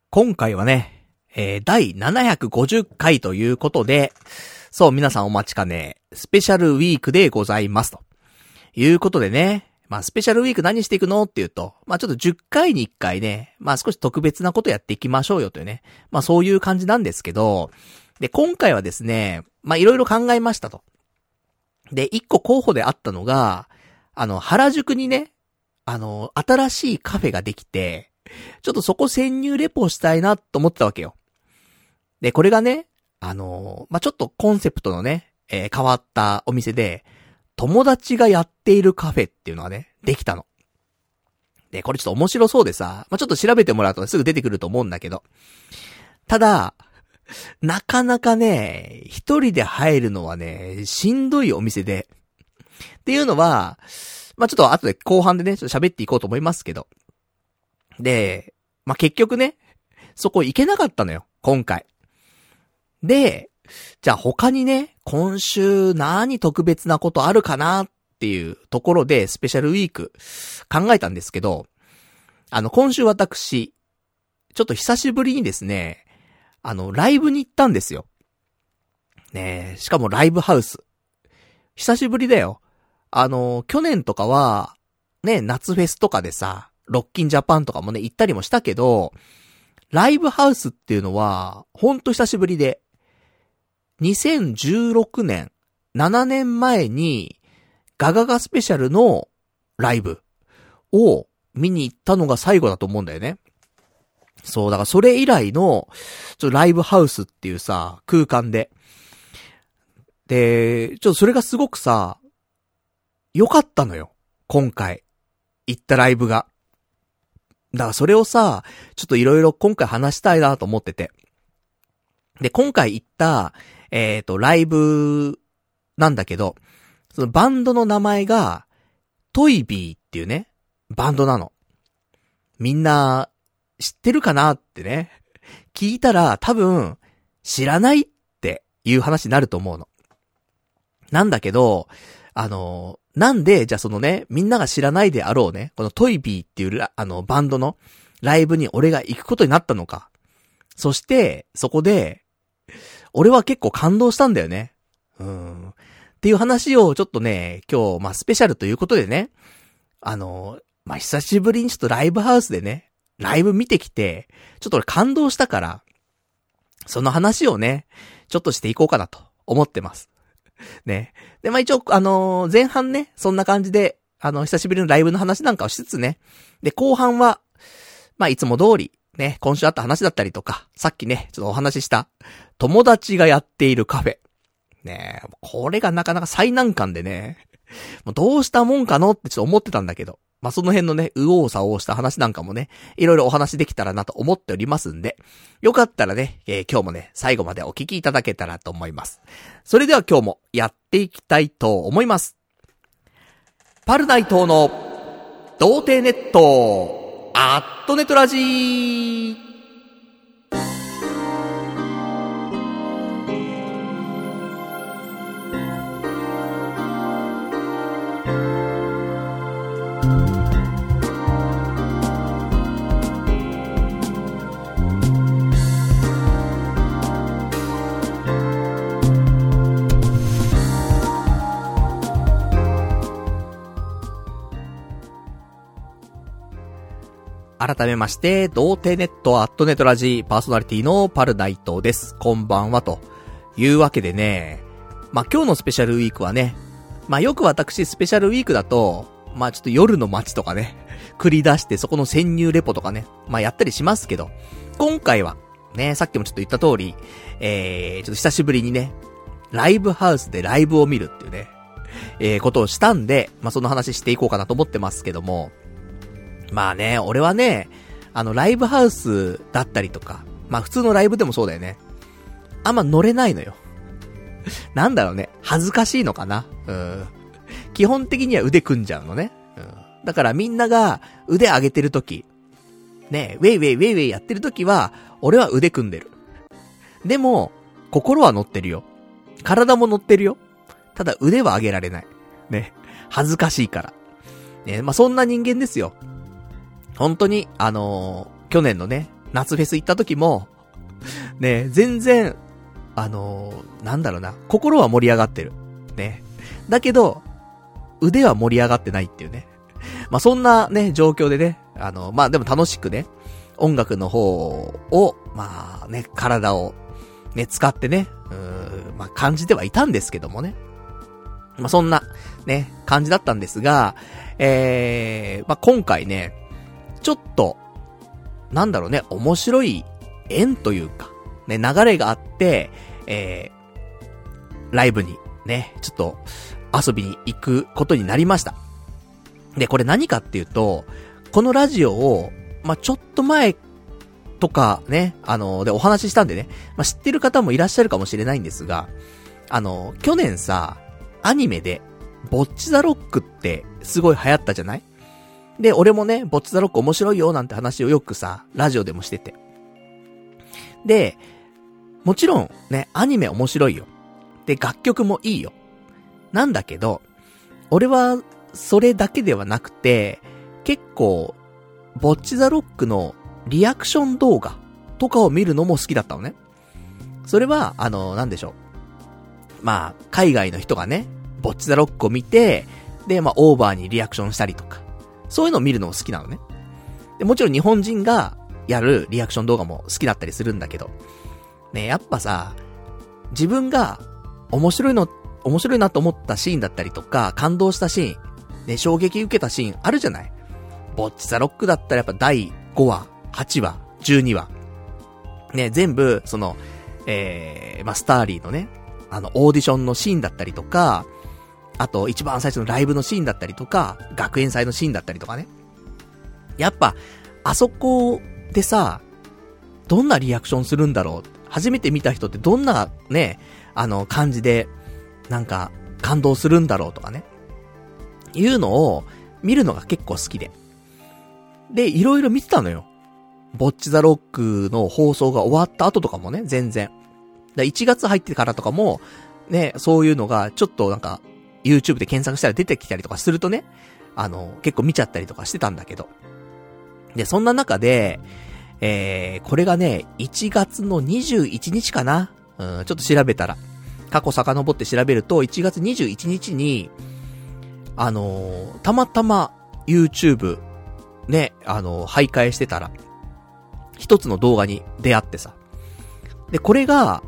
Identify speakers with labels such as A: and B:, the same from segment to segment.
A: 今回はね、第750回ということで、そう、皆さんお待ちかね、スペシャルウィークでございますと。いうことでね、スペシャルウィーク何していくのっていうと、ちょっと10回に1回ね、少し特別なことやっていきましょうよというね、そういう感じなんですけど、で、今回はですね、いろいろ考えましたと。で、1個候補であったのが、原宿にね、新しいカフェができて、ちょっとそこ潜入レポしたいなと思ってたわけよ。で、これがね、ちょっとコンセプトのね、変わったお店で、友達がやっているカフェっていうのがね、できたの。で、これちょっと面白そうでさ、ちょっと調べてもらうとすぐ出てくると思うんだけど。ただ、なかなかね、一人で入るのはね、しんどいお店で。っていうのは、ちょっと後で後半でね、ちょっと喋っていこうと思いますけど。で、結局ね、そこ行けなかったのよ、今回。で、じゃあ他にね、今週何特別なことあるかなっていうところでスペシャルウィーク考えたんですけど、今週私、ちょっと久しぶりにですね、ライブに行ったんですよ。ねえ、しかもライブハウス。久しぶりだよ。去年とかは、ね、夏フェスとかでさ、ロッキンジャパンとかもね、行ったりもしたけど、ライブハウスっていうのは、ほんと久しぶりで、2016年、7年前に、ガガガスペシャルのライブを見に行ったのが最後だと思うんだよね。そう、だからそれ以来の、ライブハウスっていうさ、空間で。で、それがすごくさ、良かったのよ。今回、行ったライブが。だからそれをさ、ちょっといろいろ今回話したいなと思ってて。で、今回行った、ライブなんだけど、そのバンドの名前が、トイビーっていうね、バンドなの。みんな、知ってるかなってね。聞いたら多分、知らないっていう話になると思うの。なんだけど、なんで、じゃあそのね、みんなが知らないであろうね、このトイビーっていうバンドのライブに俺が行くことになったのか。そして、そこで、俺は結構感動したんだよね。っていう話をちょっとね、今日、スペシャルということでね、久しぶりにちょっとライブハウスでね、ライブ見てきて、ちょっと俺感動したから、その話をね、ちょっとしていこうかなと思ってます。ね。で、一応、前半ね、そんな感じで、久しぶりのライブの話なんかをしつつね。で、後半は、いつも通り、ね、今週あった話だったりとか、さっきね、ちょっとお話しした、友達がやっているカフェ。ね、これがなかなか最難関でね、もうどうしたもんかのってちょっと思ってたんだけど、その辺のね、右往左往した話なんかもね、いろいろお話できたらなと思っておりますんで、よかったらね、今日もね、最後までお聞きいただけたらと思います。それでは今日もやっていきたいと思います。パルナイトの童貞ネット、アットネトラジー。改めまして、童貞ネットアットネトラジーパーソナリティのパルナイトです。こんばんはというわけでね、今日のスペシャルウィークはね、よく私スペシャルウィークだと、ちょっと夜の街とかね、繰り出してそこの潜入レポとかね、やったりしますけど、今回はね、さっきもちょっと言った通り、ちょっと久しぶりにね、ライブハウスでライブを見るっていうね、ことをしたんで、その話していこうかなと思ってますけども、俺はね、ライブハウスだったりとか、普通のライブでもそうだよね。あんま乗れないのよ。なんだろうね、恥ずかしいのかな。基本的には腕組んじゃうのね。だからみんなが腕上げてるとき、ね、ウェイウェイウェイウェイやってるときは、俺は腕組んでる。でも、心は乗ってるよ。体も乗ってるよ。ただ腕は上げられない。ね。恥ずかしいから。ね、そんな人間ですよ。本当に、去年のね、 夏フェス行った時も、ね、全然、なんだろうな、心は盛り上がってる。ね。だけど、腕は盛り上がってないっていうね。まあ、そんなね、状況でね、まあ、でも楽しくね、音楽の方を、まあね、体をね、使ってね、まあ、感じてはいたんですけどもね。まあ、そんな、ね、感じだったんですが、まあ、今回ね、ちょっと、なんだろうね、面白い縁というか、ね、流れがあって、ライブにね、ちょっと遊びに行くことになりました。で、これ何かっていうと、このラジオを、まあ、ちょっと前とかね、でお話ししたんでね、まあ、知ってる方もいらっしゃるかもしれないんですが、去年さ、アニメで、ボッチザロックってすごい流行ったじゃない？で、俺もね、ボッチザロック面白いよなんて話をよくさ、ラジオでもしてて。で、もちろんね、アニメ面白いよ。で、楽曲もいいよ。なんだけど、俺はそれだけではなくて、結構、ボッチザロックのリアクション動画とかを見るのも好きだったのね。それは、なんでしょう。まあ、海外の人がね、ボッチザロックを見て、で、まあ、オーバーにリアクションしたりとか、そういうのを見るのも好きなのね。で、もちろん日本人がやるリアクション動画も好きだったりするんだけど、ね、やっぱさ、自分が面白いなと思ったシーンだったりとか、感動したシーン、ね、衝撃受けたシーンあるじゃない。ボッチザロックだったらやっぱ第5話、8話、12話。ね、全部、その、まあ、スターリーのね、オーディションのシーンだったりとか、あと一番最初のライブのシーンだったりとか、学園祭のシーンだったりとかね。やっぱ、あそこでさ、どんなリアクションするんだろう。初めて見た人ってどんなね、感じで、なんか、感動するんだろうとかね。いうのを見るのが結構好きで。で、いろいろ見てたのよ。ボッチザロックの放送が終わった後とかもね、全然。1月入ってからとかも、ね、そういうのがちょっとなんか、YouTube で検索したら出てきたりとかするとね、結構見ちゃったりとかしてたんだけど。で、そんな中で、これがね、1月の21日かな？ちょっと調べたら。過去遡って調べると、1月21日に、たまたま YouTube ね、徘徊してたら、一つの動画に出会ってさ。で、これが、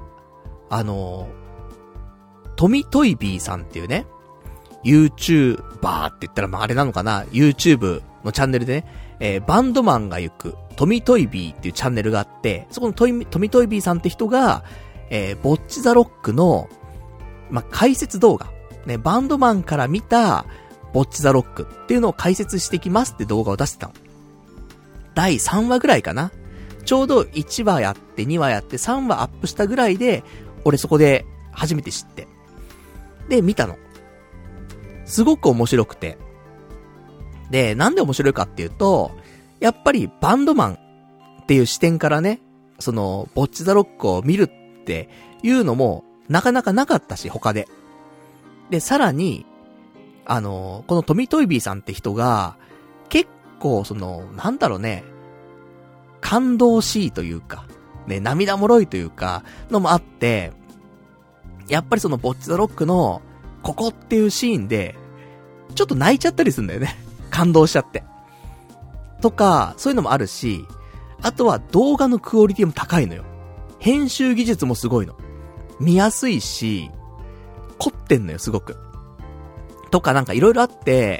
A: トミトイビーさんっていうね、YouTuber って言ったらまああれなのかな、YouTube のチャンネルでね、バンドマンが行くトミトイビーっていうチャンネルがあって、そこのトミトイビーさんって人が、ボッチザロックの、まあ、解説動画、ね、バンドマンから見たボッチザロックっていうのを解説してきますって動画を出してたの。第3話ぐらいかな。ちょうど1話やって2話やって3話アップしたぐらいで、俺そこで初めて知って。で、見たの。すごく面白くて。で、なんで面白いかっていうと、やっぱりバンドマンっていう視点からね、その、ボッチザロックを見るっていうのも、なかなかなかったし、他で。で、さらに、このトミトイビーさんって人が、結構その、なんだろうね、感動しいというか、ね、涙もろいというか、のもあって、やっぱりそのボッチザロックの、ここっていうシーンで、ちょっと泣いちゃったりするんだよね。感動しちゃって。とか、そういうのもあるし、あとは動画のクオリティも高いのよ。編集技術もすごいの。見やすいし、凝ってんのよ、すごく。とかなんかいろいろあって、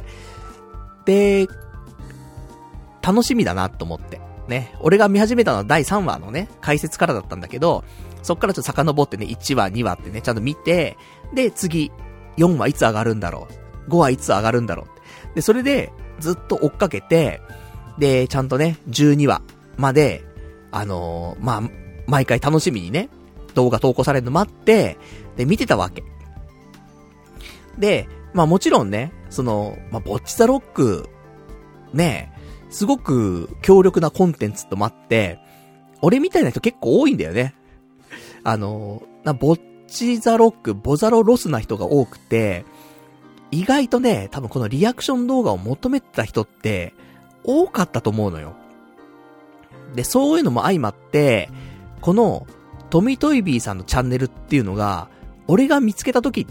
A: で、楽しみだなと思って。ね。俺が見始めたのは第3話のね、解説からだったんだけど、そっからちょっと遡ってね、1話、2話ってね、ちゃんと見て、で、次、4話いつ上がるんだろう。5話いつ上がるんだろう。で、それで、ずっと追っかけて、で、ちゃんとね、12話まで、まあ、毎回楽しみにね、動画投稿されるの待って、で、見てたわけ。で、まあもちろんね、その、まあ、ボッチザロック、ね、すごく強力なコンテンツともあって、俺みたいな人結構多いんだよね。ボッチザロック、ボザロロスな人が多くて、意外とね、多分このリアクション動画を求めてた人って多かったと思うのよ。 で、そういうのも相まって、この、トミトイビーさんのチャンネルっていうのが、俺が見つけた時って、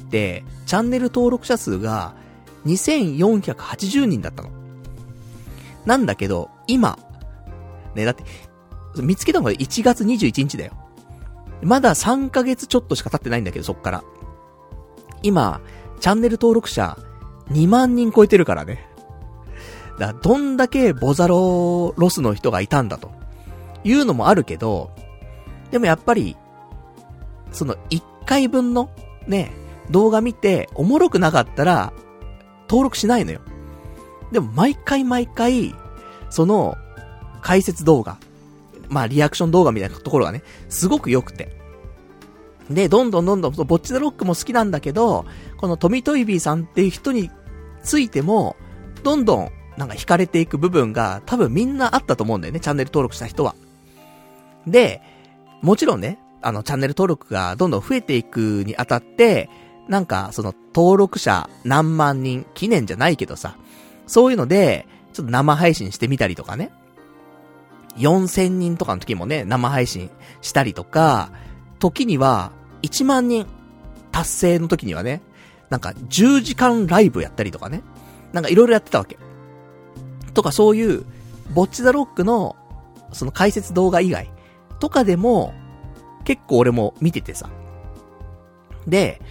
A: チャンネル登録者数が2480人だったの。なんだけど、今、ね、だって、見つけたのが1月21日だよ。まだ3ヶ月ちょっとしか経ってないんだけど、そっから。今、チャンネル登録者2万人超えてるからね。だからどんだけボザロロスの人がいたんだというのもあるけど、でもやっぱり、その1回分のね、動画見ておもろくなかったら登録しないのよ。でも毎回毎回、その解説動画、まあリアクション動画みたいなところがね、すごく良くて。で、どんどんボッチザロックも好きなんだけど、このトミトイビーさんっていう人についても、どんどんなんか惹かれていく部分が多分みんなあったと思うんだよね、チャンネル登録した人は。で、もちろんね、チャンネル登録がどんどん増えていくにあたって、なんかその登録者何万人記念じゃないけどさ、そういうので、ちょっと生配信してみたりとかね。4000人とかの時もね、生配信したりとか、時には1万人達成の時にはね、なんか10時間ライブやったりとかね。なんかいろいろやってたわけ。とかそういう、ボッチザロックの、その解説動画以外とかでも、結構俺も見ててさ。で、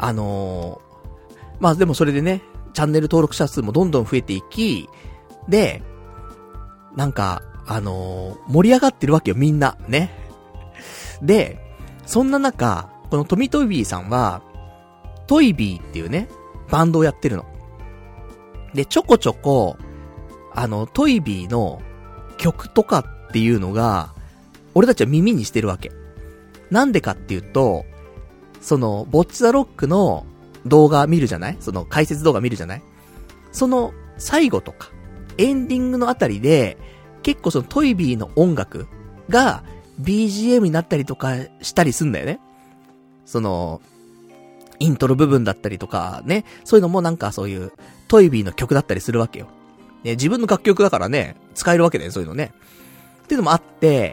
A: まあでもそれでね、チャンネル登録者数もどんどん増えていき、で、なんか、盛り上がってるわけよ、みんな。ね。で、そんな中、このトミトイビーさんは、トイビーっていうね、バンドをやってるの。で、ちょこちょこ、トイビーの曲とかっていうのが、俺たちは耳にしてるわけ。なんでかっていうと、その、ボッチザロックの動画見るじゃない？その解説動画見るじゃない？その最後とか、エンディングのあたりで、結構そのトイビーの音楽が BGM になったりとかしたりすんだよね。その、イントロ部分だったりとかね、そういうのもなんかそういうトイビーの曲だったりするわけよ。ね、自分の楽曲だからね、使えるわけだよ、そういうのね。っていうのもあって、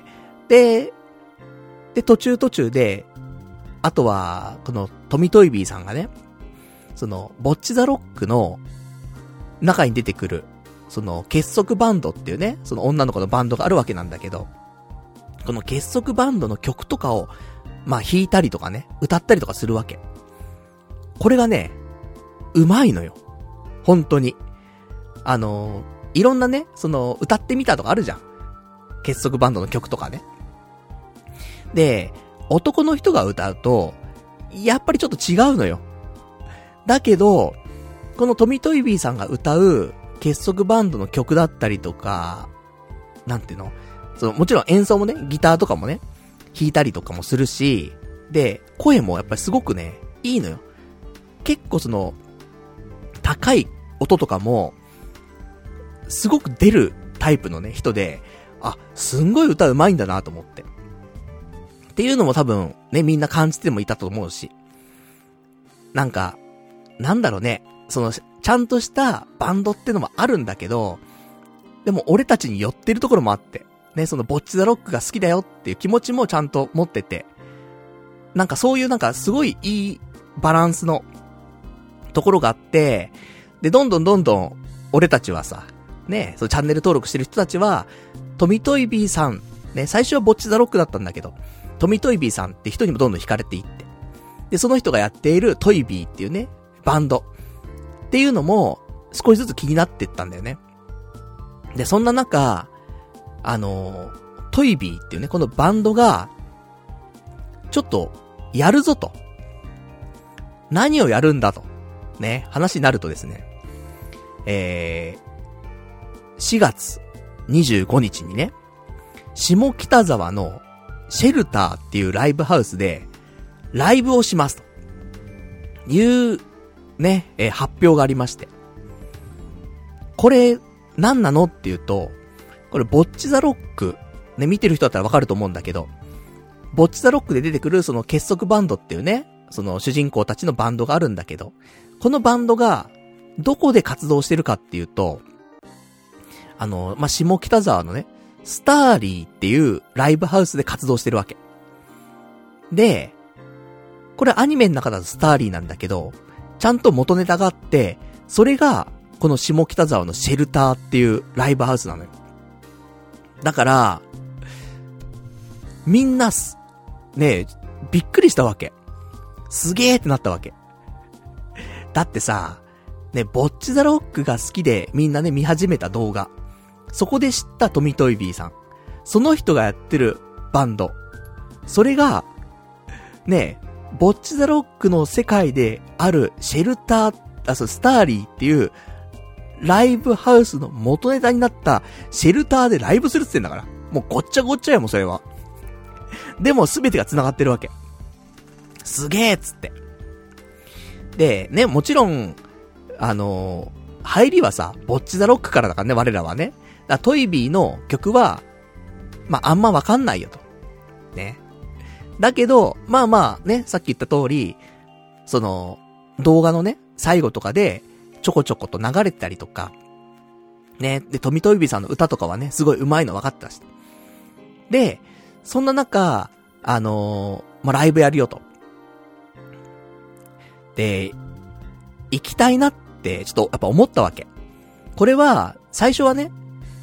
A: で、途中で、あとは、このトミトイビーさんがね、その、ボッチザロックの中に出てくる、その結束バンドっていうね、その女の子のバンドがあるわけなんだけど、この結束バンドの曲とかを、まあ弾いたりとかね、歌ったりとかするわけ。これがね、うまいのよ。本当に。いろんなね、その、歌ってみたとかあるじゃん。結束バンドの曲とかね。で、男の人が歌うと、やっぱりちょっと違うのよ。だけど、このトミトイビーさんが歌う結束バンドの曲だったりとか、なんていうの？その、もちろん演奏もね、ギターとかもね、弾いたりとかもするし、で、声もやっぱりすごくね、いいのよ。結構その、高い音とかも、すごく出るタイプのね、人で、あ、すんごい歌うまいんだなと思って。っていうのも多分、ね、みんな感じてもいたと思うし。なんか、なんだろうね、その、ちゃんとしたバンドってのもあるんだけど、でも俺たちに寄ってるところもあって、ね、そのボッチザロックが好きだよっていう気持ちもちゃんと持ってて、なんかそういうなんかすごいいいバランスのところがあって、で、どんどん俺たちはさ、ね、そのチャンネル登録してる人たちは、トミトイビーさん、ね、最初はボッチザロックだったんだけど、トミトイビーさんって人にもどんどん惹かれていって、で、その人がやっているトイビーっていうね、バンドっていうのも少しずつ気になっていったんだよね。で、そんな中、トイビーっていうね、このバンドが、ちょっと、やるぞと。何をやるんだと。ね、話になるとですね、4月25日にね、下北沢のシェルターっていうライブハウスで、ライブをしますと。いう、ね、発表がありまして。これ、何なのっていうと、これ、ボッチザロック、ね、見てる人だったらわかると思うんだけど、ボッチザロックで出てくるその結束バンドっていうね、その主人公たちのバンドがあるんだけど、このバンドが、どこで活動してるかっていうと、まあ、下北沢のね、 スターリーっていうライブハウスで活動してるわけ。で、これアニメの中だとスターリーなんだけど、ちゃんと元ネタがあって、それが、この下北沢のシェルターっていうライブハウスなのよ。だから、みんなね、びっくりしたわけ。すげーってなったわけ。だってさ、ね、ボッチザロックが好きでみんなね見始めた動画。そこで知ったトミトイビーさん。その人がやってるバンド。それが、ね、ボッチザロックの世界であるシェルター、スターリーっていうライブハウスの元ネタになったシェルターでライブするって言ってんだから。もうごっちゃごっちゃやもん、それは。でも全てが繋がってるわけ。すげえっつって。で、ね、もちろん、入りはさ、ボッチザロックからだからね、我らはね。トイビーの曲は、まあ、あんまわかんないよと。ね。だけど、まあまあね、さっき言った通り、その、動画のね、最後とかで、ちょこちょこと流れてたりとか、ね。で、トミトイビーさんの歌とかはね、すごい上手いの分かってたし。で、そんな中、まあ、ライブやるよと。で、行きたいなって、ちょっとやっぱ思ったわけ。これは、最初はね、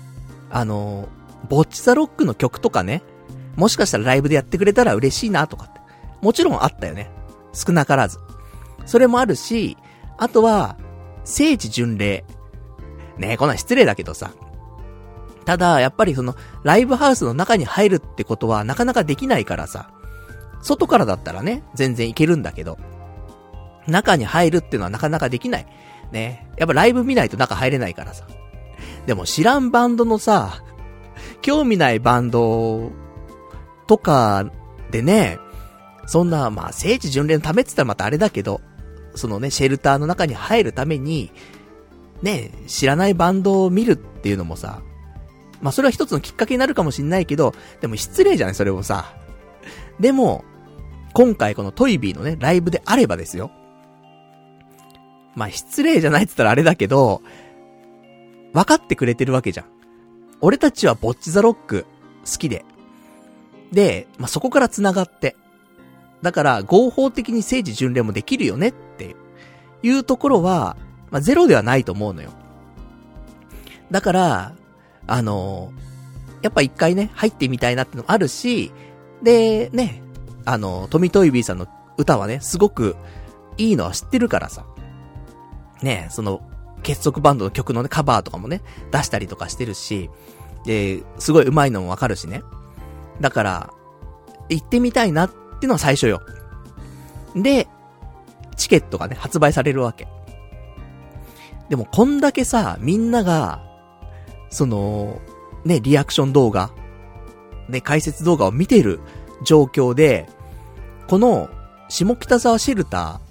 A: ボッチザロックの曲とかね、もしかしたらライブでやってくれたら嬉しいなとかって。もちろんあったよね。少なからず。それもあるし、あとは、聖地巡礼。ねえ、こんなん失礼だけどさ。ただ、やっぱりその、ライブハウスの中に入るってことはなかなかできないからさ。外からだったらね、全然いけるんだけど。中に入るっていうのはなかなかできない。ね。やっぱライブ見ないと中入れないからさ。でも知らんバンドのさ、興味ないバンドとかでね、そんな、まあ、聖地巡礼のためって言ったらまたあれだけど、そのね、シェルターの中に入るために、ね、知らないバンドを見るっていうのもさ、まあ、それは一つのきっかけになるかもしんないけど、でも失礼じゃないそれをさ。でも、今回このトイビーのね、ライブであればですよ。まあ、失礼じゃないって言ったらあれだけど、分かってくれてるわけじゃん。俺たちはボッチザロック好きで。で、まあ、そこから繋がって。だから、合法的に聖地巡礼もできるよねっていうところは、まあ、ゼロではないと思うのよ。だから、やっぱ一回ね、入ってみたいなってのもあるし、で、ね、トミトイビーさんの歌はね、すごくいいのは知ってるからさ。ね、その、結束バンドの曲のね、カバーとかもね、出したりとかしてるし、で、すごい上手いのもわかるしね。だから、行ってみたいなってのは最初よ。で、チケットがね、発売されるわけ。でも、こんだけさ、みんなが、その、ね、リアクション動画、ね、解説動画を見てる状況で、この、下北沢シェルターって、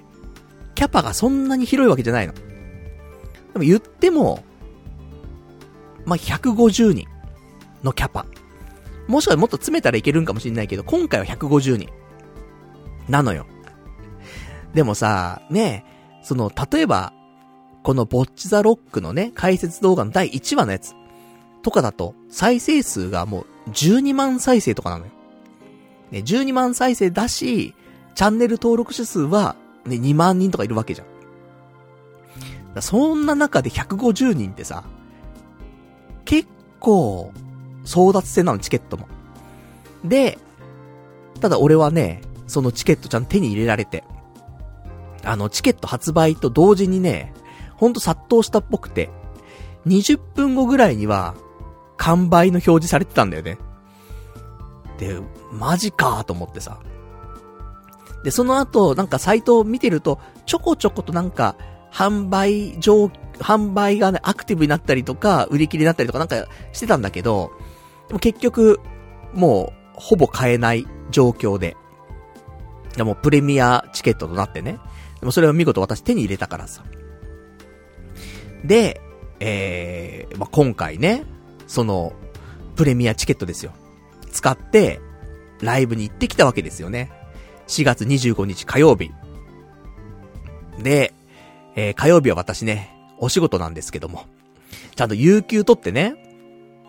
A: キャパがそんなに広いわけじゃないの。でも言っても、まあ、150人のキャパ。もしくはもっと詰めたらいけるんかもしれないけど、今回は150人。なのよ。でもさ、ね、その、例えば、このボッチザロックのね、解説動画の第1話のやつとかだと、再生数がもう12万再生とかなのよ。ね、12万再生だし、チャンネル登録者数は、ね、2万人とかいるわけじゃん。そんな中で150人ってさ、結構、争奪戦なの、チケットも。で、ただ俺はね、そのチケットちゃんと手に入れられて、チケット発売と同時にね、ほんと殺到したっぽくて、20分後ぐらいには、完売の表示されてたんだよね。で、マジかーと思ってさ。で、その後、なんかサイトを見てると、ちょこちょことなんか、販売がね、アクティブになったりとか、売り切りになったりとかなんかしてたんだけど、でも結局、もう、ほぼ買えない状況で。でもプレミアチケットとなってね。でもそれを見事私手に入れたからさ。で、まあ、今回ね、その、プレミアチケットですよ。使って、ライブに行ってきたわけですよね。4月25日火曜日。で、火曜日は私ね、お仕事なんですけども、ちゃんと有給取ってね、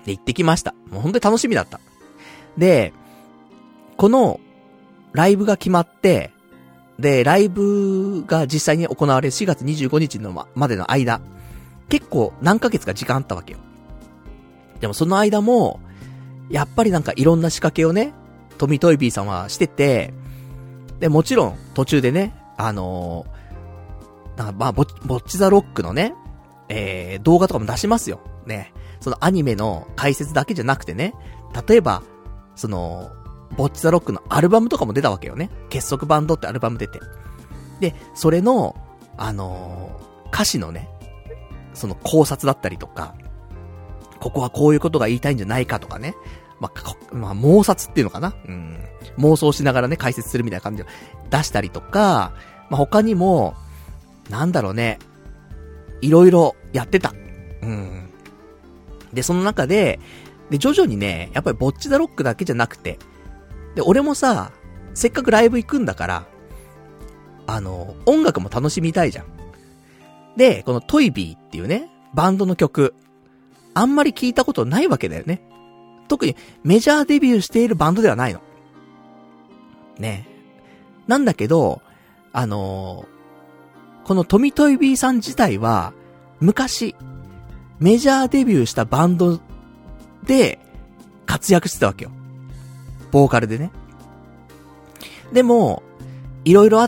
A: で、行ってきました。もう本当に楽しみだった。で、この、ライブが決まって、で、ライブが実際に行われる4月25日のまでの間、結構何ヶ月か時間あったわけよ。でもその間も、やっぱりなんかいろんな仕掛けをね、トミトイビーさんはしてて、で、もちろん途中でね、なんかまあ、ボッチザロックのね、動画とかも出しますよ。ね。そのアニメの解説だけじゃなくてね、例えば、その、ボッチザロックのアルバムとかも出たわけよね。結束バンドってアルバム出て。で、それの、歌詞のね、その考察だったりとか、ここはこういうことが言いたいんじゃないかとかね。まあ、妄察っていうのかな。妄想しながらね、解説するみたいな感じを出したりとか、まあ、他にも、なんだろうね、いろいろやってた。で、その中で、徐々にね、やっぱりボッチザロックだけじゃなくて、で、俺もさ、せっかくライブ行くんだから、音楽も楽しみたいじゃん。で、このトイビーっていうね、バンドの曲、あんまり聞いたことないわけだよね。特にメジャーデビューしているバンドではないの。ね。なんだけど、このトミトイビーさん自体は、昔、メジャーデビューしたバンドで活躍してたわけよ。ボーカルでね。でも、いろいろあって、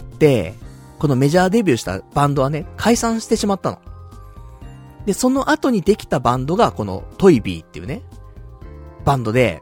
A: このメジャーデビューしたバンドはね、解散してしまったの。で、その後にできたバンドがこのトイビーっていうね、バンドで、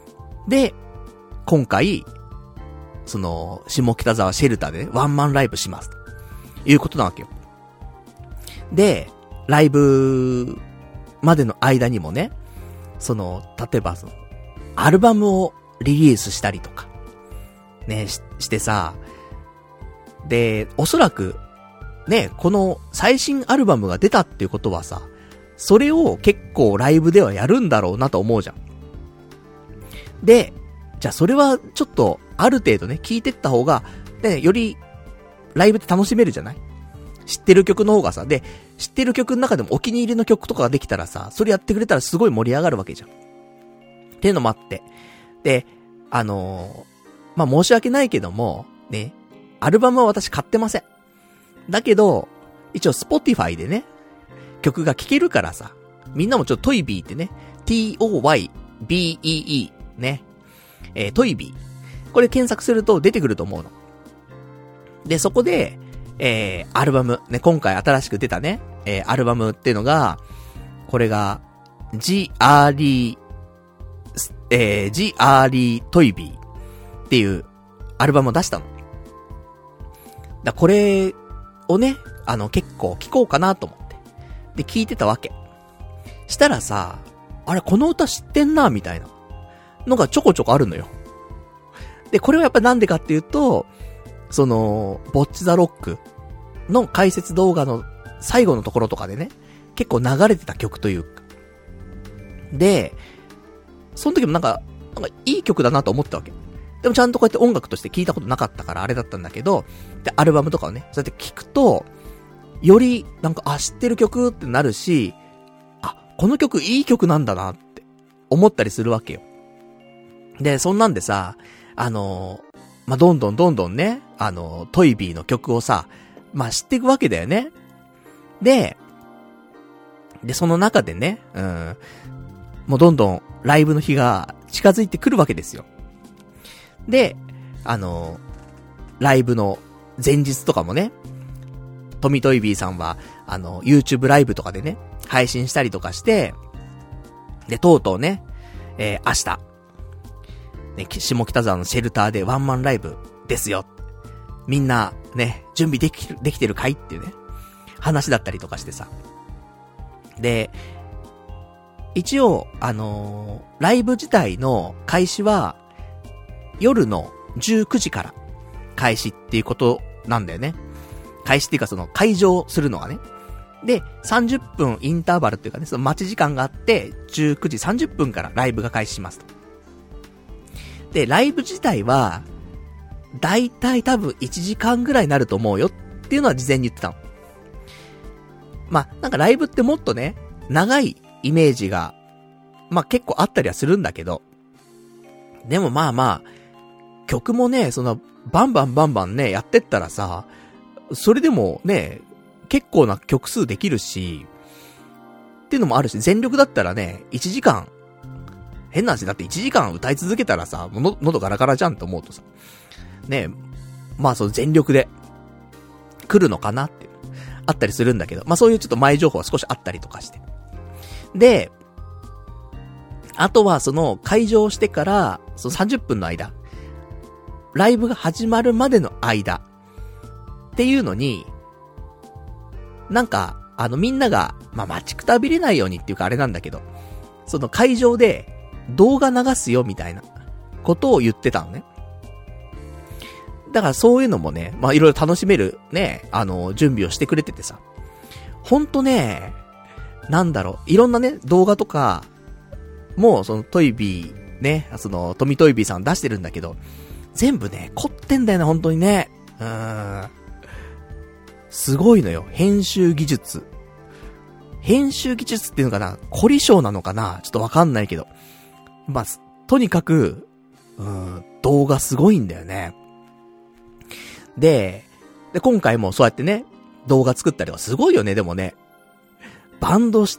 A: 今回、その、下北沢シェルターでね、ワンマンライブします。ということなわけよ。で、ライブまでの間にもね、その、例えばその、アルバムをリリースしたりとか、ね、してさ、で、おそらく、ね、この最新アルバムが出たっていうことはさ、それを結構ライブではやるんだろうなと思うじゃん。で、じゃあそれはちょっとある程度ね、聞いてった方が、ね、よりライブって楽しめるじゃない？知ってる曲の方がさ、で、知ってる曲の中でもお気に入りの曲とかができたらさ、それやってくれたらすごい盛り上がるわけじゃん。っていうのもあって。で、まあ、申し訳ないけども、ね、アルバムは私買ってません。だけど、一応 Spotify でね、曲が聴けるからさ、みんなもちょっとトイビーってね、T-O-Y-B-E-E ね、トイビー。これ検索すると出てくると思うの。で、そこで、アルバム、ね、今回新しく出たね、アルバムっていうのが、これが、G.R.E. トイビーっていうアルバムを出したの。これをね、結構聴こうかなと思って。で、聴いてたわけ。したらさ、あれ、この歌知ってんな、みたいなのがちょこちょこあるのよ。で、これはやっぱなんでかっていうと、その、ボッチザロックの解説動画の最後のところとかでね、結構流れてた曲というか。で、その時もなんかいい曲だなと思ったわけ。でもちゃんとこうやって音楽として聞いたことなかったからあれだったんだけど、で、アルバムとかをね、そうやって聞くと、より、なんか、知ってる曲ってなるし、この曲いい曲なんだなって思ったりするわけよ。で、そんなんでさ、まあ、どんどんね、トイビーの曲をさ、まあ、知っていくわけだよね。で、その中でね、もうどんどんライブの日が近づいてくるわけですよ。で、ライブの前日とかもね、トミトイビーさんは、YouTube ライブとかでね、配信したりとかして、で、とうとうね、明日、ね、下北沢のシェルターでワンマンライブですよ。みんな、ね、準備できてるかいっていうね、話だったりとかしてさ。で、一応、ライブ自体の開始は、夜の19時から開始っていうことなんだよね。開始っていうかその会場するのがね。で、30分インターバルっていうかね、その待ち時間があって、19時30分からライブが開始しますと。で、ライブ自体は、だいたい多分1時間ぐらいになると思うよっていうのは事前に言ってたの。まあ、なんかライブってもっとね、長いイメージが、 まあ結構あったりはするんだけど、でもまあまあ、曲もね、その、バンバンね、やってったらさ、それでもね、結構な曲数できるし、っていうのもあるし、全力だったらね、1時間、変な話だって1時間歌い続けたらさ、喉ガラガラじゃんと思うとさ、ね、まあその全力で、来るのかなってあったりするんだけど、まあそういうちょっと前情報は少しあったりとかして。で、あとはその会場してから、その30分の間、ライブが始まるまでの間、っていうのに、なんか、みんなが、まあ待ちくたびれないようにっていうかあれなんだけど、その会場で動画流すよみたいなことを言ってたのね。だからそういうのもね、まあいろいろ楽しめるね、準備をしてくれててさ。ほんとね、なんだろう、いろんなね、動画とか、もうそのトイビー、ね、そのトミトイビーさん出してるんだけど、全部ね、凝ってんだよね、ほんとにね。すごいのよ、編集技術。編集技術っていうのかな、凝り性なのかな、ちょっとわかんないけど。まあ、とにかく、動画すごいんだよね。で、今回もそうやってね、動画作ったりはすごいよね、でもね。バンドして、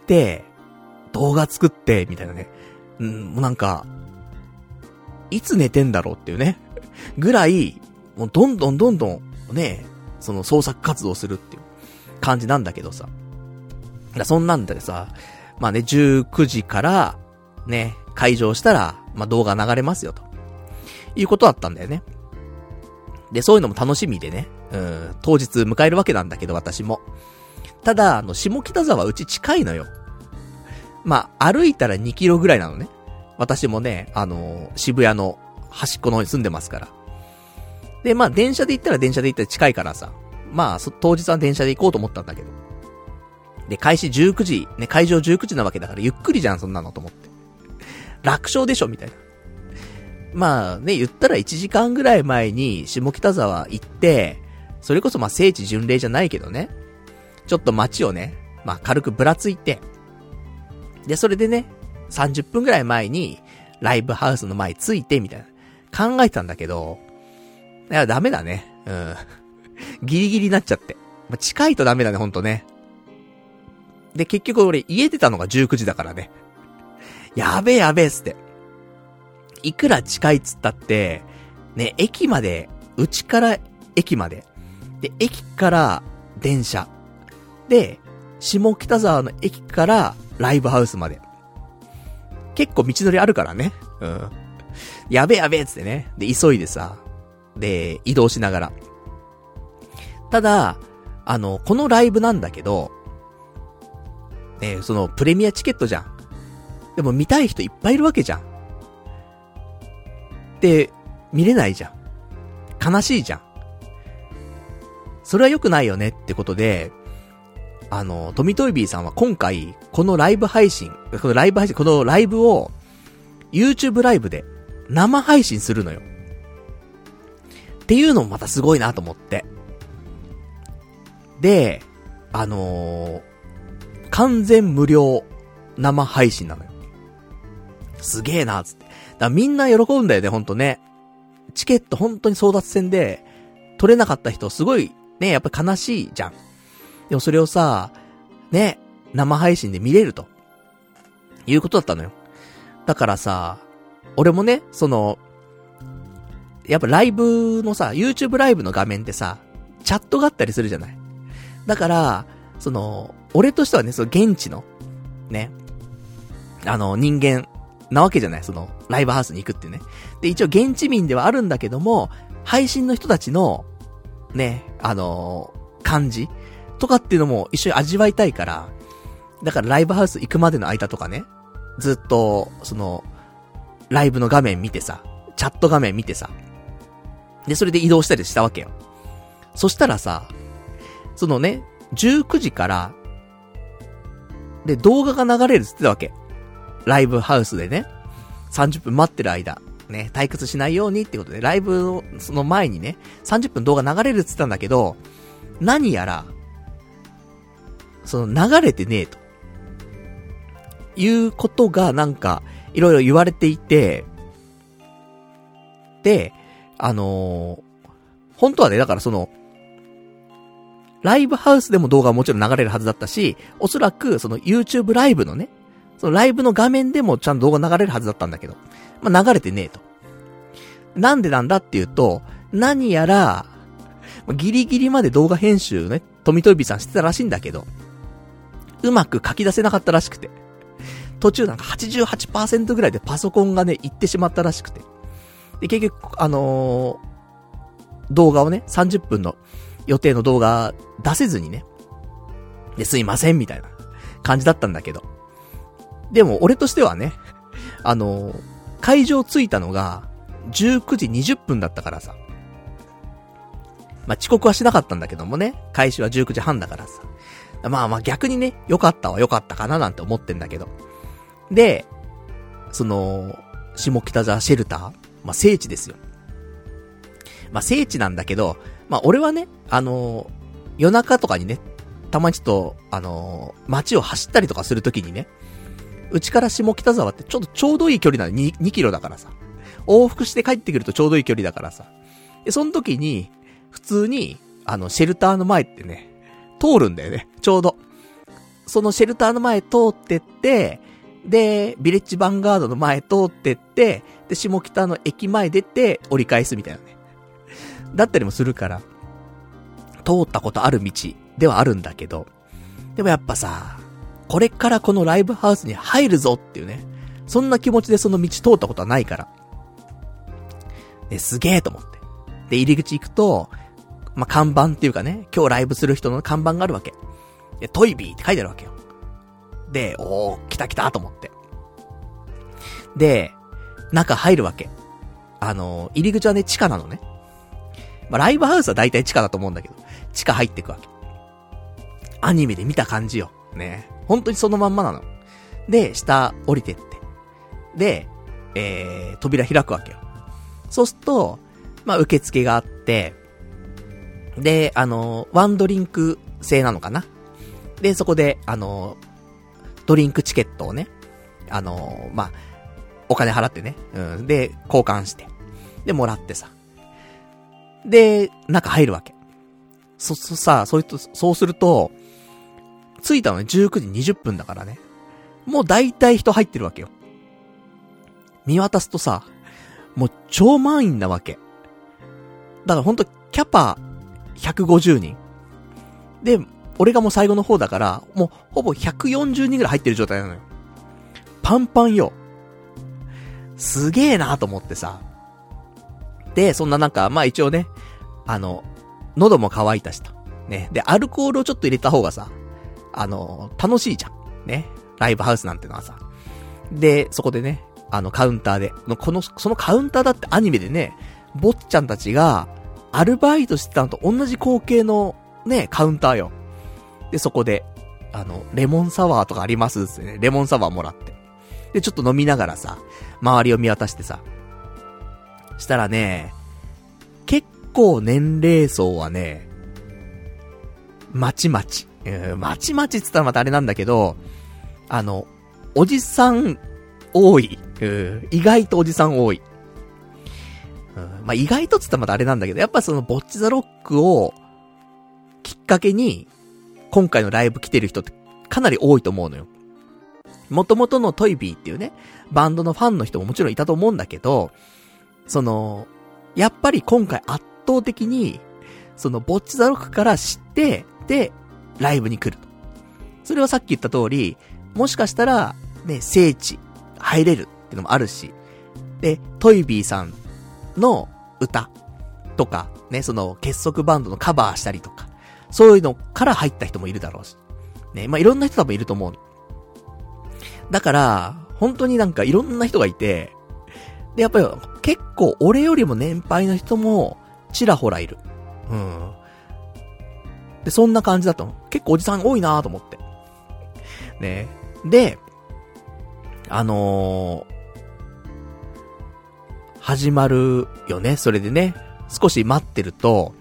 A: 動画作って、みたいなね。もうなんか、いつ寝てんだろうっていうね。ぐらい、もうどんどん、ね、その創作活動するっていう感じなんだけどさ。そんなんでさ、まあね、19時から、ね、会場したら、まあ動画流れますよ、ということだったんだよね。で、そういうのも楽しみでね、当日迎えるわけなんだけど、私も。ただ、下北沢うち近いのよ。まあ、歩いたら2キロぐらいなのね。私もね、渋谷の端っこの方に住んでますから。で、まあ、電車で行ったら近いからさ。まあ、当日は電車で行こうと思ったんだけど。で、開始19時、ね、会場19時なわけだから、ゆっくりじゃん、そんなのと思って。楽勝でしょ、みたいな。まあね、言ったら1時間ぐらい前に下北沢行って、それこそまあ聖地巡礼じゃないけどね、ちょっと街をね、まあ軽くぶらついて、で、それでね、30分ぐらい前にライブハウスの前着いて、みたいな。考えてたんだけど、いや、ダメだね。ギリギリになっちゃって。まあ、近いとダメだね、ほんとね。で、結局俺家出たのが19時だからね。やべえっつって。いくら近いっつったって、ね、駅まで、うちから駅まで。で、駅から電車。で、下北沢の駅からライブハウスまで。結構道のりあるからね。やべえっつってね。で、急いでさ。で、移動しながら。ただ、このライブなんだけど、ね、そのプレミアチケットじゃん。でも見たい人いっぱいいるわけじゃん。で、見れないじゃん。悲しいじゃん。それは良くないよねってことで、トミトイビーさんは今回、このライブを、YouTube ライブで生配信するのよ。っていうのもまたすごいなと思って。で、完全無料生配信なのよ。すげえなーつって。だからみんな喜ぶんだよね、ほんとね。チケット本当に争奪戦で取れなかった人すごいね、やっぱ悲しいじゃん。でもそれをさ、ね、生配信で見れるということだったのよ。だからさ、俺もね、やっぱライブのさ、YouTube ライブの画面ってさ、チャットがあったりするじゃない。だから、俺としてはね、現地の、ね、人間なわけじゃない、ライブハウスに行くってね。で、一応現地民ではあるんだけども、配信の人たちの、ね、感じとかっていうのも一緒に味わいたいから、だからライブハウス行くまでの間とかね、ずっと、ライブの画面見てさ、チャット画面見てさ、で、それで移動したりしたわけよ。そしたらさ、19時から、で、動画が流れるって言ってたわけ。ライブハウスでね、30分待ってる間、ね、退屈しないようにってことで、ライブの、その前にね、30分動画流れるって言ったんだけど、何やら、流れてねえと。 いうことがなんか、いろいろ言われていて、で、本当はね、だからその、ライブハウスでも動画はもちろん流れるはずだったし、おそらくその YouTube ライブのね、そのライブの画面でもちゃんと動画流れるはずだったんだけど、まあ、流れてねえと。なんでなんだっていうと、何やら、ギリギリまで動画編集ね、富トイビーさんしてたらしいんだけど、うまく書き出せなかったらしくて。途中なんか 88% ぐらいでパソコンがね、行ってしまったらしくて。で、結局、動画をね、30分の予定の動画出せずにね、で、すいません、みたいな感じだったんだけど。でも、俺としてはね、会場着いたのが、19時20分だったからさ。まあ、遅刻はしなかったんだけどもね、開始は19時半だからさ。まあまあ逆にね、良かったかななんて思ってんだけど。で、その、下北沢シェルター、まあ聖地ですよ。まあ聖地なんだけど、まあ俺はね、夜中とかにね、たまにちょっと、街を走ったりとかするときにね、うちから下北沢ってちょうどいい距離なの、2キロだからさ。往復して帰ってくるとちょうどいい距離だからさ。で、その時に、普通に、シェルターの前ってね、通るんだよね。ちょうど。そのシェルターの前通ってって、で、ビレッジヴァンガードの前通ってって、で、下北の駅前出て折り返すみたいなね。だったりもするから、通ったことある道ではあるんだけど、でもやっぱさ、これからこのライブハウスに入るぞっていうね、そんな気持ちでその道通ったことはないから。で、すげえと思って。で、入り口行くと、まあ、看板っていうかね、今日ライブする人の看板があるわけ。で、トイビーって書いてあるわけよ。で、来たと思って。で、中入るわけ。入り口はね、地下なのね。まあ、ライブハウスは大体地下だと思うんだけど、地下入ってくわけ。アニメで見た感じよ。ね。本当にそのまんまなの。で、下降りてって。で、扉開くわけよ。そうすると、まあ、受付があって、で、ワンドリンク制なのかな。で、そこで、ドリンクチケットをね、まあ、お金払ってね、で、交換して、で、もらってさ。で、中入るわけ。そうすると、着いたのね、19時20分だからね。もう大体人入ってるわけよ。見渡すとさ、もう超満員なわけ。だからほんと、キャパ150人。で、俺がもう最後の方だから、もうほぼ140人ぐらい入ってる状態なのよ。パンパンよ。すげえなと思ってさ。で、そんななんか、まあ一応ね、喉も渇いたしと。ね。で、アルコールをちょっと入れた方がさ、楽しいじゃん。ね。ライブハウスなんてのはさ。で、そこでね、カウンターで、そのカウンターだってアニメでね、坊っちゃんたちが、アルバイトしてたのと同じ光景の、ね、カウンターよ。で、そこで、レモンサワーとかありますってね、レモンサワーもらって。で、ちょっと飲みながらさ、周りを見渡してさ。したらね、結構年齢層はね、まちまちって言ったらまたあれなんだけど、おじさん多い。意外とおじさん多い。まあ、意外とつったらまたあれなんだけど、やっぱそのボッチザロックをきっかけに、今回のライブ来てる人ってかなり多いと思うのよ。元々のトイビーっていうね、バンドのファンの人ももちろんいたと思うんだけど、やっぱり今回圧倒的に、ボッチザロックから知って、で、ライブに来ると。それはさっき言った通り、もしかしたら、ね、聖地、入れるっていうのもあるし、で、トイビーさんの歌とか、ね、結束バンドのカバーしたりとか、そういうのから入った人もいるだろうし。ね、まあ、いろんな人多分いると思う。だから、本当になんかいろんな人がいて、で、やっぱり結構俺よりも年配の人もちらほらいる。で、そんな感じだと。結構おじさん多いなと思って。ね。で、始まるよね。それでね、少し待ってると、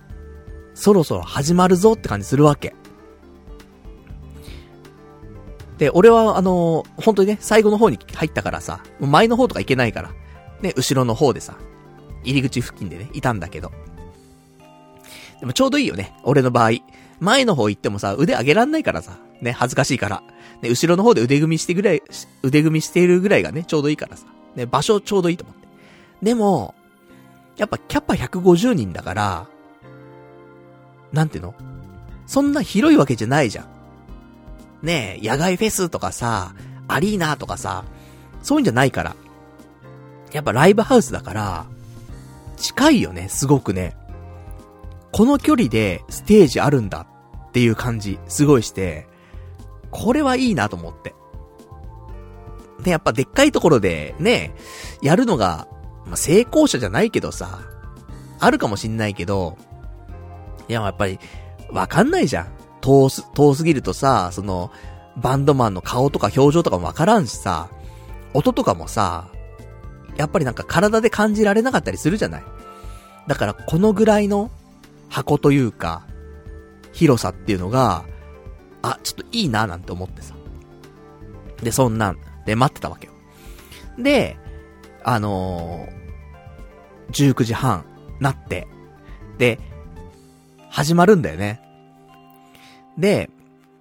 A: そろそろ始まるぞって感じするわけ。 で、俺は本当にね、最後の方に入ったからさ、前の方とか行けないから、ね、後ろの方でさ、入り口付近でね、いたんだけど。でもちょうどいいよね、俺の場合。前の方行ってもさ、腕上げらんないからさ、ね、恥ずかしいから。ね、後ろの方で腕組みしているぐらいがね、ちょうどいいからさ。ね、場所ちょうどいいと思って。でも、やっぱキャパ150人だから、なんていうの？そんな広いわけじゃないじゃん。ねえ、野外フェスとかさ、アリーナとかさ、そういうんじゃないから。やっぱライブハウスだから、近いよね、すごくね。この距離でステージあるんだっていう感じ、すごいして、これはいいなと思って。で、やっぱでっかいところでね、やるのが、成功者じゃないけどさ、あるかもしんないけど、いや、やっぱり、わかんないじゃん。遠すぎるとさ、バンドマンの顔とか表情とかもわからんしさ、音とかもさ、やっぱりなんか体で感じられなかったりするじゃない。だからこのぐらいの箱というか、広さっていうのが、ちょっといいななんて思ってさ。で、そんなんで待ってたわけよ。で、19時半なって、で、始まるんだよね。で、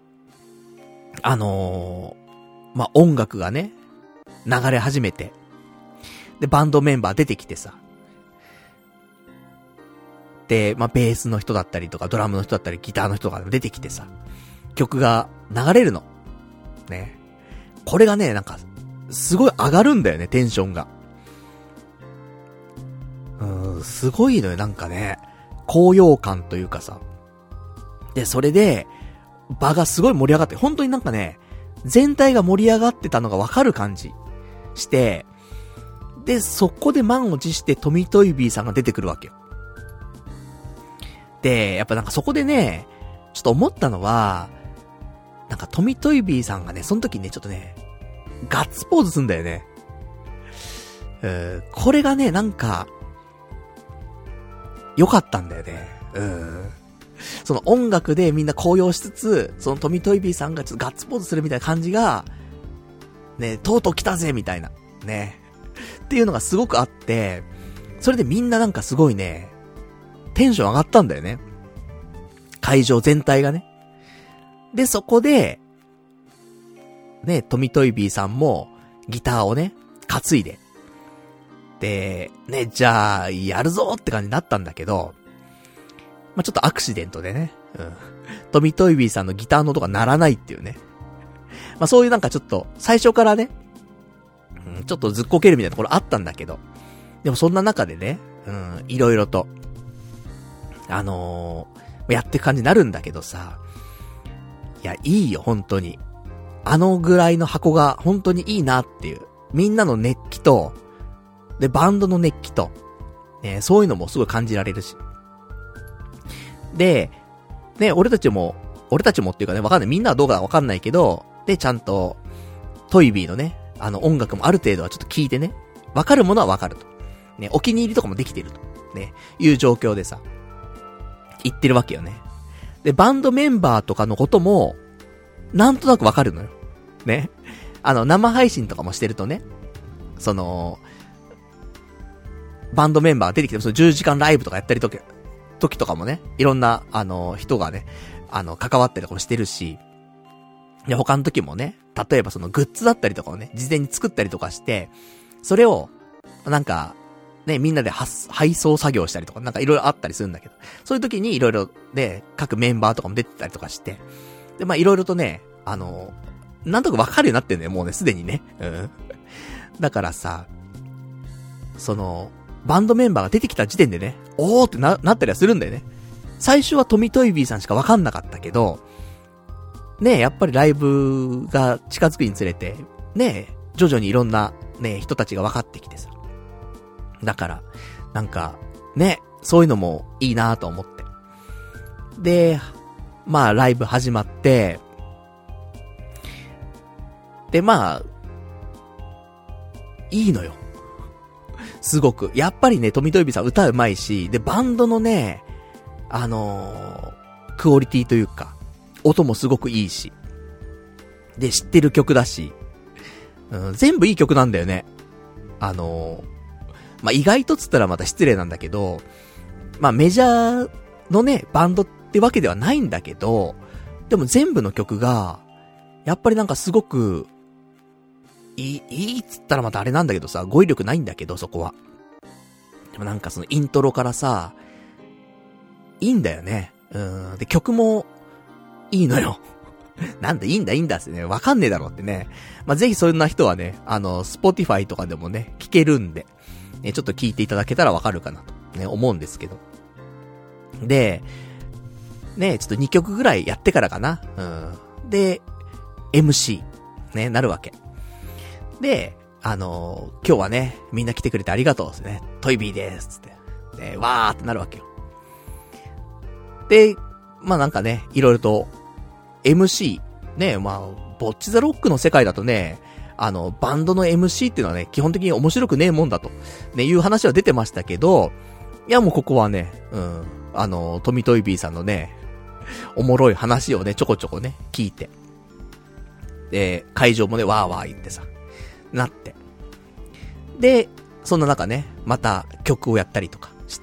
A: 音楽がね、流れ始めて、で、バンドメンバー出てきてさ、で、ベースの人だったりとか、ドラムの人だったり、ギターの人が出てきてさ、曲が流れるの。ね。これがね、なんか、すごい上がるんだよね、テンションが。すごいのよ、なんかね、高揚感というかさ。で、それで、場がすごい盛り上がって、本当になんかね、全体が盛り上がってたのがわかる感じして、で、そこで満を持してトミトイビーさんが出てくるわけよ。で、やっぱなんかそこでね、ちょっと思ったのは、なんかトミトイビーさんがね、その時ね、ちょっとね、ガッツポーズすんだよね。これがね、なんか、良かったんだよね。その音楽でみんな高揚しつつ、そのトミトイビーさんがちょっとガッツポーズするみたいな感じが、ね、とうとう来たぜみたいな、ね。っていうのがすごくあって、それでみんななんかすごいね、テンション上がったんだよね。会場全体がね。で、そこで、ね、トミトイビーさんもギターをね、担いで。で、ね、じゃあ、やるぞって感じになったんだけど、ちょっとアクシデントでね、トミトイビーさんのギターの音が鳴らないっていうね。そういうなんかちょっと、最初からね、ちょっとずっこけるみたいなところあったんだけど、でもそんな中でね、いろいろと、やっていく感じになるんだけどさ、いや、いいよ、本当に。ぐらいの箱が本当にいいなっていう。みんなの熱気と、で、バンドの熱気と、そういうのもすごい感じられるし。で、ね、俺たちもっていうかね、わかんない。みんなはどうかわかんないけど、で、ちゃんと、トイビーのね、音楽もある程度はちょっと聞いてね、わかるものはわかると。ね、お気に入りとかもできてると。ね、いう状況でさ、言ってるわけよね。で、バンドメンバーとかのことも、なんとなくわかるのよ。ね。生配信とかもしてるとね、バンドメンバー出てきて、10時間ライブとかやったり時とかもね、いろんな、人がね、関わったりとかもしてるし、で、他の時もね、例えばグッズだったりとかをね、事前に作ったりとかして、それを、なんか、ね、みんなで配送作業したりとか、なんかいろいろあったりするんだけど、そういう時にいろいろね、各メンバーとかも出てたりとかして、で、いろいろとね、なんとかわかるようになってんだよ、もうね、すでにね。だからさ、バンドメンバーが出てきた時点でね、おーってなったりはするんだよね。最初はトミトイビーさんしかわかんなかったけど、ね、やっぱりライブが近づくにつれて、ね、徐々にいろんなね、人たちが分かってきてさ。だから、なんか、ね、そういうのもいいなと思って。で、ライブ始まって、で、いいのよ。すごく。やっぱりね、トミトイビーさん歌うまいし、で、バンドのね、クオリティというか、音もすごくいいし。 で、知ってる曲だし、全部いい曲なんだよね。意外とつったらまた失礼なんだけど、メジャーのね、バンドってわけではないんだけど、でも全部の曲が、やっぱりなんかすごく、いいっつったらまたあれなんだけどさ、語彙力ないんだけど、そこは。でもなんかそのイントロからさ、いいんだよね。で、曲も、いいのよ。なんでいいんだってね、わかんねえだろってね。ぜひそんな人はね、Spotify とかでもね、聞けるんで、ちょっと聞いていただけたらわかるかなと、ね、思うんですけど。で、ね、ちょっと2曲ぐらいやってからかな。で、MC、ね、なるわけ。で、今日はね、みんな来てくれてありがとうですね。トイビーですつって。で、わーってなるわけよ。で、なんかね、いろいろと、MC、ね、ボッチザロックの世界だとね、バンドの MC っていうのはね、基本的に面白くねえもんだと、ね、いう話は出てましたけど、いやもうここはね、トミトイビーさんのね、おもろい話をね、ちょこちょこね、聞いて。で、会場もね、わーわー言ってさ、なって。で、そんな中ね、また曲をやったりとかして。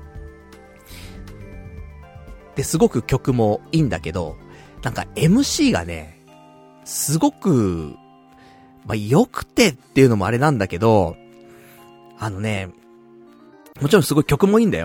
A: で、すごく曲もいいんだけど、なんか MC がね、すごく、良くてっていうのもあれなんだけど、もちろんすごい曲もいいんだよ。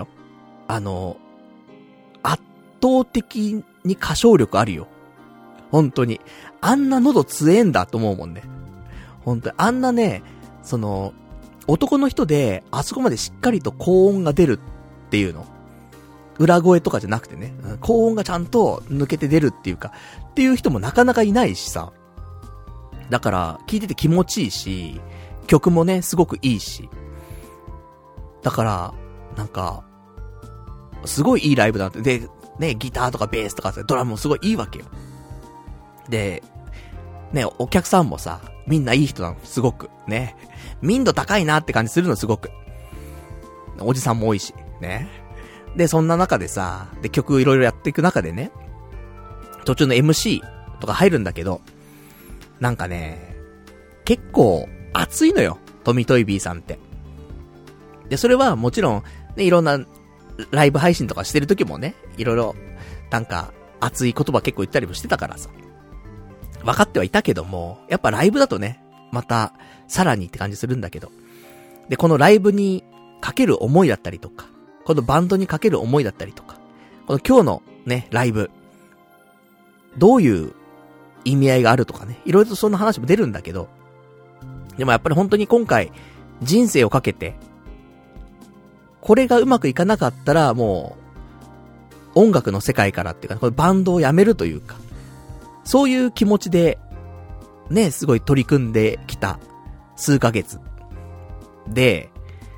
A: 圧倒的に歌唱力あるよ。本当に。あんな喉強えんだと思うもんね。本当に。あんなね、男の人で、あそこまでしっかりと高音が出るっていうの。裏声とかじゃなくてね、高音がちゃんと抜けて出るっていうか、っていう人もなかなかいないしさ。だから、聴いてて気持ちいいし、曲もね、すごくいいし。だから、なんか、すごいいいライブだって。で、ね、ギターとかベースとかドラムもすごいいいわけよ。で、ね、お客さんもさ、みんないい人なの、すごく。ね。民度高いなって感じするの、すごく。おじさんも多いし、ね。で、そんな中でさ、で、曲いろいろやっていく中でね、途中の MC とか入るんだけど、なんかね、結構熱いのよ、トミトイビーさんって。で、それはもちろん、ね、いろんなライブ配信とかしてる時もね、いろいろ、なんか、熱い言葉結構言ったりもしてたからさ。分かってはいたけども、やっぱライブだとね、また、さらにって感じするんだけど。で、このライブにかける思いだったりとか、このバンドにかける思いだったりとか、この今日のね、ライブ、どういう意味合いがあるとかね、いろいろとそんな話も出るんだけど、でもやっぱり本当に今回、人生をかけて、これがうまくいかなかったらもう、音楽の世界からっていうか、これバンドをやめるというか、そういう気持ちで、ね、すごい取り組んできた数ヶ月。で、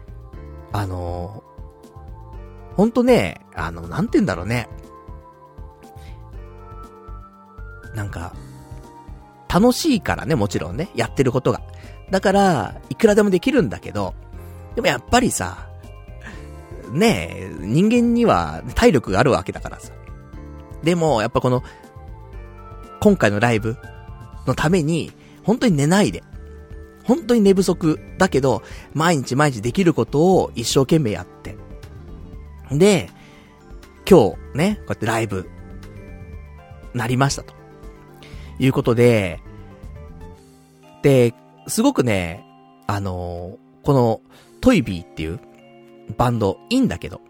A: ほんとね、なんて言うんだろうね。なんか、楽しいからね、もちろんね、やってることが。だから、いくらでもできるんだけど、でもやっぱりさ、ねえ、人間には体力があるわけだからさ。でも、やっぱこの、今回のライブのために、本当に寝ないで。本当に寝不足だけど、毎日毎日できることを一生懸命やって。で、今日ね、こうやってライブ、なりましたと。いうことで、で、すごくね、この、トイビーっていうバンド、いいんだけど。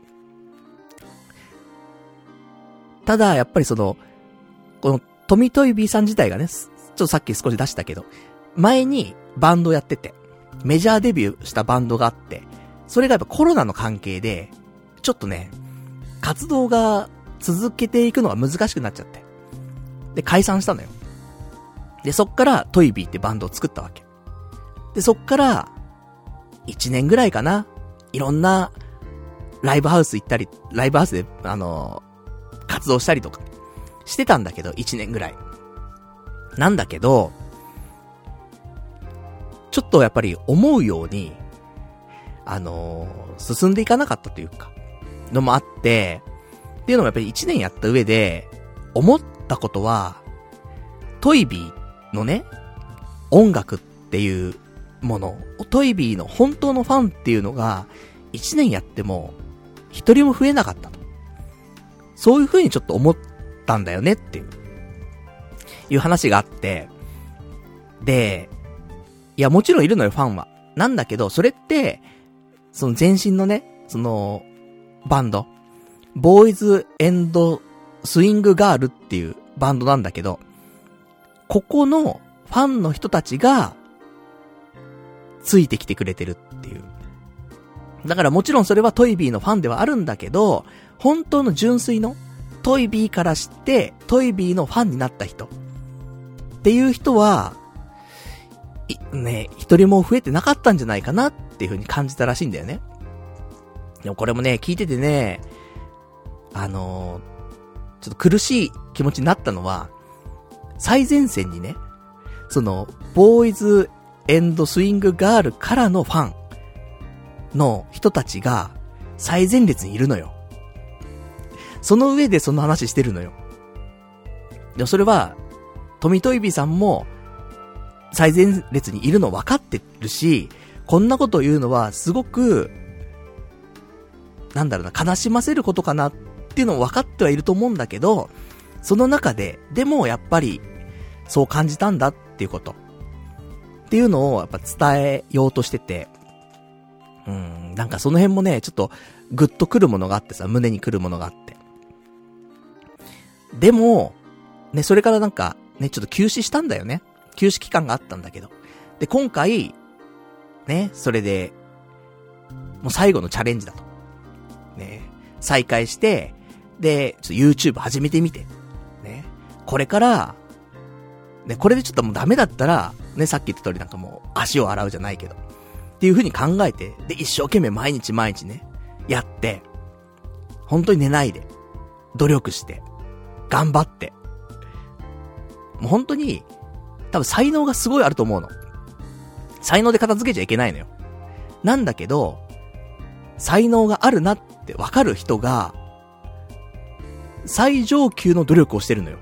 A: ただ、やっぱりこの、トミトイビーさん自体がね、ちょっとさっき少し出したけど、前にバンドやってて、メジャーデビューしたバンドがあって、それがやっぱコロナの関係で、ちょっとね、活動が続けていくのが難しくなっちゃって。で、解散したのよ。で、そっからトイビーってバンドを作ったわけ。で、そっから、1年ぐらいかな、いろんな、ライブハウス行ったり、ライブハウスで、活動したりとか、してたんだけど、1年ぐらい。なんだけど、ちょっとやっぱり思うように、進んでいかなかったというか、のもあって、っていうのもやっぱり1年やった上で、思ったことは、トイビーっのね、音楽っていうもの、トイビーの本当のファンっていうのが、1年やっても、一人も増えなかったと。そういう風にちょっと思ったんだよねっていう話があって、で、いやもちろんいるのよファンは。なんだけど、それって、その前身のね、その、バンド、ボーイズ&スイングガールっていうバンドなんだけど、ここのファンの人たちが、ついてきてくれてるっていう。だからもちろんそれはトイビーのファンではあるんだけど、本当の純粋のトイビーから知ってトイビーのファンになった人っていう人はね、一人も増えてなかったんじゃないかなっていう風に感じたらしいんだよね。でもこれもね、聞いててね、ちょっと苦しい気持ちになったのは、最前線にね、そのボーイズ&スイングガールからのファンの人たちが最前列にいるのよ。その上でその話してるのよ。でもそれはトミトイビさんも最前列にいるの分かってるし、こんなことを言うのはすごくなんだろうな、悲しませることかなっていうのも分かってはいると思うんだけど、その中ででもやっぱりそう感じたんだっていうことっていうのをやっぱ伝えようとしてて、なんかその辺もね、ちょっとグッとくるものがあってさ、胸にくるものがあって。でも、ね、それからなんか、ね、ちょっと休止したんだよね。休止期間があったんだけど。で、今回、ね、それで、もう最後のチャレンジだと。ね、再開して、で、ちょっと YouTube 始めてみて。ね、これから、ね、これでちょっともうダメだったら、ね、さっき言った通りなんかもう足を洗うじゃないけど。っていう風に考えて、で、一生懸命毎日毎日ね、やって、本当に寝ないで、努力して、頑張って。もう本当に、多分才能がすごいあると思うの。才能で片付けちゃいけないのよ。なんだけど、才能があるなってわかる人が、最上級の努力をしてるのよ。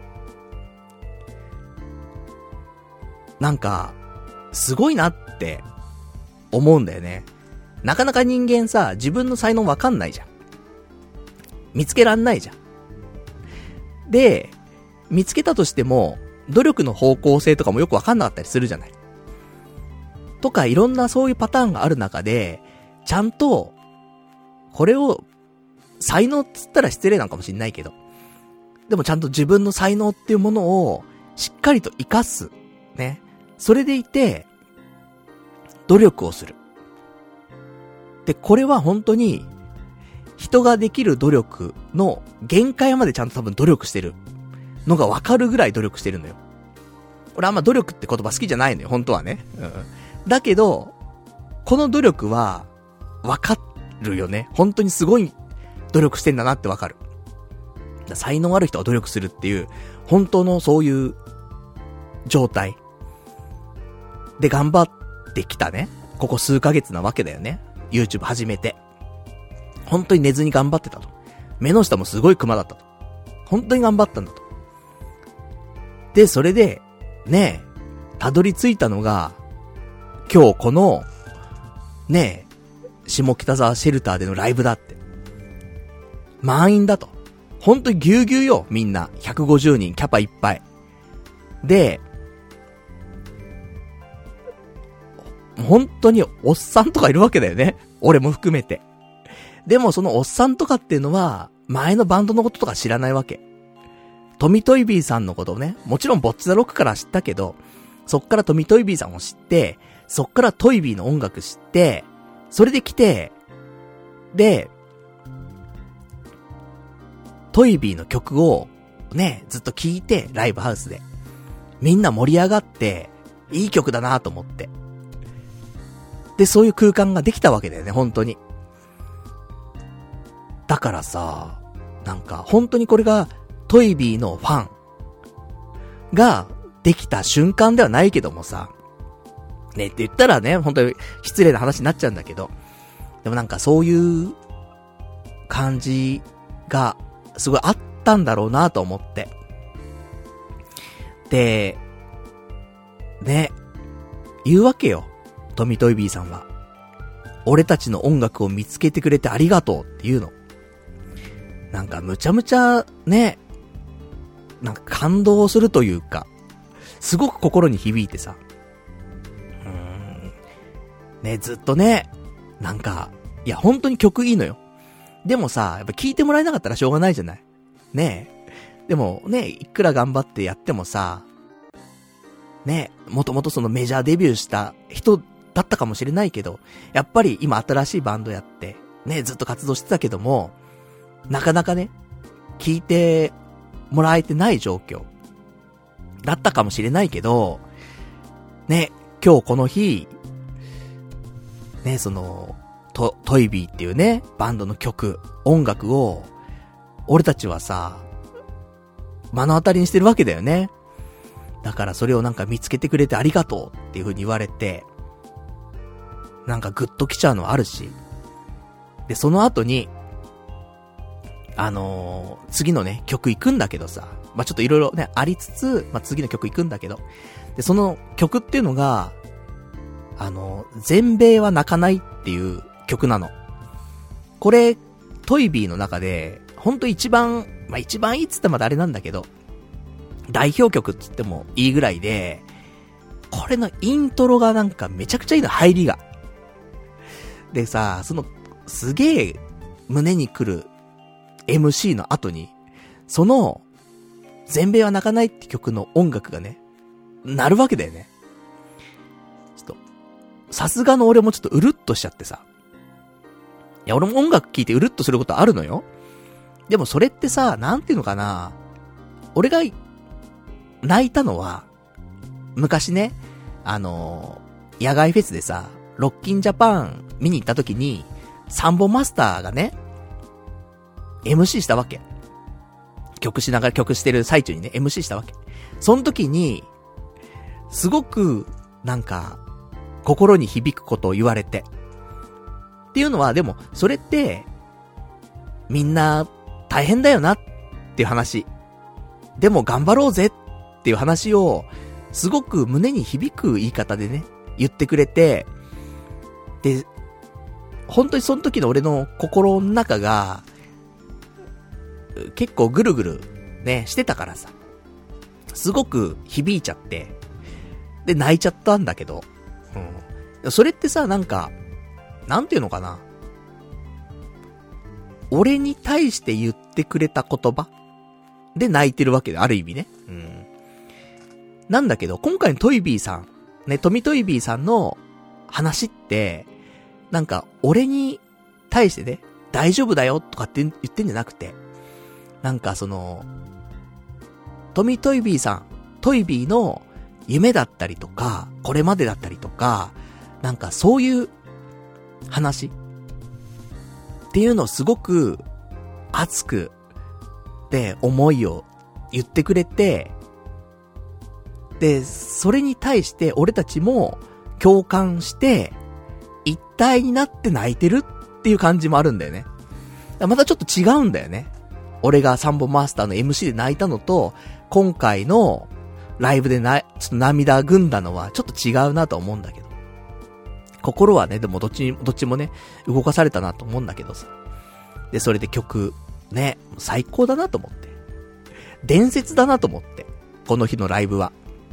A: なんか、すごいなって思うんだよね。なかなか人間さ、自分の才能わかんないじゃん。見つけらんないじゃん。で、見つけたとしても、努力の方向性とかもよくわかんなかったりするじゃない。とか、いろんなそういうパターンがある中で、ちゃんと、これを、才能っつったら失礼なんかもしんないけど、でもちゃんと自分の才能っていうものを、しっかりと活かす。ね。それでいて、努力をする。で、これは本当に、人ができる努力の限界までちゃんと多分努力してるのが分かるぐらい努力してるのよ。俺あんま努力って言葉好きじゃないのよ、本当はね。だけど、この努力は分かるよね。本当にすごい努力してんだなって分かる。才能ある人は努力するっていう、本当のそういう状態で頑張ってきたね。ここ数ヶ月なわけだよね。YouTube 始めて。本当に寝ずに頑張ってたと。目の下もすごいクマだったと。本当に頑張ったんだと。で、それで、ねえ、たどり着いたのが、今日この、ねえ、下北沢シェルターでのライブだって。満員だと。本当にぎゅうぎゅうよ、みんな。150人、キャパいっぱい。で、本当におっさんとかいるわけだよね。俺も含めて。でもそのおっさんとかっていうのは、前のバンドのこととか知らないわけ。トミトイビーさんのことをね、もちろんボッチザロックから知ったけど、そっからトミトイビーさんを知って、そっからトイビーの音楽知って、それで来て、で、トイビーの曲をね、ずっと聴いて、ライブハウスで。みんな盛り上がって、いい曲だなと思って。で、そういう空間ができたわけだよね、本当に。だからさ、なんか本当にこれがトイビーのファンができた瞬間ではないけどもさ、ねって言ったらね、本当に失礼な話になっちゃうんだけど、でもなんかそういう感じがすごいあったんだろうなと思って。で、 ね、言うわけよ。トミトイビーさんは。俺たちの音楽を見つけてくれてありがとうっていうの。なんかむちゃむちゃね、なんか感動するというか、すごく心に響いてさ。ね、ずっとね、なんか、いや本当に曲いいのよ。でもさ、やっぱ聴いてもらえなかったらしょうがないじゃない。ねえ。でもね、いくら頑張ってやってもさ、ね、もともとそのメジャーデビューした人だったかもしれないけど、やっぱり今新しいバンドやって、ね、ずっと活動してたけども、なかなかね、聞いてもらえてない状況だったかもしれないけど、ね、今日この日、ね、その、トイビーっていうね、バンドの曲、音楽を、俺たちはさ、目の当たりにしてるわけだよね。だからそれをなんか見つけてくれてありがとうっていう風に言われて、なんかグッときちゃうのはあるし。で、その後に、次のね、曲行くんだけどさ、まあ、ちょっといろいろね、ありつつ、まあ、次の曲行くんだけど、で、その曲っていうのが、全米は泣かないっていう曲なの。これ、トイビーの中で、ほんと一番いいっつってまだあれなんだけど、代表曲っつってもいいぐらいで、これのイントロがなんかめちゃくちゃいいの、入りが。でさ、その、すげえ胸に来る MC の後に、その、全米は泣かないって曲の音楽がね、なるわけだよね。ちょっと、さすがの俺もちょっとうるっとしちゃってさ。いや、俺も音楽聴いてうるっとすることあるのよ。でもそれってさ、なんていうのかな。俺が、泣いたのは、昔ね、野外フェスでさ、ロッキンジャパン見に行った時に、サンボマスターがね、MC したわけ。曲しながら曲してる最中にね、MC したわけ。その時に、すごく、なんか、心に響くことを言われて。っていうのは、でも、それって、みんな、大変だよな、っていう話。でも頑張ろうぜ、っていう話を、すごく胸に響く言い方でね、言ってくれて、で、本当にその時の俺の心の中が、結構ぐるぐるね、してたからさ。すごく響いちゃって、で、泣いちゃったんだけど、それってさ、なんか、なんていうのかな。俺に対して言ってくれた言葉で泣いてるわけで、ある意味ね。なんだけど、今回のトイビーさん、ね、トミトイビーさんの話って、なんか、俺に対してね、大丈夫だよとかって言ってんじゃなくて、なんかその、トミトイビーさん、トイビーの夢だったりとか、これまでだったりとか、なんかそういう話っていうのをすごく熱くで思いを言ってくれて、で、それに対して俺たちも共感して一体になって泣いてるっていう感じもあるんだよね。またちょっと違うんだよね。俺がサンボマスターの MC で泣いたのと、今回のライブでちょっと涙ぐんだのはちょっと違うなと思うんだけど。心はね、でもどっちもね、動かされたなと思うんだけどさ。で、それで曲、ね、最高だなと思って。伝説だなと思って。この日のライブは。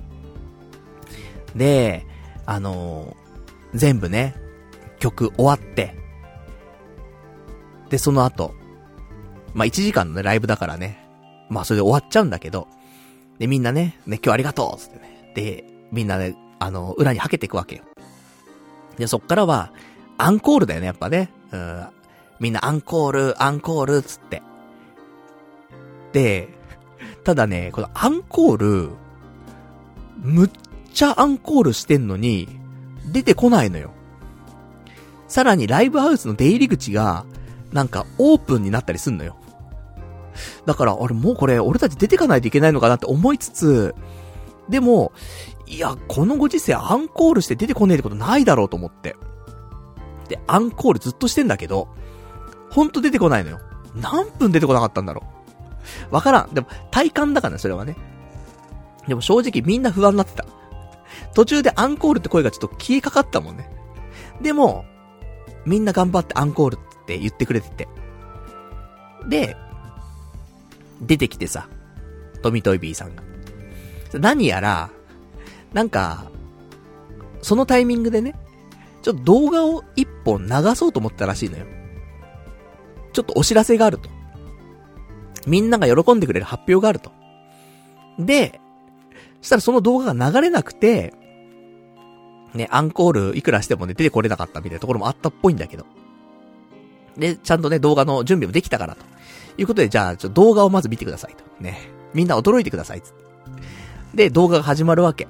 A: で、全部ね、曲終わって、で、その後、まあ、1時間のね、ライブだからね、まあ、それで終わっちゃうんだけど、で、みんなね、今日ありがとうつってね、で、みんなね、裏にはけていくわけよ。で、そっからは、アンコールだよね、やっぱね。みんなアンコール、つって。で、ただね、このアンコール、むっちゃアンコールしてんのに、出てこないのよ。さらにライブハウスの出入り口が、なんかオープンになったりすんのよ。だから、もうこれ、俺たち出てかないといけないのかなって思いつつ、でも、いや、このご時世アンコールして出てこねえってことないだろうと思って。で、アンコールずっとしてんだけど、ほんと出てこないのよ。何分出てこなかったんだろう。わからん。でも、体感だからね、それはね。でも正直みんな不安になってた。 途中でアンコールって声がちょっと消えかかったもんね。でも、みんな頑張ってアンコールって言ってくれてて。で、出てきてさ、トミトイビーさんが。何やら、なんか、そのタイミングでね、ちょっと動画を一本流そうと思ったらしいのよ。ちょっとお知らせがあると。みんなが喜んでくれる発表があると。で、そしたらその動画が流れなくて、ね、アンコールいくらしてもね、出てこれなかったみたいなところもあったっぽいんだけど。で、ちゃんとね、動画の準備もできたからと。いうことで、じゃあ、動画をまず見てくださいと。ね。みんな驚いてください。つってで、動画が始まるわけ。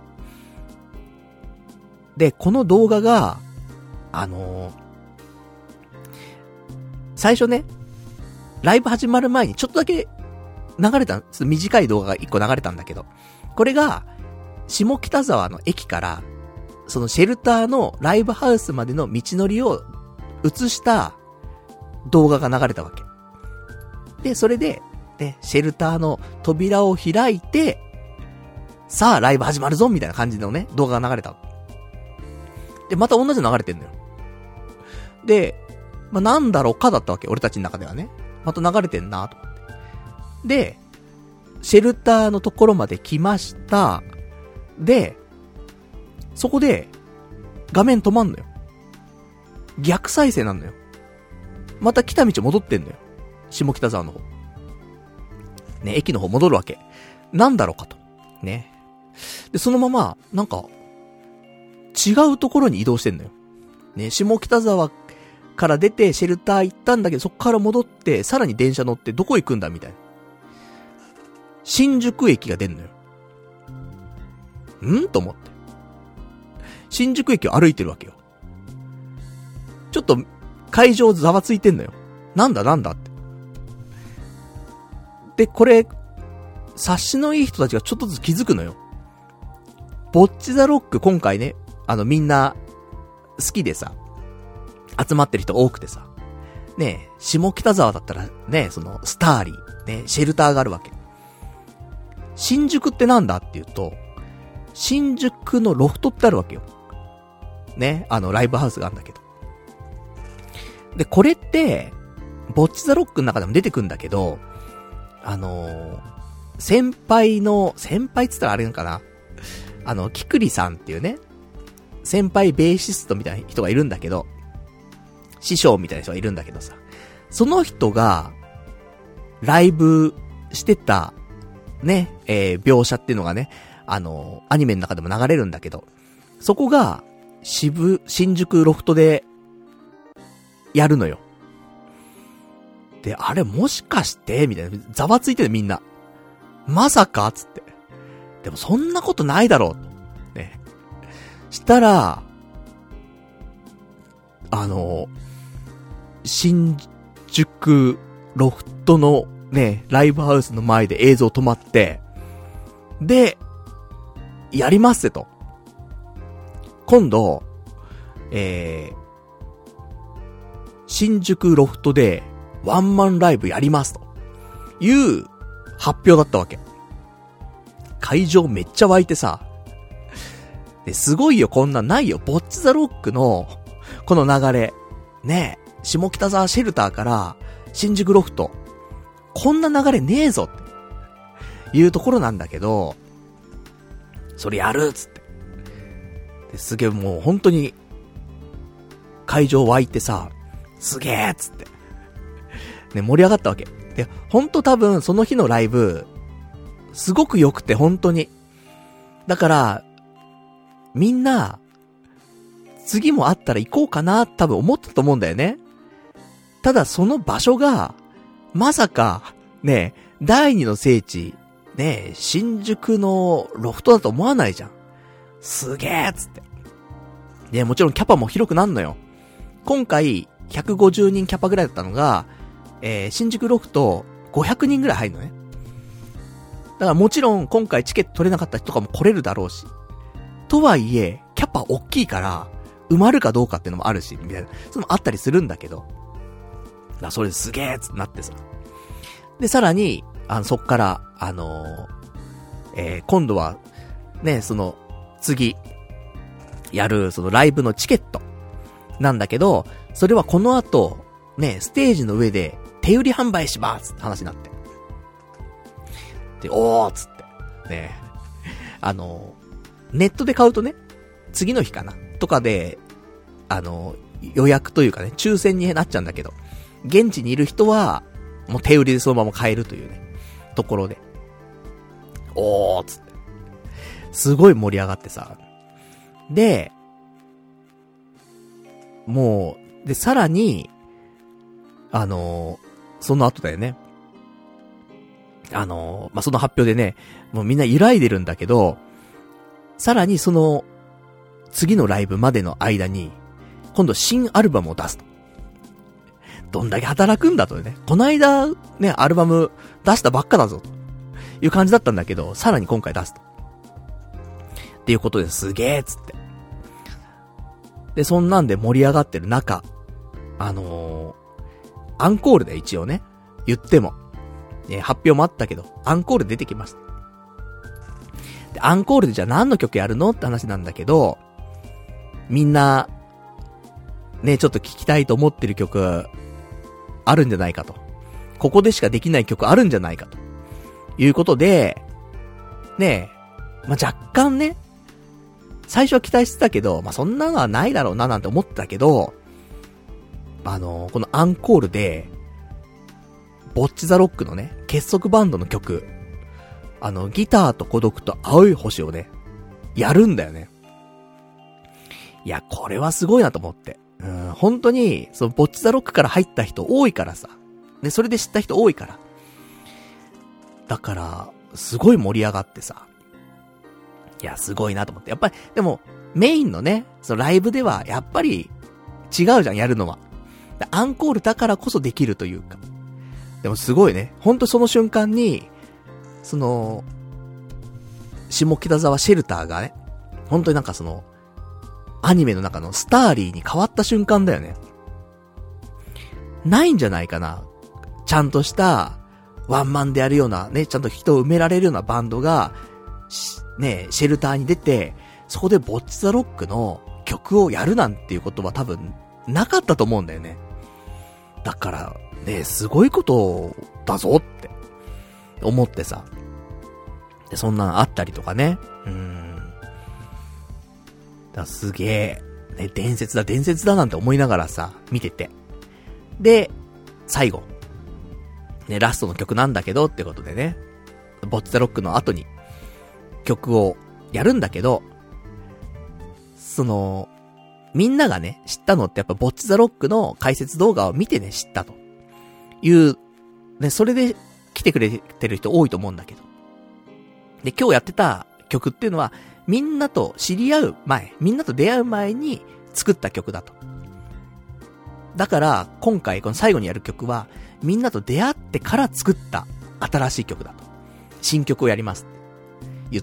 A: で、この動画が、最初ね、ライブ始まる前にちょっとだけ流れた、短い動画が一個流れたんだけど、これが、下北沢の駅から、そのシェルターのライブハウスまでの道のりを映した動画が流れたわけ。で、それで、ね、シェルターの扉を開いて、さあライブ始まるぞみたいな感じのね、動画が流れた。で、また同じの流れてんのよ。で、まあ、なんだろうかだったわけ、俺たちの中ではね。また流れてんなと思って。で、シェルターのところまで来ました。で、そこで、画面止まんのよ。逆再生なんのよ。また来た道戻ってんのよ。下北沢の方。ね、駅の方戻るわけ。なんだろうかと。ね。で、そのまま、なんか、違うところに移動してんのよ。ね、下北沢から出てシェルター行ったんだけど、そっから戻って、さらに電車乗ってどこ行くんだみたいな。新宿駅が出んのよ。んと思って。新宿駅を歩いてるわけよ。ちょっと、会場ざわついてんのよ。なんだって。で、これ、察しのいい人たちがちょっとずつ気づくのよ。ボッチザロック今回ね、みんな、好きでさ、集まってる人が多くてさ、ねえ、下北沢だったらね、その、スターリー、ね、シェルターがあるわけ。新宿ってなんだっていうと、新宿のロフトってあるわけよ。ね、ライブハウスがあるんだけど。で、これって、ボッチザロックの中でも出てくんだけど、先輩っつったらあれなんかな、キクリさんっていうね、先輩ベーシストみたいな人がいるんだけど、師匠みたいな人がいるんだけどさ、その人が、ライブしてた、ね、描写っていうのがね、アニメの中でも流れるんだけど、そこが、新宿ロフトで、やるのよ。で、あれもしかしてみたいな、ざわついてるみんな。まさかつって。でもそんなことないだろう。ね。したら、新宿ロフトのね、ライブハウスの前で映像止まって、で、やりますってと。今度、新宿ロフトでワンマンライブやりますという発表だったわけ。会場めっちゃ湧いてさ。ですごいよ、こんなんないよ。ボッチザロックのこの流れ。ねえ、下北沢シェルターから新宿ロフト。こんな流れねえぞっていうところなんだけど、それやるっつって。ですげえもう本当に会場湧いてさ、すげえっつって。ね、盛り上がったわけ。で、ほんと多分その日のライブ、すごく良くて本当に。だから、みんな、次もあったら行こうかな、多分思ったと思うんだよね。ただその場所が、まさか、ね、第二の聖地、ね、新宿のロフトだと思わないじゃん。すげえっつって。ね、もちろんキャパも広くなんのよ。今回、150人キャパぐらいだったのが、新宿ロフト500人ぐらい入るのね。だからもちろん今回チケット取れなかった人とかも来れるだろうし。とはいえ、キャパ大きいから、埋まるかどうかっていうのもあるし、みたいな。それもあったりするんだけど。だからそれすげーってなってさ。で、さらに、そっから、今度は、ね、その、 次、やる、そのライブのチケット。なんだけど、それはこの後、ね、ステージの上で手売り販売しますって話になって。で、おーっつって。ね。ネットで買うとね、次の日かなとかで、予約というかね、抽選になっちゃうんだけど、現地にいる人は、もう手売りでそのまま買えるというね、ところで。おーっつって。すごい盛り上がってさ。で、もう、で、さらに、その後だよね。その発表でね、もうみんな揺らいでるんだけど、さらにその、次のライブまでの間に、今度新アルバムを出すと。どんだけ働くんだとね。こないだね、アルバム出したばっかだぞという感じだったんだけど、さらに今回出すと。っていうことですげーっつって。で、そんなんで盛り上がってる中、アンコールで一応ね、言っても、発表もあったけど、アンコール出てきました。で、アンコールでじゃあ何の曲やるのって話なんだけど、みんな、ね、ちょっと聞きたいと思ってる曲、あるんじゃないかと。ここでしかできない曲あるんじゃないかと。いうことで、ね若干ね、最初は期待してたけど、そんなのはないだろうななんて思ってたけど、このアンコールで、ボッチザロックのね、結束バンドの曲、ギターと孤独と青い星をね、やるんだよね。いや、これはすごいなと思って。本当に、そのボッチザロックから入った人多いからさ。で、それで知った人多いから。だから、すごい盛り上がってさ。いや、すごいなと思って。やっぱり、でも、メインのね、そのライブでは、やっぱり、違うじゃん、やるのは。アンコールだからこそできるというか。でもすごいね。ほんとその瞬間に、その、下北沢シェルターがね、本当になんかその、アニメの中のスターリーに変わった瞬間だよね。ないんじゃないかな。ちゃんとした、ワンマンでやるような、ね、ちゃんと人を埋められるようなバンドが、ね、シェルターに出て、そこでボッチザロックの曲をやるなんていうことは多分、なかったと思うんだよね。だから、ね、すごいことだぞって、思ってさ。で、そんなのあったりとかね。すげえ、ね、伝説だなんて思いながらさ、見てて。で、最後。ね、ラストの曲なんだけどってことでね、ボッチザロックの後に曲をやるんだけど、その、みんながね、知ったのってやっぱボッチザロックの解説動画を見てね、知ったという、ね、それで来てくれてる人多いと思うんだけど。で、今日やってた曲っていうのは、みんなと知り合う前、みんなと出会う前に作った曲だと。だから、今回この最後にやる曲は、みんなと出会ってから作った新しい曲だと。新曲をやりますって言って、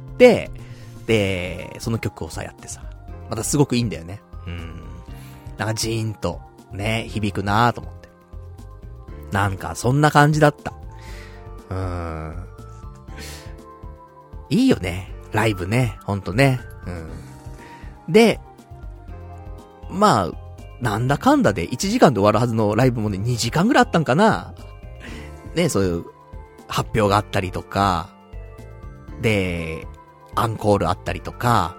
A: で、その曲をさ、やってさ。またすごくいいんだよね。なんかジーンと、ね、響くなぁと思って。なんか、そんな感じだった。いいよね。ライブね。ほんとね。で、まあ、なんだかんだで1時間で終わるはずのライブもね、2時間ぐらいあったんかな。ね、そういう発表があったりとか、で、アンコールあったりとか、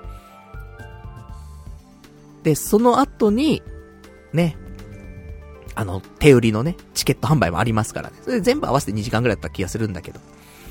A: で、その後に、ね、手売りのね、チケット販売もありますからね。それで全部合わせて2時間ぐらいだった気がするんだけど。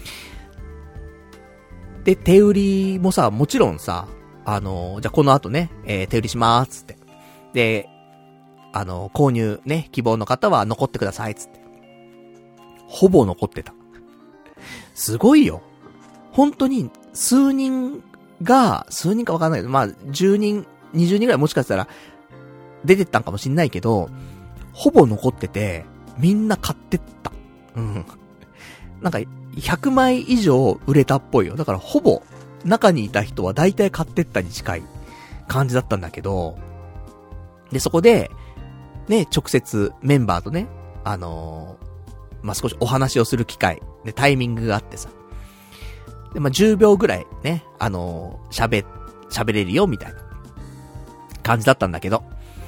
A: で、手売りもさ、もちろんさ、じゃあこの後ね、手売りしまーすって。で、購入ね、希望の方は残ってくださいっつって。ほぼ残ってた。すごいよ。本当に、数人かわかんないけど、10人、20人ぐらいもしかしたら、出てったんかもしんないけど、ほぼ残ってて、みんな買ってった。なんか、100枚以上売れたっぽいよ。だからほぼ、中にいた人は大体買ってったに近い感じだったんだけど、で、そこで、ね、直接メンバーとね、少しお話をする機会、で、タイミングがあってさ。で、10秒ぐらいね、喋喋れるよ、みたいな感じだったんだけど、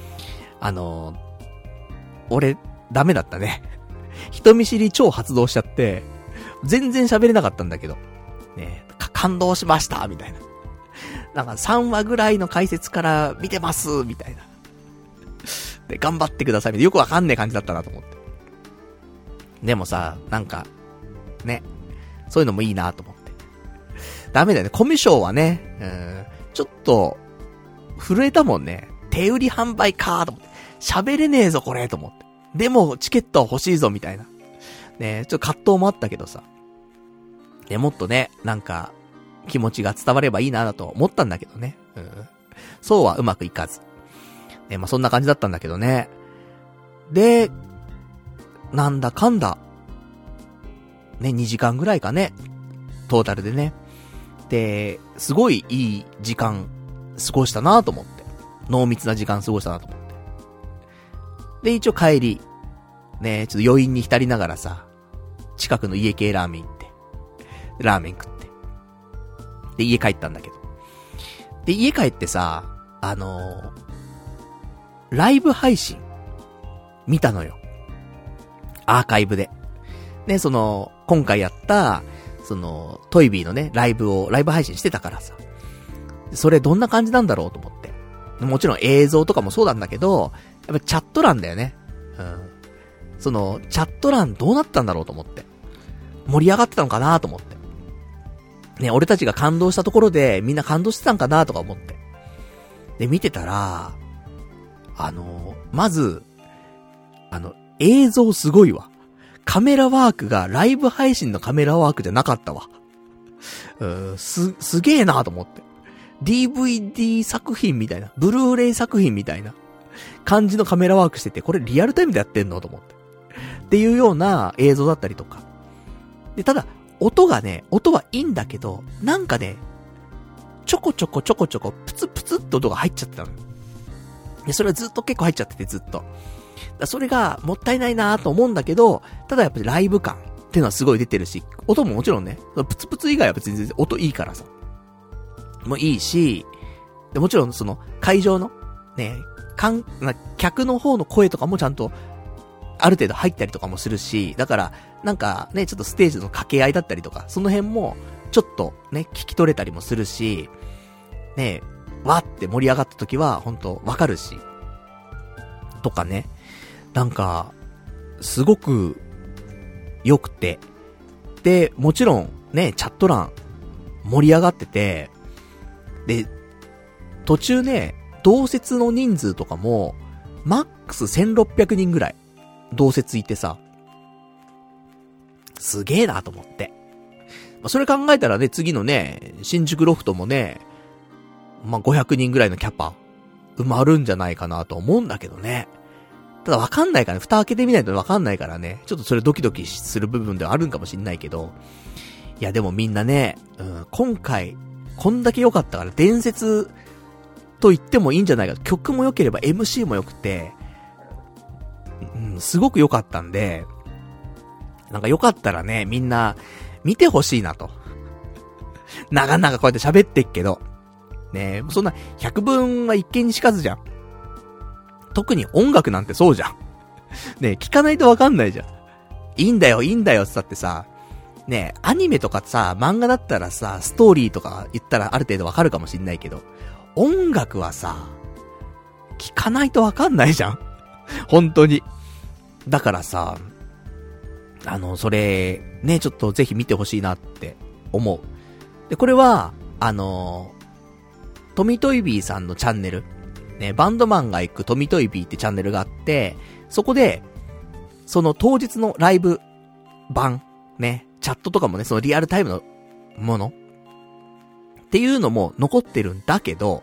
A: 俺、ダメだったね。人見知り超発動しちゃって、全然喋れなかったんだけど、ね、感動しました、みたいな。なんか3話ぐらいの解説から見てます、みたいな。で、頑張ってください、みたいな。よくわかんねえ感じだったなと思って。でもさ、なんか、ね、そういうのもいいなと思って。ダメだよね。コミュ障はね、ちょっと、震えたもんね。手売り販売かーと思って。喋れねえぞ、これ、と思って。でも、チケット欲しいぞ、みたいな。ね、ちょっと葛藤もあったけどさ。ね、もっとね、なんか、気持ちが伝わればいいなと思ったんだけどね。そうはうまくいかず。ね、まあ、そんな感じだったんだけどね。で、なんだかんだ。ね、2時間ぐらいかね。トータルでね。で、すごいいい時間過ごしたなと思って。濃密な時間過ごしたなと思って。で、一応帰り。ね、ちょっと余韻に浸りながらさ、近くの家系ラーメン行って。ラーメン食って。で、家帰ったんだけど。で、家帰ってさ、ライブ配信見たのよ。アーカイブで。ね、今回やった、トイビーのね、ライブ配信してたからさ。それどんな感じなんだろうと思って。もちろん映像とかもそうなんだけど、やっぱチャット欄だよね。チャット欄どうなったんだろうと思って。盛り上がってたのかなと思って。ね、俺たちが感動したところでみんな感動してたんかなとか思って。で、見てたら、まず、映像すごいわ。カメラワークがライブ配信のカメラワークじゃなかったわ。すげえなと思って。DVD 作品みたいな、ブルーレイ作品みたいな感じのカメラワークしてて、これリアルタイムでやってんのと思って。っていうような映像だったりとか。で、ただ、音はいいんだけど、なんかね、ちょこちょこ、プツプツっと音が入っちゃってたの。で、それはずっと結構入っちゃってて、ずっと。それがもったいないなと思うんだけど、ただやっぱりライブ感っていうのはすごい出てるし、音ももちろんね、プツプツ以外は別に全然音いいからさ。もいいし、でもちろん会場の、ね、客の方の声とかもちゃんと、ある程度入ったりとかもするし、だから、なんかね、ちょっとステージの掛け合いだったりとか、その辺も、ちょっとね、聞き取れたりもするし、ね、わって盛り上がった時は、ほんとわかるし、とかね、なんか、すごく、良くて、で、もちろん、ね、チャット欄、盛り上がってて、で、途中ね、同説の人数とかも、マックス1600人ぐらい、同説いてさ、すげえなと思って。それ考えたらね、次のね、新宿ロフトもね、500人ぐらいのキャパ、埋まるんじゃないかなと思うんだけどね。ただわかんないからね、蓋開けてみないとわかんないからね、ちょっとそれドキドキする部分ではあるんかもしんないけど、いやでもみんなね、今回、こんだけ良かったから、伝説と言ってもいいんじゃないか。曲も良ければ MC も良くて、すごく良かったんで、なんか良かったらね、みんな見てほしいなと。長々こうやって喋ってっけど、ね、そんな百聞は一見にしかずじゃん。特に音楽なんてそうじゃん。ね、聞かないとわかんないじゃん。いいんだよってさってさ、ね、アニメとかさ、漫画だったらさ、ストーリーとか言ったらある程度わかるかもしんないけど、音楽はさ、聞かないとわかんないじゃん。本当に。だからさ、それ、ね、ちょっとぜひ見てほしいなって思う。で、これは、トミトイビーさんのチャンネル、ね、バンドマンが行くトミトイビーってチャンネルがあって、そこで、その当日のライブ版、ね、チャットとかもね、そのリアルタイムのものっていうのも残ってるんだけど、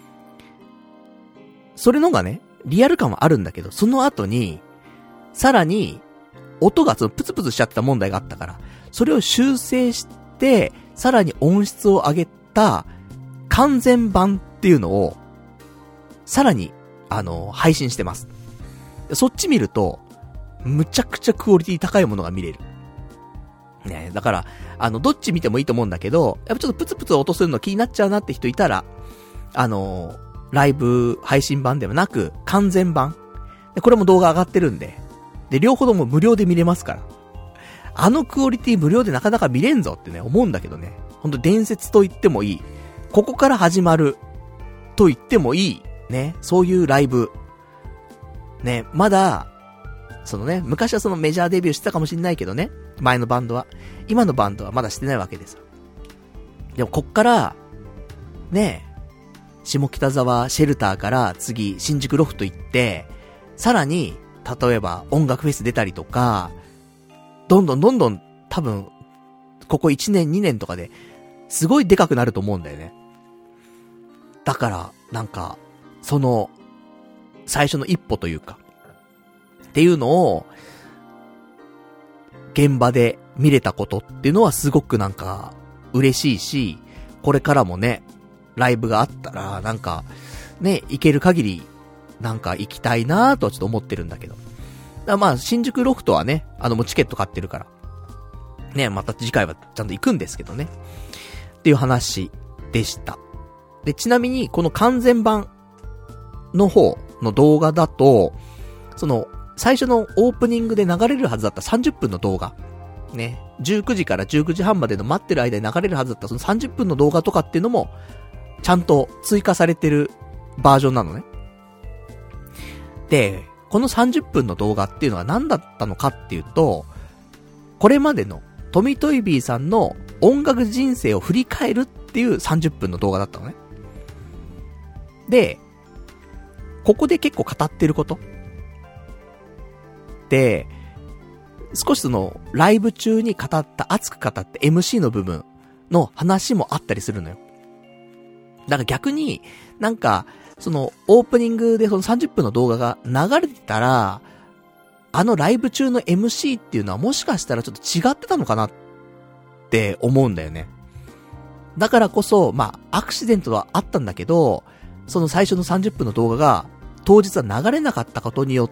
A: それのがね、リアル感はあるんだけど、その後に、さらに、音がプツプツしちゃった問題があったから、それを修正して、さらに音質を上げた完全版っていうのを、さらに、配信してます。そっち見ると、むちゃくちゃクオリティ高いものが見れる。ね、だから、どっち見てもいいと思うんだけど、やっぱちょっとプツプツ音するの気になっちゃうなって人いたら、 ライブ配信版ではなく、完全版。で、これも動画上がってるんで。で、両方とも無料で見れますから。あのクオリティ無料でなかなか見れんぞってね、思うんだけどね。ほんと伝説と言ってもいい。ここから始まると言ってもいい。ね。そういうライブ。ね。まだ、そのね、昔はそのメジャーデビューしてたかもしんないけどね。前のバンドは。今のバンドはまだしてないわけです。でもこっから、ね、下北沢シェルターから次新宿ロフト行って、さらに、例えば音楽フェス出たりとか、どんどん多分、ここ1年2年とかで、すごいでかくなると思うんだよね。だから、なんか、その、最初の一歩というか、っていうのを、現場で見れたことっていうのはすごくなんか、嬉しいし、これからもね、ライブがあったら、なんか、ね、行ける限り、なんか行きたいなーとはちょっと思ってるんだけど。まあ、新宿ロフトはね、もうチケット買ってるから。ね、また次回はちゃんと行くんですけどね。っていう話でした。で、ちなみに、この完全版の方の動画だと、その、最初のオープニングで流れるはずだった30分の動画。ね、19時から19時半までの待ってる間に流れるはずだったその30分の動画とかっていうのも、ちゃんと追加されてるバージョンなのね。で、この30分の動画っていうのは何だったのかっていうと、これまでのトミトイビーさんの音楽人生を振り返るっていう30分の動画だったのね。で、ここで結構語ってることで、少しそのライブ中に語った熱く語った MC の部分の話もあったりするのよ。だから逆になんかそのオープニングでその30分の動画が流れてたら、あのライブ中の MC っていうのはもしかしたらちょっと違ってたのかなって思うんだよね。だからこそ、まあアクシデントはあったんだけど、その最初の30分の動画が当日は流れなかったことによって、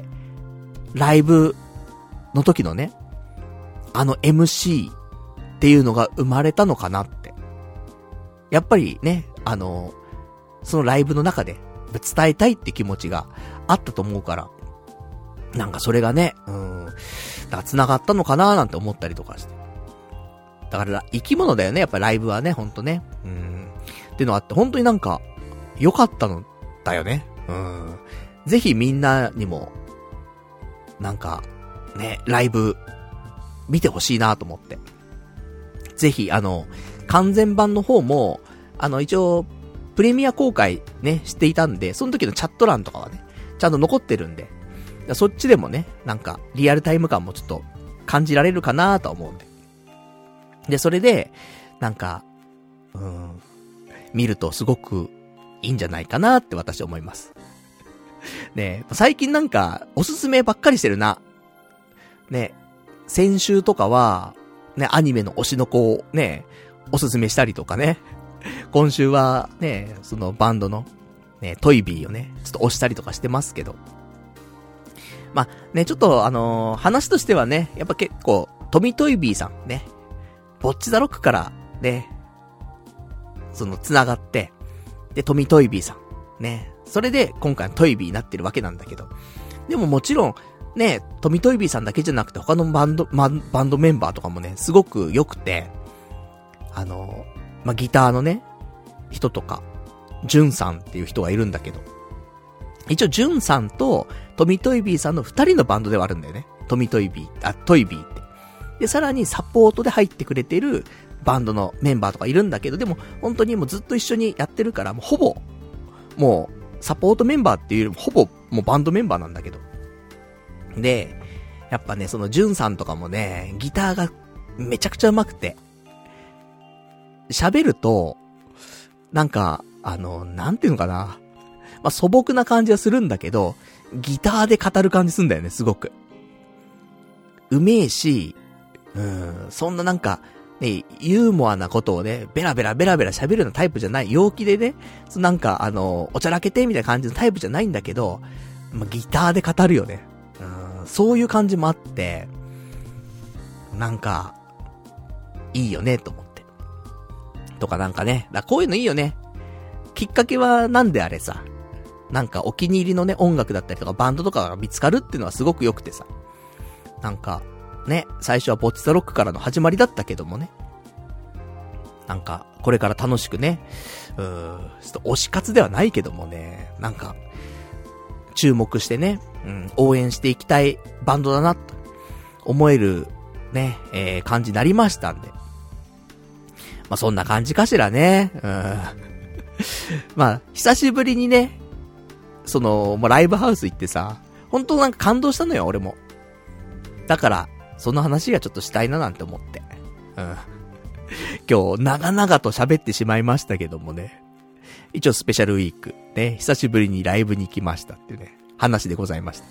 A: ライブの時のね、MC っていうのが生まれたのかなって。やっぱりね、そのライブの中で伝えたいって気持ちがあったと思うから、なんかそれがね、だから繋がったのかななんて思ったりとかして。だから生き物だよね、やっぱライブはね、ほんとね。っていうのがあって、本当になんか良かったのだよね。ぜひみんなにもなんかね、ライブ見てほしいなと思って。ぜひ完全版の方も一応プレミア公開ねしていたんで、その時のチャット欄とかはねちゃんと残ってるんで、そっちでもねなんかリアルタイム感もちょっと感じられるかなとは思うんで。でそれでなんか見るとすごくいいんじゃないかなって私は思います。ね、最近なんかおすすめばっかりしてるな。ね、先週とかはねアニメの推しの子をねおすすめしたりとかね。今週はねそのバンドのねトイビーをねちょっと推したりとかしてますけど。まあねちょっと話としてはねやっぱ結構トミトイビーさんねボッチザロックからねその繋がってでトミトイビーさんねそれで今回のトイビーになってるわけなんだけど、でももちろんねトミトイビーさんだけじゃなくて他のバンドメンバーとかもねすごく良くて、まあ、ギターのね人とかジュンさんっていう人がいるんだけど、一応ジュンさんとトミトイビーさんの2人のバンドではあるんだよね。トイビーってでさらにサポートで入ってくれてるバンドのメンバーとかいるんだけど、でも本当にもうずっと一緒にやってるからもうほぼもうサポートメンバーっていうよりもほぼもうバンドメンバーなんだけど、でやっぱねそのジュンさんとかもねギターがめちゃくちゃ上手くて、喋るとなんかなんていうのかな、まあ、素朴な感じはするんだけどギターで語る感じすんだよね。すごくうめえし、そんななんかねユーモアなことをねベラベラ喋るようなタイプじゃない、陽気でねなんかおちゃらけてみたいな感じのタイプじゃないんだけど、まあ、ギターで語るよね。そういう感じもあってなんかいいよねと思ってとか、なんかねこういうのいいよね。 きっかけはなんであれさ、なんかお気に入りのね、音楽だったりとかバンドとかが見つかるっていうのはすごく良くてさ。なんか、ね、最初はボッチザロックからの始まりだったけどもね。なんか、これから楽しくね、ちょっと推し活ではないけどもね、なんか、注目してね、応援していきたいバンドだな、と思える、ね、感じになりましたんで。まあ、そんな感じかしらね。まあ、久しぶりにね、もうライブハウス行ってさ、本当なんか感動したのよ、俺も。だから、その話がちょっとしたいななんて思って。今日、長々と喋ってしまいましたけどもね。一応スペシャルウィーク、ね、久しぶりにライブに行きましたっていうね、話でございました。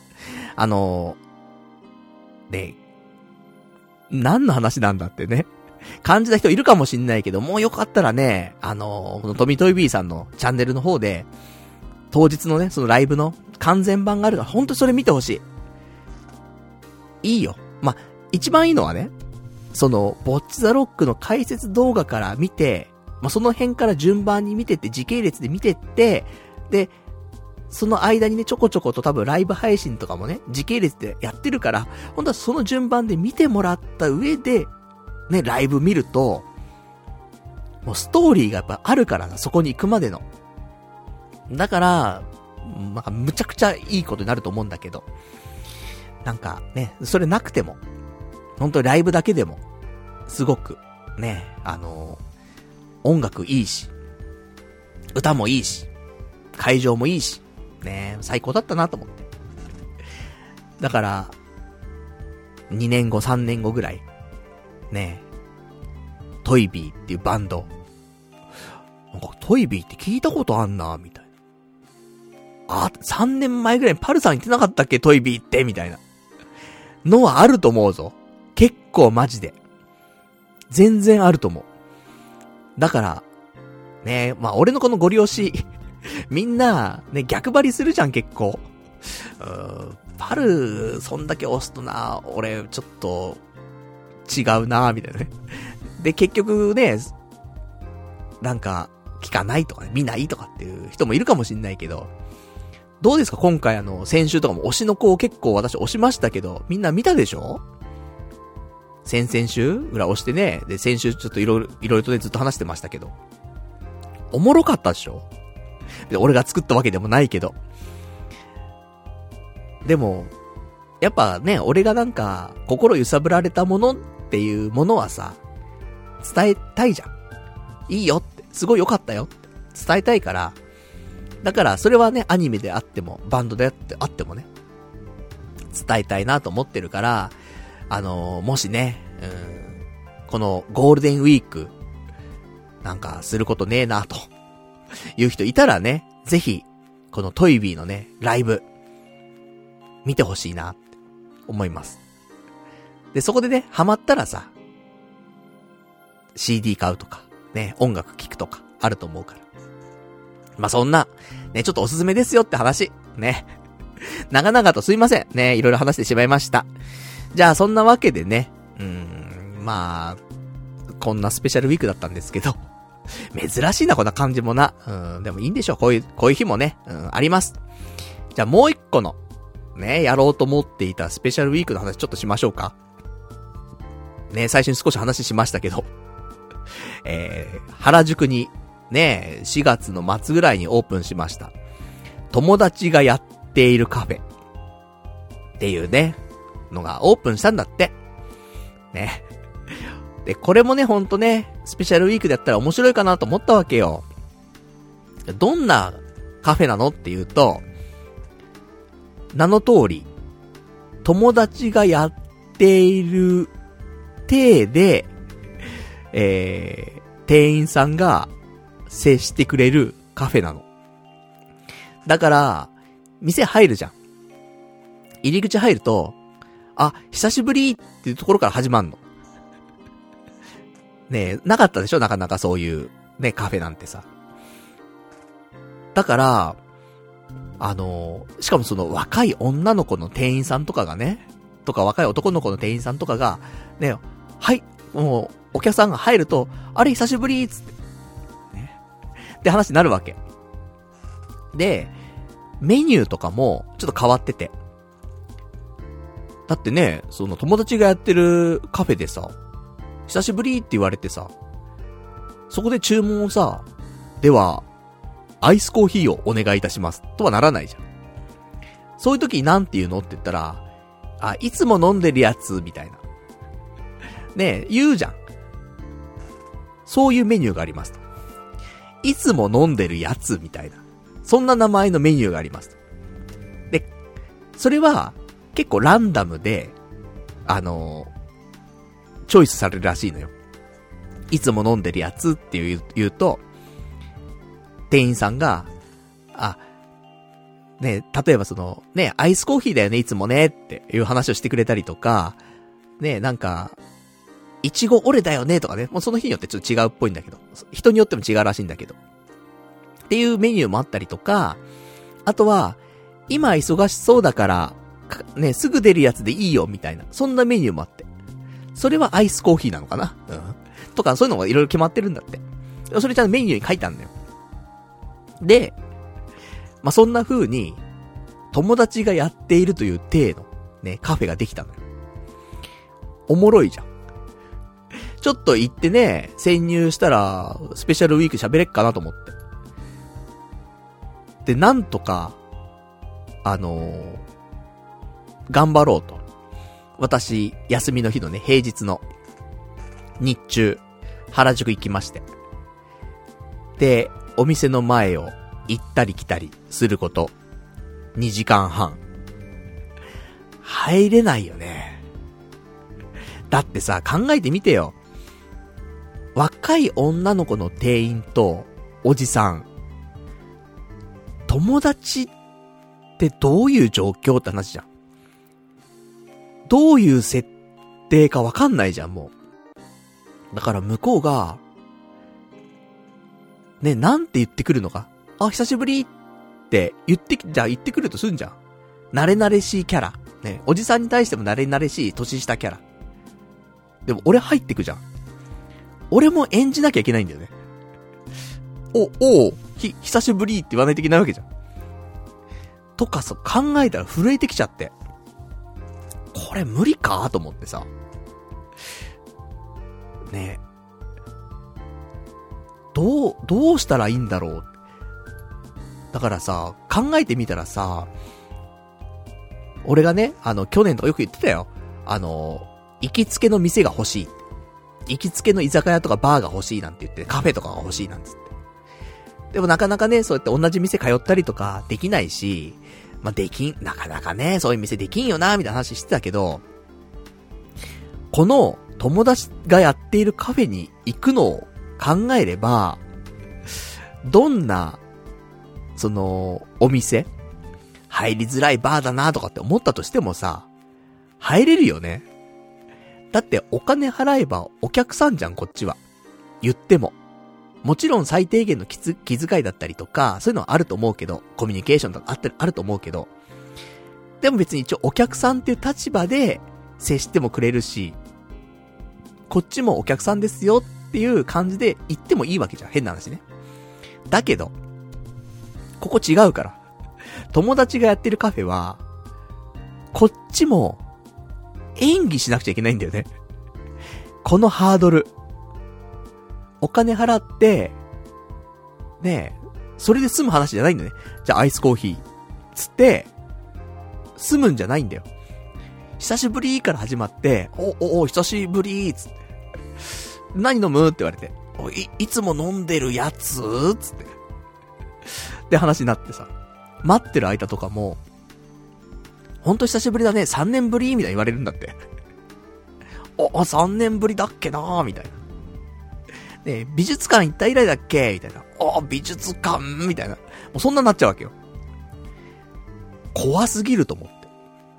A: ね、何の話なんだってね、感じた人いるかもしんないけど、もうよかったらね、このトミトイビーさんのチャンネルの方で、当日のね、そのライブの完全版があるから、ほんとそれ見てほしい。いいよ。まあ、一番いいのはね、ボッチザロックの解説動画から見て、まあ、その辺から順番に見てって、時系列で見てって、で、その間にね、ちょこちょこと多分ライブ配信とかもね、時系列でやってるから、本当はその順番で見てもらった上で、ね、ライブ見ると、もうストーリーがやっぱあるからさ、そこに行くまでの。だから、なんかむちゃくちゃいいことになると思うんだけど、なんかね、それなくても、本当にライブだけでも、すごく、ね、音楽いいし、歌もいいし、会場もいいし、ね、最高だったなと思って。だから、2年後、3年後ぐらい、ね、トイビーっていうバンド、なんかトイビーって聞いたことあんな、みたいな。3年前ぐらいにパルさん言ってなかったっけ、トイビーって、みたいな。のはあると思うぞ。結構マジで。全然あると思う。だから、ね、まあ俺のこのご利用し、みんな、ね、逆張りするじゃん結構。パル、そんだけ押すとな、俺ちょっと、違うな、みたいなね。で、結局ね、なんか、聞かないとかね、見ないとかっていう人もいるかもしんないけど、どうですか今回先週とかも推しの子を結構私推しましたけど、みんな見たでしょ？先々週ぐらい推してね、で、先週ちょっといろいろとねずっと話してましたけど、おもろかったでしょ？で、俺が作ったわけでもないけど。でも、やっぱね、俺がなんか、心揺さぶられたものっていうものはさ、伝えたいじゃん。いいよって、すごい良かったよって伝えたいから、だからそれはね、アニメであっても、バンドであってもね、伝えたいなと思ってるから、もしね、このゴールデンウィーク、なんかすることねえなと、いう人いたらね、ぜひ、このトイビーのね、ライブ、見てほしいなって思います。で、そこでね、ハマったらさ、CD 買うとか、ね、音楽聴くとか、あると思うから。まあ、そんな、ね、ちょっとおすすめですよって話、ね。長々とすいません。ね、いろいろ話してしまいました。じゃあ、そんなわけでね、まあ、こんなスペシャルウィークだったんですけど、珍しいな、こんな感じもな。でもいいんでしょう、こういう日もね、あります。じゃあ、もう一個の、ね、やろうと思っていたスペシャルウィークの話ちょっとしましょうか。ね、最初に少し話しましたけど、原宿に、ね、4月の末ぐらいにオープンしました。友達がやっているカフェ。っていうね、のがオープンしたんだって。ね。で、これもね、ほんとね、スペシャルウィークでやったら面白いかなと思ったわけよ。どんなカフェなのっていうと、名の通り、友達がやっている体で、店員さんが接してくれるカフェなの。だから、店入るじゃん。入り口入ると、あ、久しぶりっていうところから始まんの。ねえ、なかったでしょなかなかそういう、ね、カフェなんてさ。だから、しかもその若い女の子の店員さんとかがね、とか若い男の子の店員さんとかが、ね、はい、もう、お客さんが入ると、あれ久しぶりっつって、ね。って話になるわけ。 で、メニューとかもちょっと変わってて。だってね、その友達がやってるカフェでさ、久しぶりって言われてさ、そこで注文をさ、では、アイスコーヒーをお願いいたします。とはならないじゃん。そういう時になんて言うのって言ったら、あ、いつも飲んでるやつ、みたいな。ねえ、言うじゃん。そういうメニューがありますと。いつも飲んでるやつ、みたいな。そんな名前のメニューがありますと。で、それは、結構ランダムで、チョイスされるらしいのよ。いつも飲んでるやつって言うと、店員さんが、あ、ね、例えばその、ね、アイスコーヒーだよね、いつもね、っていう話をしてくれたりとか、ね、なんか、いちごオレだよね、とかね、もうその日によってちょっと違うっぽいんだけど、人によっても違うらしいんだけど、っていうメニューもあったりとか、あとは、今忙しそうだから、ね、すぐ出るやつでいいよ、みたいな、そんなメニューもあって。それはアイスコーヒーなのかな、うん。とか、そういうのがいろいろ決まってるんだって。それちゃんとメニューに書いてあるんだよ。で、まあ、そんな風に、友達がやっているという体の、ね、カフェができたのよ。おもろいじゃん。ちょっと行ってね、潜入したら、スペシャルウィーク喋れっかなと思って。で、なんとか、頑張ろうと。私、休みの日のね、平日の、日中、原宿行きまして。で、お店の前を行ったり来たりすること、2時間半。入れないよね。だってさ、考えてみてよ。若い女の子の店員と、おじさん。友達ってどういう状況って話じゃん。どういう設定かわかんないじゃん、もう。だから向こうが、ね、なんて言ってくるのか。あ、久しぶりって言ってくるとすんじゃん。慣れ慣れしいキャラ。ね、おじさんに対しても慣れ慣れしい年下キャラ。でも俺入ってくじゃん。俺も演じなきゃいけないんだよね。久しぶりって言わないといけないわけじゃん。とかさ、考えたら震えてきちゃって。これ無理かと思ってさ。ねえ。どうしたらいいんだろう。だからさ、考えてみたらさ、俺がね、去年とかよく言ってたよ。行きつけの店が欲しい。行きつけの居酒屋とかバーが欲しいなんて言って、カフェとかが欲しいなんつって。でもなかなかね、そうやって同じ店通ったりとかできないし、まあ、なかなかね、そういう店できんよな、みたいな話してたけど、この友達がやっているカフェに行くのを考えれば、どんな、お店入りづらいバーだなとかって思ったとしてもさ、入れるよね。だってお金払えばお客さんじゃん、こっちは。言っても。もちろん最低限の気遣いだったりとか、そういうのはあると思うけど、コミュニケーションとかあると思うけど、でも別に一応お客さんっていう立場で接してもくれるし、こっちもお客さんですよっていう感じで言ってもいいわけじゃん、変な話ね。だけど、ここ違うから。友達がやってるカフェは、こっちも演技しなくちゃいけないんだよね。このハードル。お金払って、ねえ、それで済む話じゃないんだね。じゃあアイスコーヒー。つって、済むんじゃないんだよ。久しぶりから始まって、久しぶりつって。何飲むって言われて、いつも飲んでるやつつって。で話になってさ、待ってる間とかも、ほんと久しぶりだね、3年ぶりみたいに言われるんだって。3年ぶりだっけなーみたいな。ね、美術館行った以来だっけみたいな。美術館みたいな。もうそんなになっちゃうわけよ。怖すぎると思って。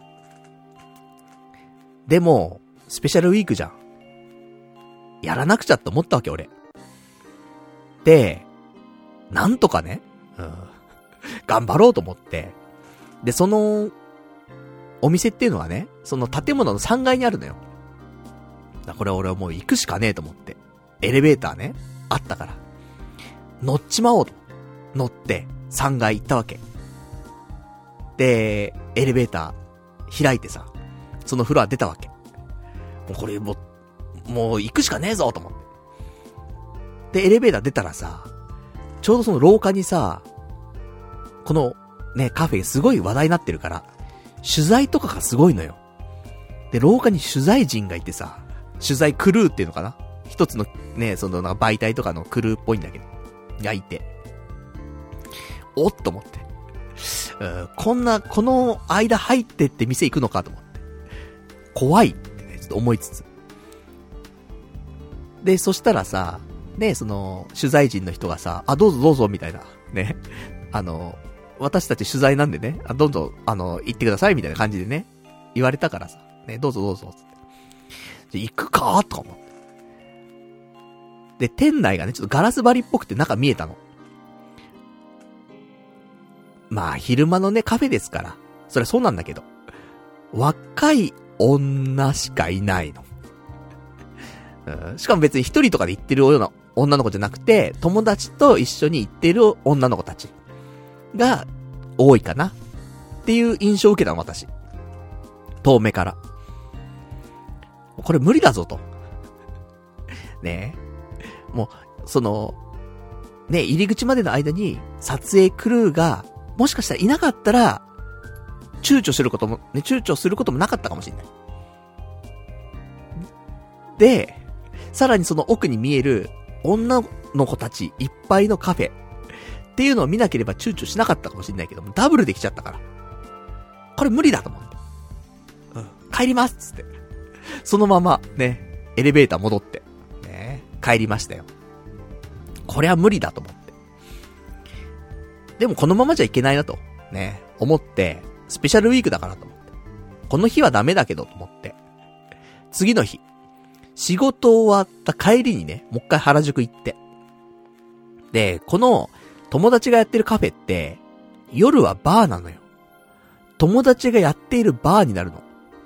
A: でも、スペシャルウィークじゃん。やらなくちゃって思ったわけ、俺。で、なんとかね、頑張ろうと思って。で、その、お店っていうのはね、その建物の3階にあるのよ。これ俺はもう行くしかねえと思って。エレベーターね、あったから。乗っちまおうと。乗って、 3階行ったわけ。で、エレベーター開いてさ、そのフロア出たわけ。もうこれもう行くしかねえぞと思って。で、エレベーター出たらさ、ちょうどその廊下にさ、このね、カフェすごい話題になってるから、取材とかがすごいのよ。で、廊下に取材陣がいてさ、取材クルーっていうのかな、一つのね、そのなんか媒体とかのクルーっぽいんだけど、がいて。おっと思って。この間入ってって店行くのかと思って。怖いってね、ちょっと思いつつ。で、そしたらさ、ね、その、取材陣の人がさ、どうぞどうぞ、みたいな。ね。私たち取材なんでね、どんどん、行ってください、みたいな感じでね、言われたからさ、ね、どうぞどうぞ、つって。行くかとか思って。で、店内がね、ちょっとガラス張りっぽくて中見えたの。まあ、昼間のね、カフェですから。それはそうなんだけど。若い女しかいないの。しかも別に一人とかで行ってるような女の子じゃなくて、友達と一緒に行ってる女の子たちが多いかなっていう印象を受けたの、私。遠目から。これ無理だぞと。ねえ。もう、その、ね、入り口までの間に撮影クルーが、もしかしたらいなかったら、躊躇することもなかったかもしれない。で、さらにその奥に見える女の子たちいっぱいのカフェっていうのを見なければ躊躇しなかったかもしれないけども、ダブルできちゃったから。これ無理だと思って。帰りますっつって。そのままね、エレベーター戻って、ね、帰りましたよ。これは無理だと思って。でもこのままじゃいけないなと、ね、思って、スペシャルウィークだからと思って。この日はダメだけどと思って。次の日、仕事終わった帰りにね、もう一回原宿行って。で、この友達がやってるカフェって、夜はバーなのよ。友達がやっているバーになるの。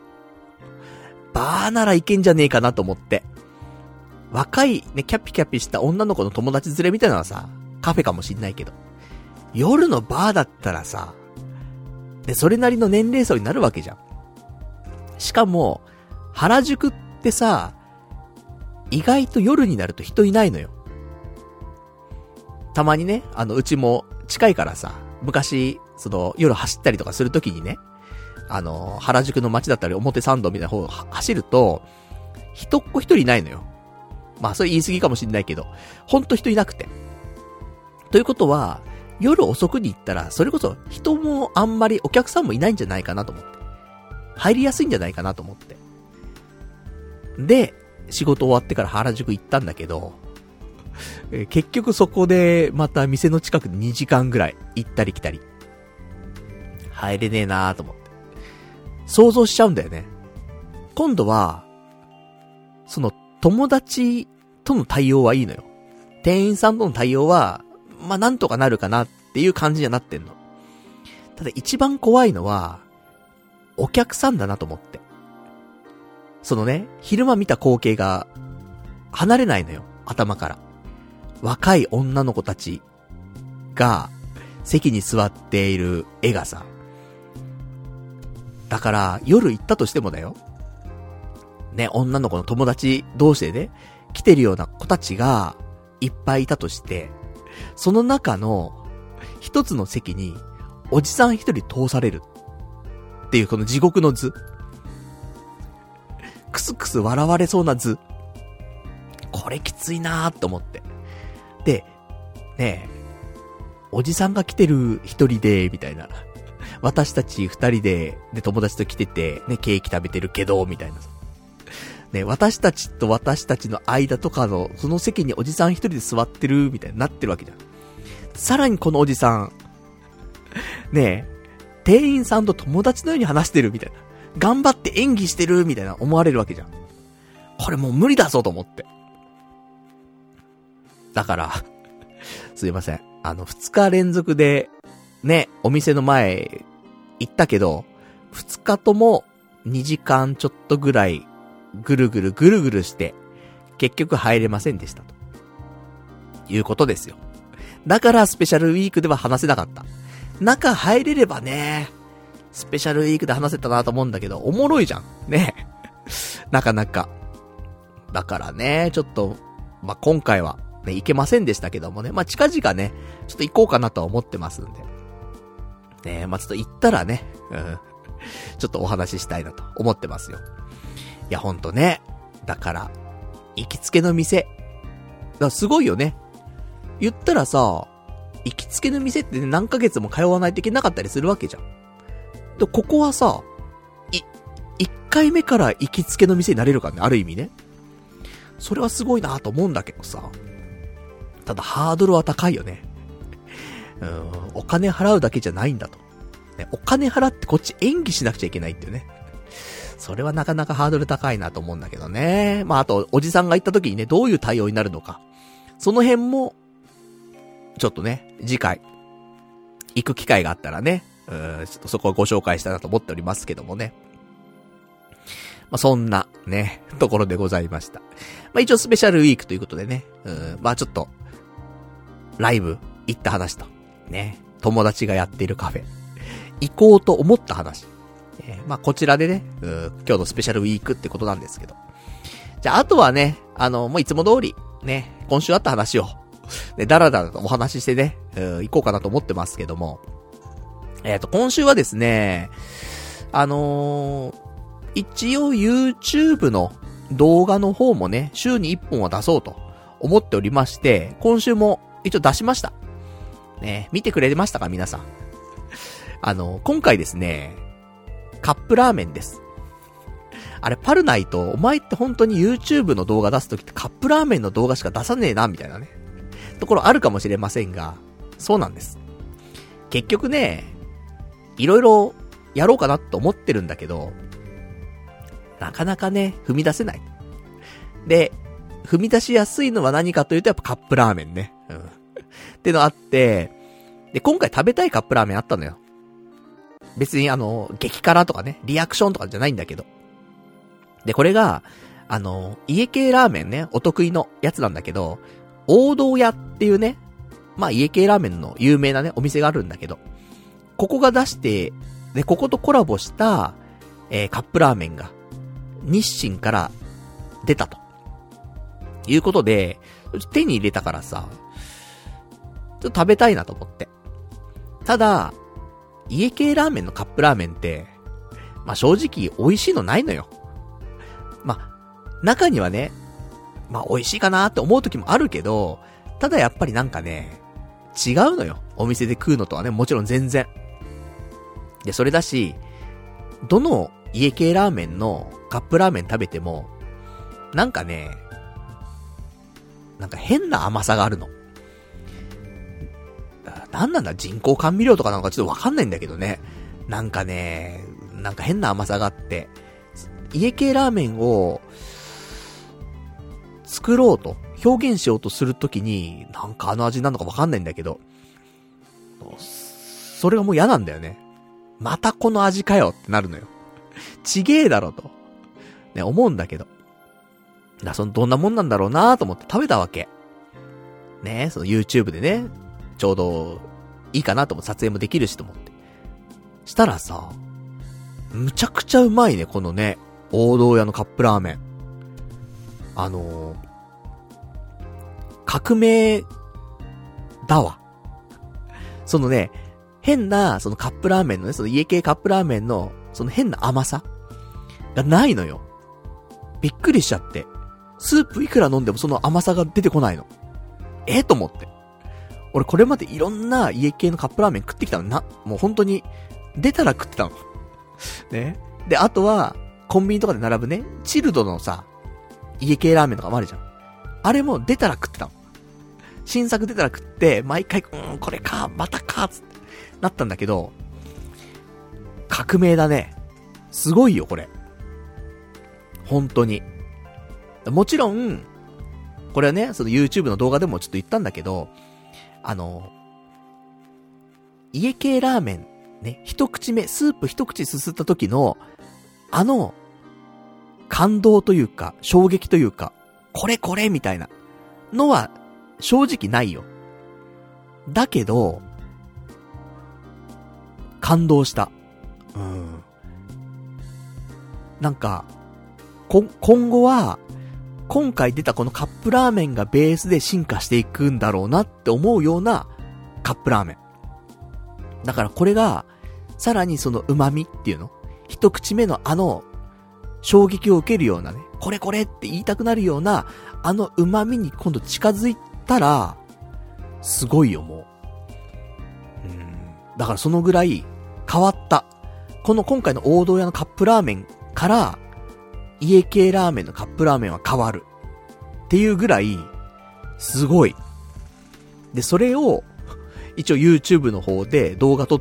A: バーならいけんじゃねえかなと思って。若いね、キャピキャピした女の子の友達連れみたいなのはさ、カフェかもしんないけど。夜のバーだったらさ、で、それなりの年齢層になるわけじゃん。しかも、原宿ってさ、意外と夜になると人いないのよ。たまにね、うちも近いからさ、昔、その、夜走ったりとかするときにね、原宿の街だったり表参道みたいな方を走ると、人っ子一人いないのよ。まあ、それ言い過ぎかもしんないけど、ほんと人いなくて。ということは、夜遅くに行ったら、それこそ人もあんまりお客さんもいないんじゃないかなと思って。入りやすいんじゃないかなと思って。で、仕事終わってから原宿行ったんだけど、結局そこでまた店の近くで2時間ぐらい行ったり来たり。入れねえなーと思って。想像しちゃうんだよね。今度は、その友達との対応はいいのよ。店員さんとの対応は、まあ、なんとかなるかなっていう感じにはなってんの。ただ一番怖いのは、お客さんだなと思って。そのね、昼間見た光景が、離れないのよ、頭から。若い女の子たちが、席に座っている絵がさ。だから、夜行ったとしてもだよ。ね、女の子の友達同士でね、来てるような子たちが、いっぱいいたとして、その中の、一つの席に、おじさん一人通される。っていうこの地獄の図。クスクス笑われそうな図。これきついなーって思って。で、ねえ、おじさんが来てる一人で、みたいな。私たち二人で、友達と来てて、ね、ケーキ食べてるけど、みたいな。ね、私たちと私たちの間とかの、その席におじさん一人で座ってる、みたいになってるわけじゃん。さらにこのおじさん、ねえ、店員さんと友達のように話してる、みたいな。頑張って演技してる、みたいな思われるわけじゃん。これもう無理だぞと思って。だから、すいません。2日連続で、ね、お店の前、行ったけど、2日とも2時間ちょっとぐらい、ぐるぐるして、結局入れませんでしたと。いうことですよ。 だからスペシャルウィークでは話せなかった。中入れればね、スペシャルウィークで話せたなと思うんだけど、おもろいじゃん。ね。なかなか。だからね、ちょっと、まあ、今回は、ね、行けませんでしたけどもね。まあ、近々ね、ちょっと行こうかなとは思ってますんで。ね、まあ、ちょっと行ったらね、ちょっとお話ししたいなと思ってますよ。いや、ほんとね。だから、行きつけの店。だからすごいよね。言ったらさ、行きつけの店ってね、何ヶ月も通わないといけなかったりするわけじゃん。で、ここはさ、1回目から行きつけの店になれるからね、ある意味ね。それはすごいなと思うんだけどさ。ただハードルは高いよね。お金払うだけじゃないんだと。ね、お金払ってこっち演技しなくちゃいけないっていうね。それはなかなかハードル高いなと思うんだけどね。まあ、あと、おじさんが行った時にね、どういう対応になるのか。その辺も、ちょっとね、次回、行く機会があったらね、ちょっとそこをご紹介したいなと思っておりますけどもね。まあ、そんな、ね、ところでございました。まあ、一応スペシャルウィークということでね、まあ、ちょっと、ライブ行った話と、ね、友達がやっているカフェ、行こうと思った話。まあ、こちらでね、今日のスペシャルウィークってことなんですけど。じゃあ、あとはね、もういつも通り、ね、今週あった話を、ね、だらだらとお話ししてね、行こうかなと思ってますけども。今週はですね、一応 YouTube の動画の方もね、週に1本は出そうと思っておりまして、今週も一応出しました。ね、見てくれましたか皆さん。今回ですね、カップラーメンです。あれ、パルナイト、お前って本当に YouTube の動画出すときってカップラーメンの動画しか出さねえな、みたいなね。ところあるかもしれませんが、そうなんです。結局ね、いろいろやろうかなと思ってるんだけど、なかなかね、踏み出せない。で、踏み出しやすいのは何かというとやっぱカップラーメンね。ってのあって、で、今回食べたいカップラーメンあったのよ。別に激辛とかね、リアクションとかじゃないんだけど。で、これが、家系ラーメンね、お得意のやつなんだけど、王道屋っていうね、まあ家系ラーメンの有名なね、お店があるんだけど、ここが出して、で、こことコラボした、カップラーメンが、日清から出たと。いうことで、手に入れたからさ、ちょっと食べたいなと思って。ただ、家系ラーメンのカップラーメンって、まあ正直美味しいのないのよ。まあ、中にはね、まあ美味しいかなって思う時もあるけど、ただやっぱりなんかね、違うのよ。お店で食うのとはね、もちろん全然。で、それだし、どの家系ラーメンのカップラーメン食べても、なんかね、なんか変な甘さがあるの。なんなんだ、人工甘味料とかなんかちょっとわかんないんだけどね。なんかね、なんか変な甘さがあって、家系ラーメンを作ろうと、表現しようとするときに、なんか味なのかわかんないんだけど、それがもう嫌なんだよね。またこの味かよってなるのよ。ちげえだろと。ね、思うんだけど。どんなもんなんだろうなと思って食べたわけ。ね、その YouTube でね、ちょうどいいかなと思って撮影もできるしと思って。したらさ、むちゃくちゃうまいね、このね、王道屋のカップラーメン。革命だわ。そのね、変な、そのカップラーメンのね、その家系カップラーメンの、その変な甘さがないのよ。びっくりしちゃって。スープいくら飲んでもその甘さが出てこないの。と思って。俺これまでいろんな家系のカップラーメン食ってきたのもう本当に、出たら食ってたの。ね。で、あとは、コンビニとかで並ぶね、チルドのさ、家系ラーメンとかもあるじゃん。あれも出たら食ってたの。新作出たら食って、毎回、これか、またか、つって、なったんだけど、革命だね。すごいよ、これ。本当に。もちろん、これはね、その YouTube の動画でもちょっと言ったんだけど、家系ラーメン、ね、一口目、スープ一口すすった時の、感動というか、衝撃というか、これみたいなのは、正直ないよ。 だけど、感動した。なんか、今後は、今回出たこのカップラーメンがベースで進化していくんだろうなって思うようなカップラーメン。だからこれが、さらにその旨味っていうの、一口目の衝撃を受けるようなね、これって言いたくなるような、旨味に今度近づいたら、すごいよ、もう。だからそのぐらい変わった。今回の王道屋のカップラーメンから、家系ラーメンのカップラーメンは変わる。っていうぐらい、すごい。で、それを、一応 YouTube の方で動画撮って、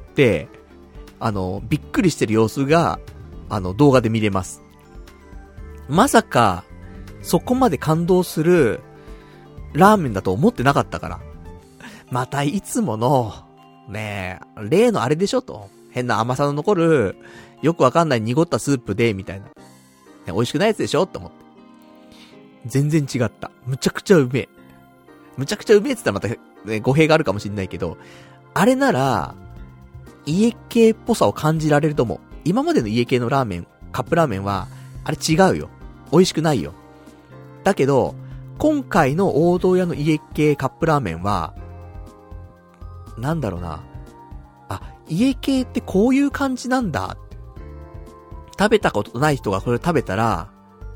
A: びっくりしてる様子が、動画で見れます。まさか、そこまで感動する、ラーメンだと思ってなかったから。またいつもの、ねえ、例のあれでしょと。変な甘さの残る、よくわかんない濁ったスープで、みたいな。美味しくないやつでしょって思って。全然違った。むちゃくちゃうめえ。むちゃくちゃうめえって言ったらまた、ね、語弊があるかもしんないけど、あれなら、家系っぽさを感じられると思う。今までの家系のラーメン、カップラーメンは、あれ違うよ。美味しくないよ。だけど、今回の王道屋の家系カップラーメンは、なんだろうな。家系ってこういう感じなんだ。食べたことない人がこれ食べたら、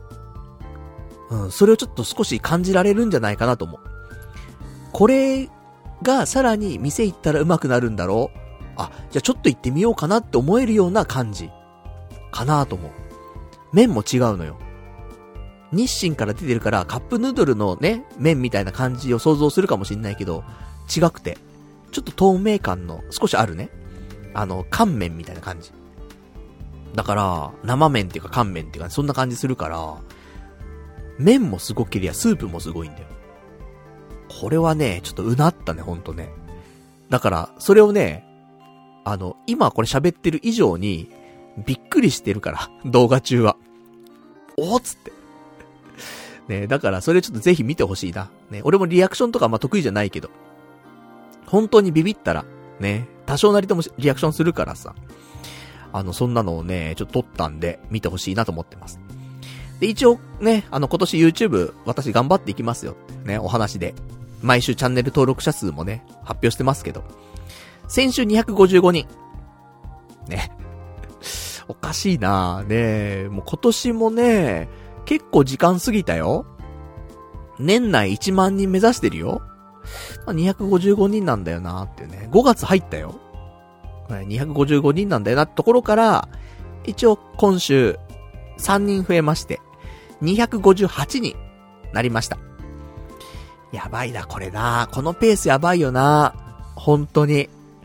A: それをちょっと少し感じられるんじゃないかなと思う。これがさらに店行ったら上手くなるんだろう。じゃあちょっと行ってみようかなって思えるような感じかなと思う。麺も違うのよ。日清から出てるからカップヌードルのね、麺みたいな感じを想像するかもしんないけど、違くて、ちょっと透明感の少しあるね。乾麺みたいな感じ。だから、生麺っていうか乾麺っていうか、そんな感じするから、麺もすごけりゃスープもすごいんだよ。これはね、ちょっとうなったね、ほんとね。だから、それをね、今これ喋ってる以上に、びっくりしてるから、動画中は。おーっつって。ね、だからそれちょっとぜひ見てほしいな。ね、俺もリアクションとか得意じゃないけど、本当にビビったら、ね、多少なりともリアクションするからさ、そんなのをね、ちょっと撮ったんで、見てほしいなと思ってます。で、一応ね、今年 YouTube、私頑張っていきますよってね、お話で。毎週チャンネル登録者数もね、発表してますけど。先週255人。ね。おかしいなぁ。ね、もう今年もね、結構時間過ぎたよ。年内1万人目指してるよ。255人なんだよなーってね。5月入ったよ。255人なんだよなってところから、一応今週3人増えまして、258になりました。やばいな、これな。このペースやばいよな。本当に。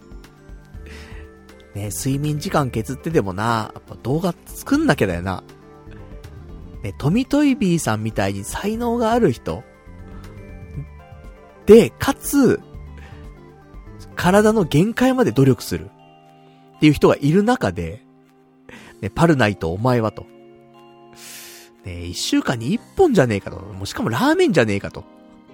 A: ね、睡眠時間削ってでもな、やっぱ動画作んなきゃだよな。ね、トミトイビーさんみたいに才能がある人。で、かつ、体の限界まで努力する。っていう人がいる中で、ね、パルナイトお前はと。ね、1週間に1本じゃねえかと。もうしかもラーメンじゃねえかと。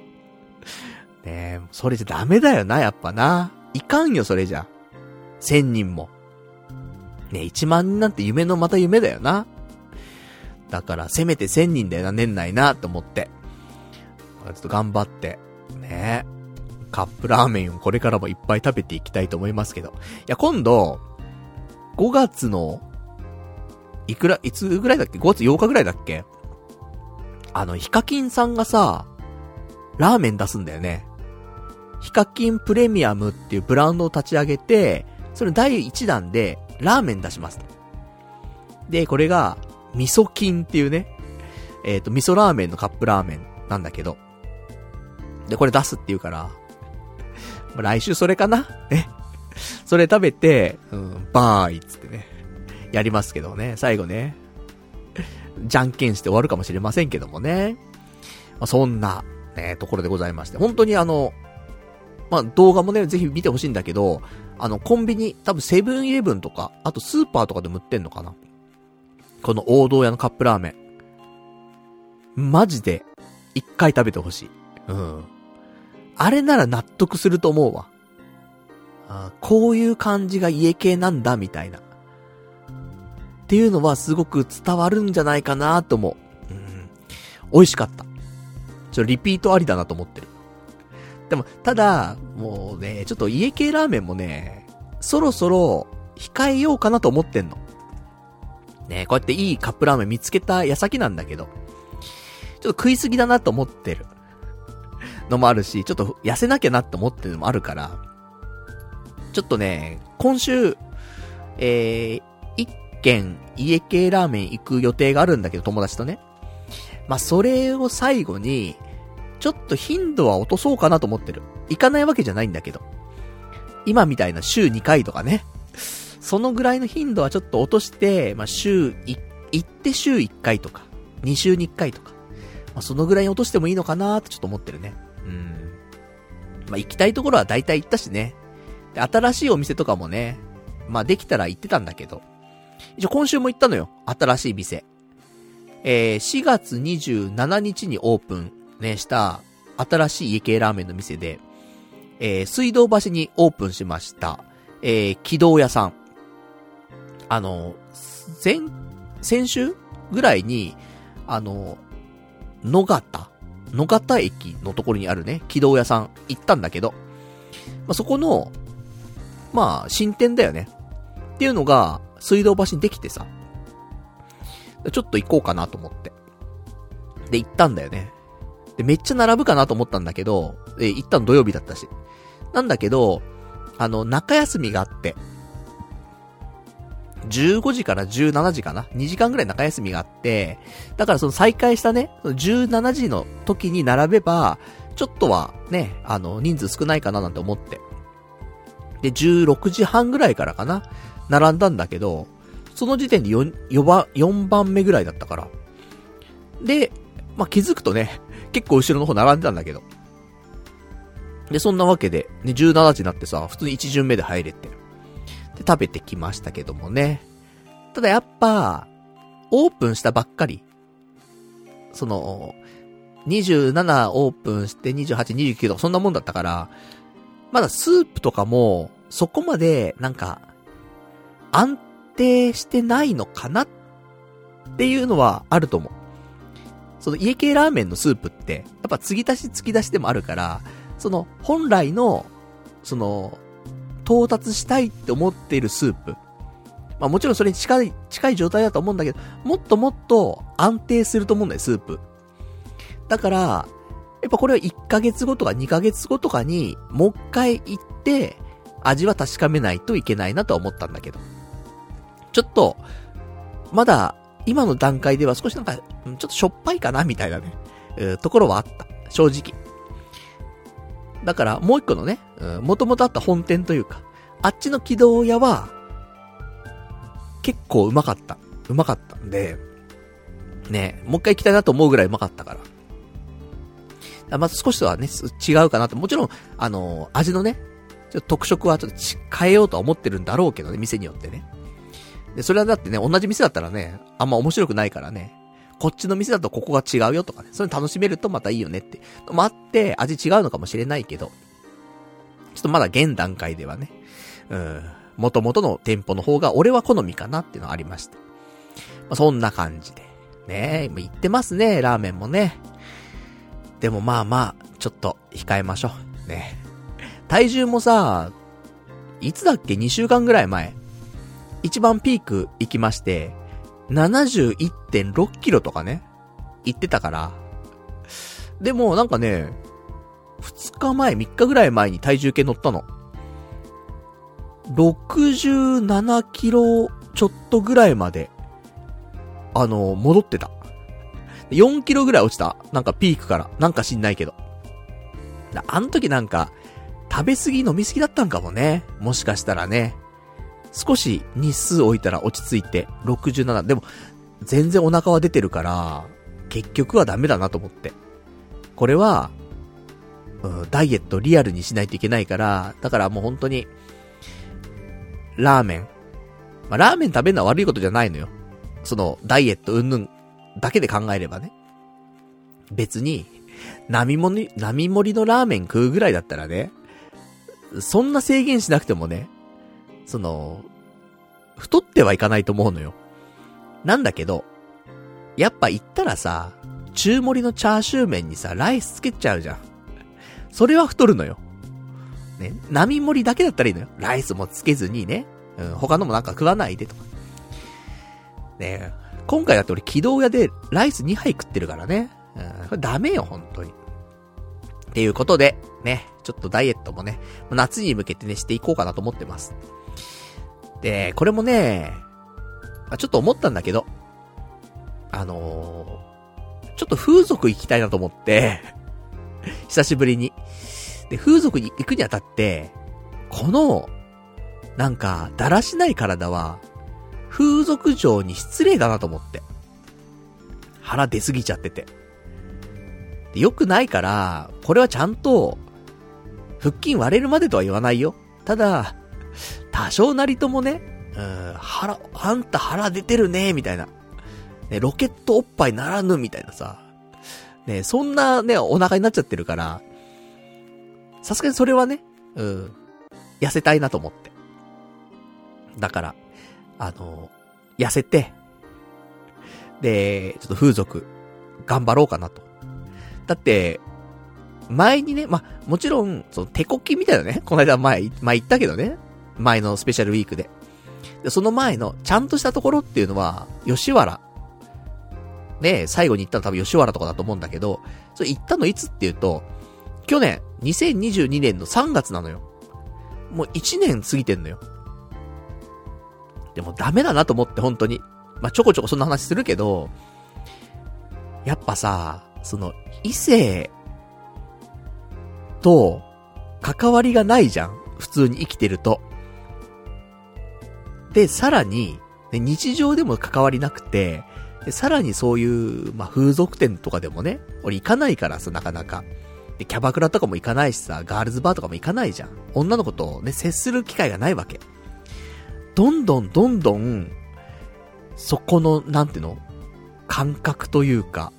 A: ね、それじゃダメだよな、やっぱな。いかんよ、それじゃ。1000人も。ね、1万人なんて夢のまた夢だよな。だから、せめて1000人だよな、年内な、と思って。ちょっと頑張って、ね。カップラーメンをこれからもいっぱい食べていきたいと思いますけど。いや、今度、5月の、いつぐらいだっけ ?5 月8日ぐらいだっけヒカキンさんがさ、ラーメン出すんだよね。ヒカキンプレミアムっていうブランドを立ち上げて、それ第1弾でラーメン出します。で、これが、味噌菌っていうね、味噌ラーメンのカップラーメンなんだけど。で、これ出すっていうから、来週それかなね。それ食べて、バーイっつってね、やりますけどね、最後ね、じゃんけんして終わるかもしれませんけどもね。そんな、ね、ところでございまして。本当に動画もね、ぜひ見てほしいんだけど、コンビニ、多分セブンイレブンとか、あとスーパーとかでも売ってんのかな。この王道屋のカップラーメン。マジで、一回食べてほしい。あれなら納得すると思うわ。 こういう感じが家系なんだみたいなっていうのはすごく伝わるんじゃないかなと思う。美味しかった。リピートありだなと思ってる。でもただもうね、ちょっと家系ラーメンもね、そろそろ控えようかなと思ってんのね。こうやっていいカップラーメン見つけた矢先なんだけど、ちょっと食いすぎだなと思ってるのもあるし、ちょっと痩せなきゃなって思ってるのもあるから、ちょっとね、今週一軒家系ラーメン行く予定があるんだけど、友達とね。まあ、それを最後にちょっと頻度は落とそうかなと思ってる。行かないわけじゃないんだけど、今みたいな週2回とかね、そのぐらいの頻度はちょっと落として、まあ、行って週1回とか2週に1回とか、まあ、そのぐらいに落としてもいいのかなってちょっと思ってるね。まあ、行きたいところは大体行ったしね。で、新しいお店とかもね、まあ、できたら行ってたんだけど、一応今週も行ったのよ、新しい店。4月27日にオープンねした新しい家系ラーメンの店で、水道橋にオープンしました。軌道屋さん。先週ぐらいに、野方駅のところにあるね、軌道屋さん行ったんだけど、まあ、そこの、まあ、新店だよね。っていうのが、水道橋にできてさ、ちょっと行こうかなと思って。で、行ったんだよね。で、めっちゃ並ぶかなと思ったんだけど、行ったの土曜日だったし。なんだけど、中休みがあって、15時から17時かな ?2 時間ぐらい中休みがあって、だからその再開したね、17時の時に並べば、ちょっとはね、人数少ないかななんて思って。で、16時半ぐらいからかな並んだんだけど、その時点で4番目ぐらいだったから。で、まあ、気づくとね、結構後ろの方並んでたんだけど。で、そんなわけで、ね、17時になってさ、普通に1巡目で入れて。で、食べてきましたけどもね。ただやっぱ、オープンしたばっかり。27オープンして28、29とかそんなもんだったから、まだスープとかも、そこまで、なんか、安定してないのかなっていうのはあると思う。その家系ラーメンのスープって、やっぱ継ぎ足しでもあるから、本来の、到達したいって思っているスープ。まあもちろんそれに近い状態だと思うんだけど、もっともっと安定すると思うんだよ、スープ。だから、やっぱこれは1ヶ月後とか2ヶ月後とかに、もう一回行って、味は確かめないといけないなとは思ったんだけど。ちょっと、まだ、今の段階では少しなんか、ちょっとしょっぱいかなみたいなね、ところはあった。正直。だから、もう一個のね、元々あった本店というか、あっちの軌道屋は、結構うまかった。うまかったんで、ね、もう一回行きたいなと思うぐらいうまかったから。まず少しとはね、違うかなと。もちろん、味のね、ちょっと特色はちょっと変えようとは思ってるんだろうけどね、店によってね。で、それはだってね、同じ店だったらね、あんま面白くないからね、こっちの店だとここが違うよとかね、そういうの楽しめるとまたいいよねってのもあって、味違うのかもしれないけど、ちょっとまだ現段階ではね、元々の店舗の方が俺は好みかなっていうのはありました。まあ、そんな感じで。ねえ、もう行ってますね、ラーメンもね。でもまあまあ、ちょっと控えましょう。ね。体重もさ、いつだっけ ?2 週間ぐらい前。一番ピーク行きまして、71.6 キロとかね、行ってたから。でもなんかね、2日前、3日ぐらい前に体重計乗ったの。67キロちょっとぐらいまで、戻ってた。4キロぐらい落ちた。なんかピークから。なんか知んないけど。あの時なんか、食べ過ぎ飲み過ぎだったんかもね。もしかしたらね。少し日数置いたら落ち着いて、67。でも、全然お腹は出てるから、結局はダメだなと思って。これは、ダイエットリアルにしないといけないから、だからもう本当に、ラーメン。まあ、ラーメン食べるのは悪いことじゃないのよ。ダイエットうんぬんだけで考えればね。別に、並盛りのラーメン食うぐらいだったらね、 そんな制限しなくてもね、太ってはいかないと思うのよ。なんだけど、やっぱ行ったらさ、中盛りのチャーシュー麺にさ、ライスつけちゃうじゃん。それは太るのよ。ね、並盛りだけだったらいいのよ。ライスもつけずにね、他のもなんか食わないでとか。ね、今回だって俺軌道屋でライス2杯食ってるからね。これダメよ、本当に。っていうことで、ね、ちょっとダイエットもね、夏に向けてね、していこうかなと思ってます。で、これもね、ちょっと思ったんだけど、ちょっと風俗行きたいなと思って、久しぶりに。で、風俗に行くにあたって、この、なんか、だらしない体は、風俗嬢に失礼だなと思って。腹出すぎちゃってて。で、良くないから、これはちゃんと、腹筋割れるまでとは言わないよ。ただ、多少なりともね、あんた腹出てるね、みたいな。ね、ロケットおっぱいならぬ、みたいなさ。ね、そんなね、お腹になっちゃってるから、さすがにそれはね、痩せたいなと思って。だから、痩せて、で、ちょっと風俗、頑張ろうかなと。だって、前にね、もちろん、手こきみたいなね、この間前言ったけどね、前のスペシャルウィークで。で、その前の、ちゃんとしたところっていうのは、吉原。ね、最後に行ったの多分吉原とかだと思うんだけど、それ行ったのいつっていうと、去年、2022年の3月なのよ。もう1年過ぎてんのよ。でもダメだなと思って本当に。ちょこちょこそんな話するけど、やっぱさ、異性と関わりがないじゃん。普通に生きてると。で、さらに、日常でも関わりなくて、でさらにそういう、風俗店とかでもね、俺行かないからさ、なかなか。で、キャバクラとかも行かないしさ、ガールズバーとかも行かないじゃん。女の子とね、接する機会がないわけ。どんどん、そこの、なんていうの？感覚というか、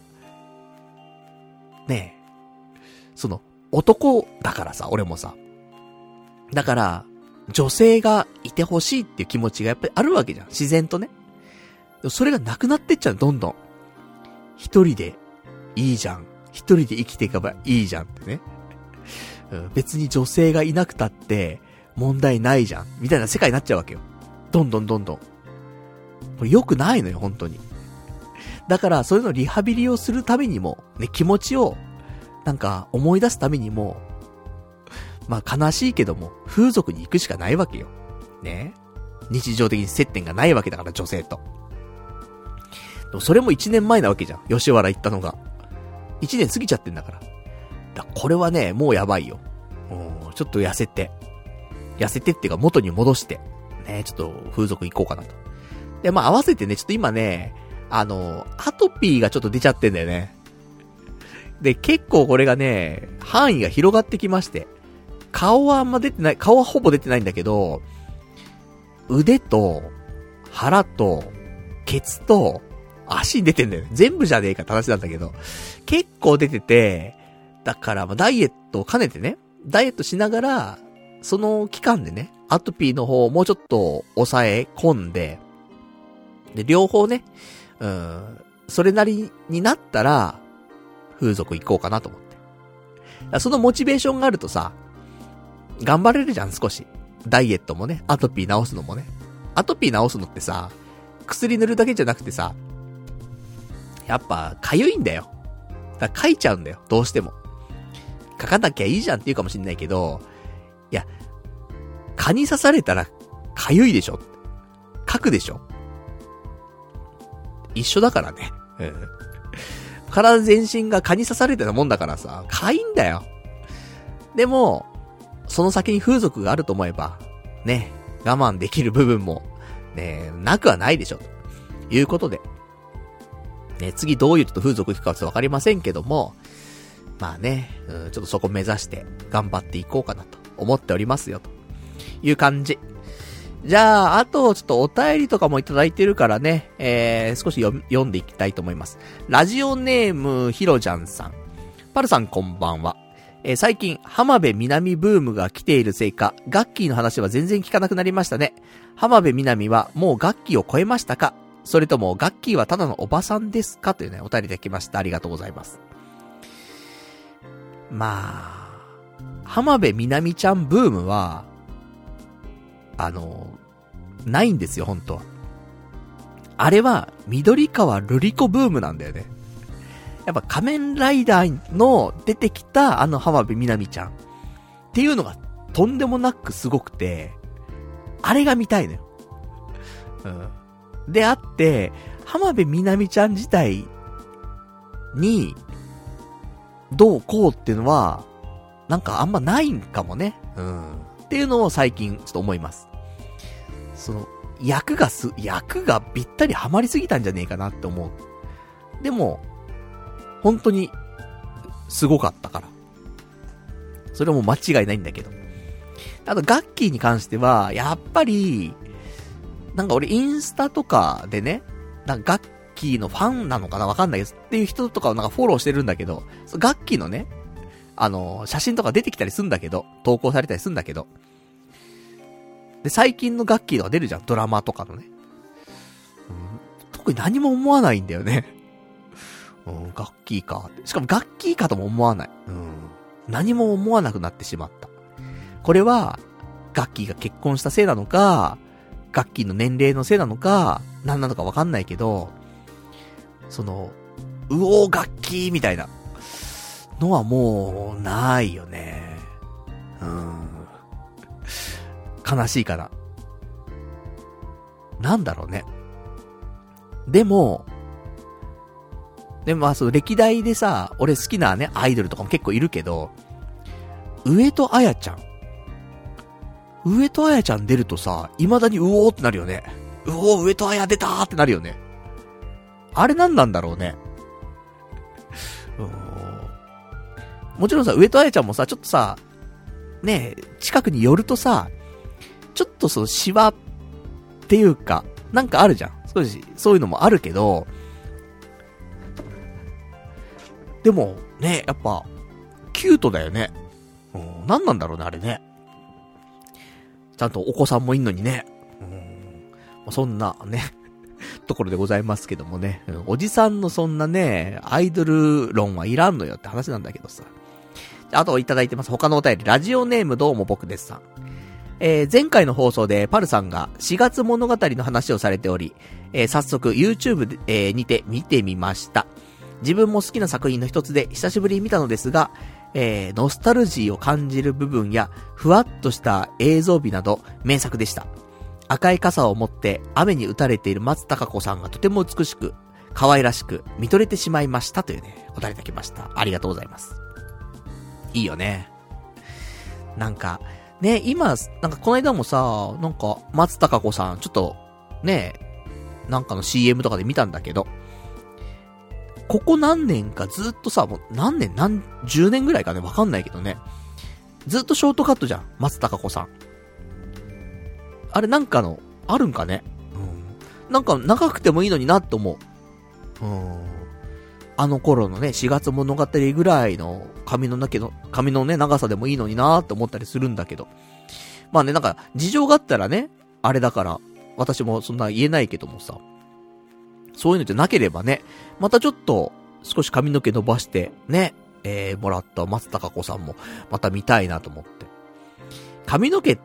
A: ねえ、男だからさ、俺もさ。だから、女性がいてほしいっていう気持ちがやっぱりあるわけじゃん。自然とね。それがなくなってっちゃう、どんどん。一人でいいじゃん。一人で生きていけばいいじゃんってね。別に女性がいなくたって問題ないじゃん。みたいな世界になっちゃうわけよ。どんどん。これ良くないのよ、本当に。だから、そういうのリハビリをするためにも、ね、気持ちを、なんか思い出すためにも、悲しいけども、風俗に行くしかないわけよ。ね。日常的に接点がないわけだから、女性と。でもそれも1年前なわけじゃん。吉原行ったのが。1年過ぎちゃってんだから。これはね、もうやばいよ。ちょっと痩せてっていうか元に戻して、ね、ちょっと風俗行こうかなと。で、合わせてね、ちょっと今ね、アトピーがちょっと出ちゃってんだよね。で、結構これがね、範囲が広がってきまして、顔はほぼ出てないんだけど、腕と、腹と、ケツと、足に出てんだよね。全部じゃねえかって話なんだけど、結構出てて、だからダイエットを兼ねてね、ダイエットしながら、その期間でね、アトピーの方をもうちょっと抑え込んで、で、両方ね、それなりになったら、風俗行こうかなと思って。そのモチベーションがあるとさ、頑張れるじゃん、少し。ダイエットもね、アトピー治すのもね。アトピー治すのってさ、薬塗るだけじゃなくてさ、やっぱ、痒いんだよ。だから痒いちゃうんだよ、どうしても。書かなきゃいいじゃんって言うかもしんないけど、いや、蚊に刺されたら、痒いでしょ。書くでしょ。一緒だからね。体全身が蚊に刺されてたもんだからさ、痒いんだよ。でも、その先に風俗があると思えば、ね、我慢できる部分も、ね、なくはないでしょ。ということで。ね、次どういう風俗行くかはわかりませんけども、ね、ちょっとそこ目指して頑張っていこうかなと思っておりますよ。という感じ。じゃあ、あと、ちょっとお便りとかもいただいてるからね、少し読んでいきたいと思います。ラジオネーム、ひろちゃんさん。パルさんこんばんは。 最近、浜辺美波ブームが来ているせいか、ガッキーの話は全然聞かなくなりましたね。浜辺美波はもうガッキーを超えましたか？それともガッキーはただのおばさんですか？というね、お便りいただきました。ありがとうございます。まあ、浜辺美波ちゃんブームは、ないんですよ、本当は。あれは、緑川瑠璃子ブームなんだよね。やっぱ仮面ライダーの出てきた浜辺美波ちゃんっていうのがとんでもなくすごくて、あれが見たいのよ。であって、浜辺美波ちゃん自体に、どうこうっていうのは、なんかあんまないんかもね。っていうのを最近ちょっと思います。役がぴったりハマりすぎたんじゃねえかなって思う。でも、本当に、すごかったから。それはもう間違いないんだけど。あと、ガッキーに関しては、やっぱり、なんか俺インスタとかでね、なんかガッキーのファンなのかなわかんないですっていう人とかをなんかフォローしてるんだけど、ガッキーのね、写真とか出てきたりすんだけど、投稿されたりすんだけど、で、最近のガッキーとか出るじゃん、ドラマとかのね。特に何も思わないんだよね。ガッキーか。しかもガッキーかとも思わない。何も思わなくなってしまった。これは、ガッキーが結婚したせいなのか、ガッキーの年齢のせいなのか、何なのかわかんないけど、うおーガッキーみたいなのはもう、ないよね。悲しいから。なんだろうね。でも歴代でさ、俺好きなね、アイドルとかも結構いるけど、上戸彩ちゃん出るとさ、未だにうおーってなるよね。うおー、上戸彩出たーってなるよね。あれなんなんだろうね。もちろんさ、上戸彩ちゃんもさ、ちょっとさ、ねえ、近くに寄るとさ、ちょっとシワっていうか、なんかあるじゃん。少し、そういうのもあるけど、でも、ね、やっぱ、キュートだよね。なんなんだろうね、あれね。ちゃんとお子さんもいんのにね。そんなね、ところでございますけどもね。おじさんのそんなね、アイドル論はいらんのよって話なんだけどさ。あといただいてます。他のお便り、ラジオネームどうも僕ですさん。前回の放送でパルさんが4月物語の話をされており、早速 YouTube で、にて見てみました。自分も好きな作品の一つで久しぶりに見たのですが、ノスタルジーを感じる部分やふわっとした映像美など名作でした。赤い傘を持って雨に打たれている松たか子さんがとても美しく可愛らしく見とれてしまいましたというね、お便りいただきました。ありがとうございます。いいよね。なんかね、今なんかこの間もさ、なんか松たか子さんちょっとね、なんかの CM とかで見たんだけど、ここ何年かずっとさ、もう10年ぐらいかね、わかんないけどね。ずっとショートカットじゃん、松たか子さん。あれなんかの、あるんかね。なんか長くてもいいのになって思う。あの頃のね、4月物語ぐらいの髪のね、長さでもいいのになって思ったりするんだけど。まあね、なんか、事情があったらね、あれだから、私もそんな言えないけどもさ。そういうのじゃなければね、またちょっと、少し髪の毛伸ばして、ね、もらった松たか子さんも、また見たいなと思って。髪の毛って、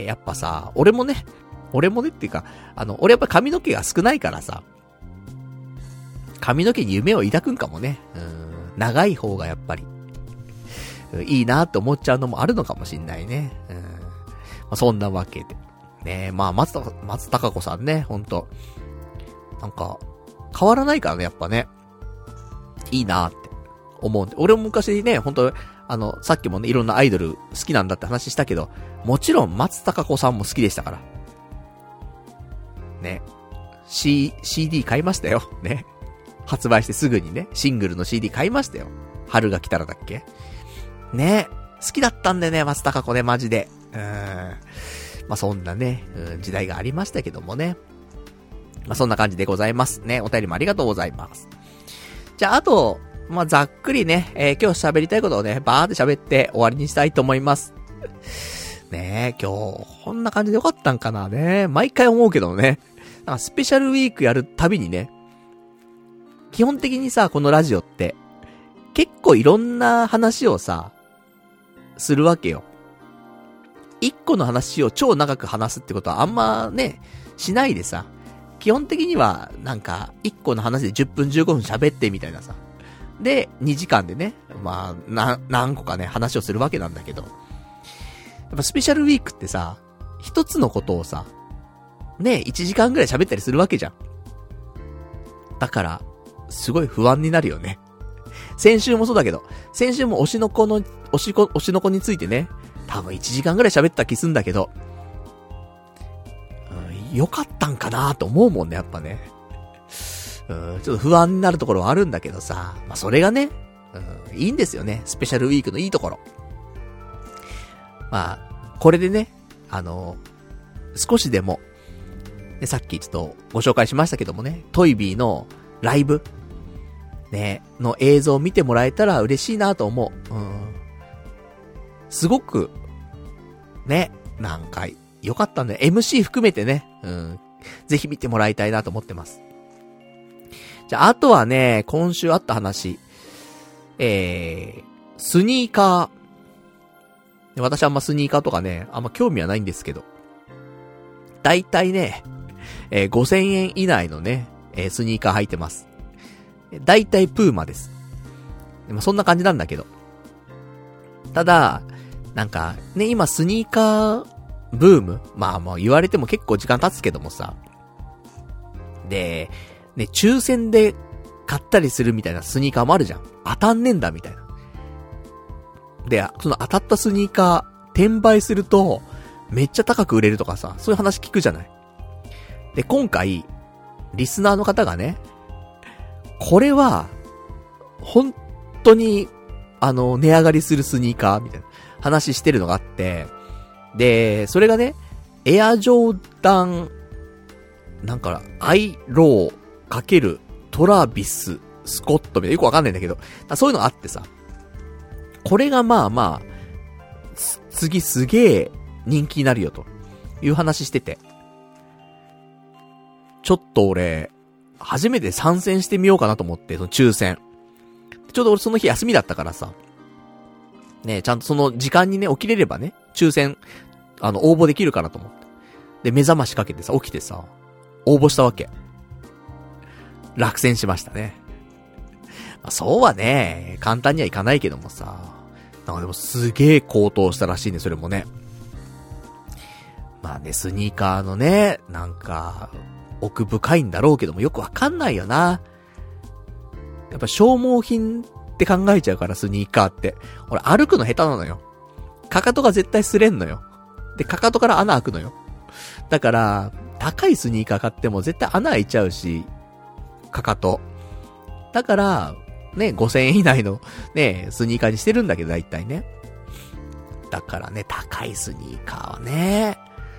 A: やっぱさ、俺もねっていうか、俺やっぱ髪の毛が少ないからさ、髪の毛に夢を抱くんかもね。長い方がやっぱり、いいなって思っちゃうのもあるのかもしんないね。まあ、そんなわけで。ね、まあ、松たか子さんね、ほんと。なんか、変わらないからね、やっぱね。いいなって思うんで。俺も昔ね、ほんと、さっきもね、いろんなアイドル好きなんだって話したけど、もちろん松たか子さんも好きでしたから。ね。CD 買いましたよ。ね。発売してすぐにね、シングルの CD 買いましたよ。春が来たらだっけね。好きだったんだよね、松たか子ね、マジで。まあ、そんなね、時代がありましたけどもね。まあ、そんな感じでございますね。お便りもありがとうございます。じゃあ、あと、 まあ、ざっくりね、今日喋りたいことをね、バーって喋って終わりにしたいと思います。ねえ、今日、こんな感じでよかったんかなね。毎回思うけどね。なんかスペシャルウィークやるたびにね、基本的にさ、このラジオって、結構いろんな話をさ、するわけよ。一個の話を超長く話すってことはあんまね、しないでさ、基本的には、なんか、一個の話で10分15分喋ってみたいなさ。で、2時間でね、まあ、何個かね、話をするわけなんだけど。やっぱスペシャルウィークってさ、一つのことをさ、ね、1時間ぐらい喋ったりするわけじゃん。だから、すごい不安になるよね。先週もそうだけど、先週も推しの子についてね、多分1時間ぐらい喋った気すんだけど、よかったんかなと思うもんね、やっぱね。ちょっと不安になるところはあるんだけどさ、まあそれがね、いいんですよね、スペシャルウィークのいいところ。まあ、これでね、少しでも、ね、さっきちょっとご紹介しましたけどもね、トイビーのライブ、ね、の映像を見てもらえたら嬉しいなと思う。すごく、ね、なんか、よかったんで、MC 含めてね、ぜひ見てもらいたいなと思ってます。じゃあ、あとはね、今週あった話、スニーカー。私あんまスニーカーとかね、あんま興味はないんですけど、だいたいね、5000円以内のね、スニーカー履いてます。だいたいプーマです。まあ、そんな感じなんだけど。ただ、なんか、ね、今スニーカーブーム、まあ言われても結構時間経つけどもさ。で、ね、抽選で買ったりするみたいなスニーカーもあるじゃん。当たんねんだみたいな。で、その当たったスニーカー、転売すると、めっちゃ高く売れるとかさ、そういう話聞くじゃない。で、今回、リスナーの方がね、これは、本当に、値上がりするスニーカーみたいな話してるのがあって、で、それがね、エアジョーダン、なんか、アイロー×トラビス、スコットみたいな、よくわかんないんだけど、そういうのがあってさ、これがまあ、次すげえ人気になるよという話してて、ちょっと俺、初めて参戦してみようかなと思って、その抽選。ちょうど俺その日休みだったからさ、ね、ちゃんとその時間にね、起きれればね、抽選、応募できるかなと思って。で、目覚ましかけてさ、起きてさ、応募したわけ。落選しましたね。まあ、そうはね、簡単にはいかないけどもさ、なんかでもすげえ高騰したらしいね、それもね。まあね、スニーカーのね、なんか、奥深いんだろうけどもよくわかんないよな。やっぱ消耗品って考えちゃうからスニーカーって。俺歩くの下手なのよ。かかとが絶対擦れんのよ。で、かかとから穴開くのよ。だから、高いスニーカー買っても絶対穴開いちゃうし、かかと。だから、ね、5000円以内のね、スニーカーにしてるんだけど、だいたいね。だからね、高いスニーカーはね、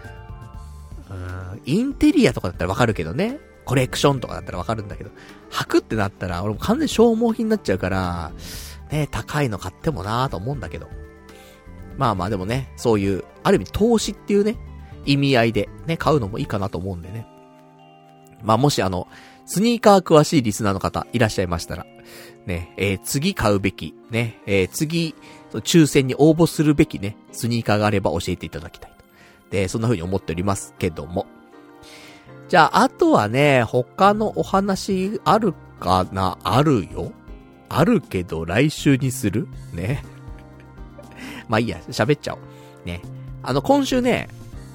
A: インテリアとかだったらわかるけどね。コレクションとかだったらわかるんだけど、履くってなったら、俺も完全に消耗品になっちゃうから、ね、高いの買ってもなーと思うんだけど。まあでもね、そういう、ある意味投資っていうね、意味合いでね、買うのもいいかなと思うんでね。まあもしスニーカー詳しいリスナーの方いらっしゃいましたら、ね、次買うべき、ね、次、抽選に応募するべきね、スニーカーがあれば教えていただきたいと。で、そんな風に思っておりますけども。じゃあ、あとはね、他のお話あるかな？あるよ。あるけど来週にする？ね。まあいいや、喋っちゃおう。ね。今週ね、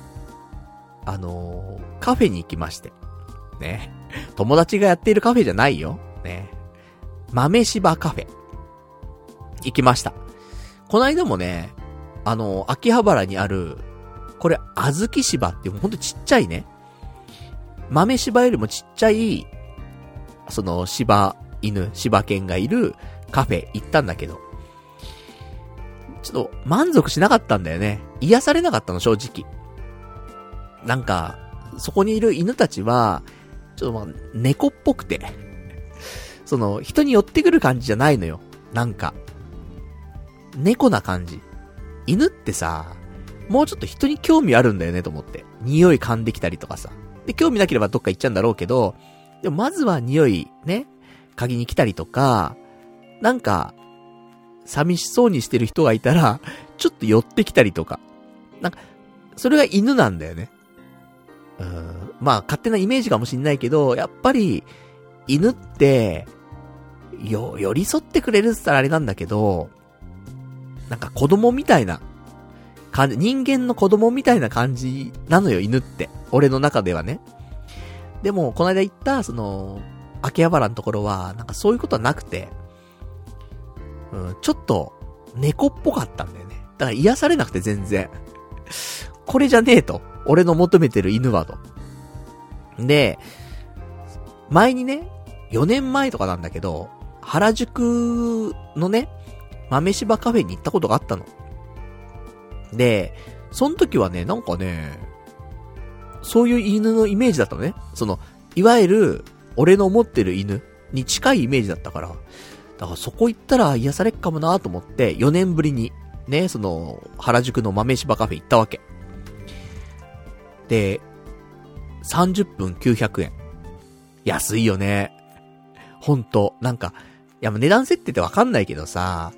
A: カフェに行きまして。ね。友達がやっているカフェじゃないよ。ね。豆柴カフェ。行きました。この間もね、秋葉原にある、これ、あずき柴っていう、ほんとちっちゃいね。豆柴よりもちっちゃい、柴犬がいるカフェ行ったんだけど、ちょっと満足しなかったんだよね。癒されなかったの、正直。なんか、そこにいる犬たちは、ちょっと猫っぽくて、 その、人に寄ってくる感じじゃないのよ。なんか、猫な感じ。犬ってさ、もうちょっと人に興味あるんだよねと思って。匂い噛んできたりとかさ。で、興味なければどっか行っちゃうんだろうけど、でもまずは匂いね、嗅ぎに来たりとか、なんか、寂しそうにしてる人がいたら、ちょっと寄ってきたりとか。なんか、それが犬なんだよね。まあ、勝手なイメージかもしんないけど、やっぱり、犬って、寄り添ってくれるって言ったらあれなんだけど、なんか子供みたいな感じ、人間の子供みたいな感じなのよ、犬って。俺の中ではね。でも、この間言った、その、秋葉原のところは、なんかそういうことはなくて、ちょっと、猫っぽかったんだよね。だから癒されなくて全然。これじゃねえと。俺の求めてる犬はと。で、前にね、4年前とかなんだけど、原宿のね、豆柴カフェに行ったことがあったの。で、その時はね、なんかね、そういう犬のイメージだったのね。その、いわゆる、俺の思ってる犬に近いイメージだったから、だからそこ行ったら癒されっかもなと思って、4年ぶりに、ね、その、原宿の豆柴カフェ行ったわけ。で、30分900円。安いよね。ほんと、なんか、いや、値段設定ってわかんないけどさ、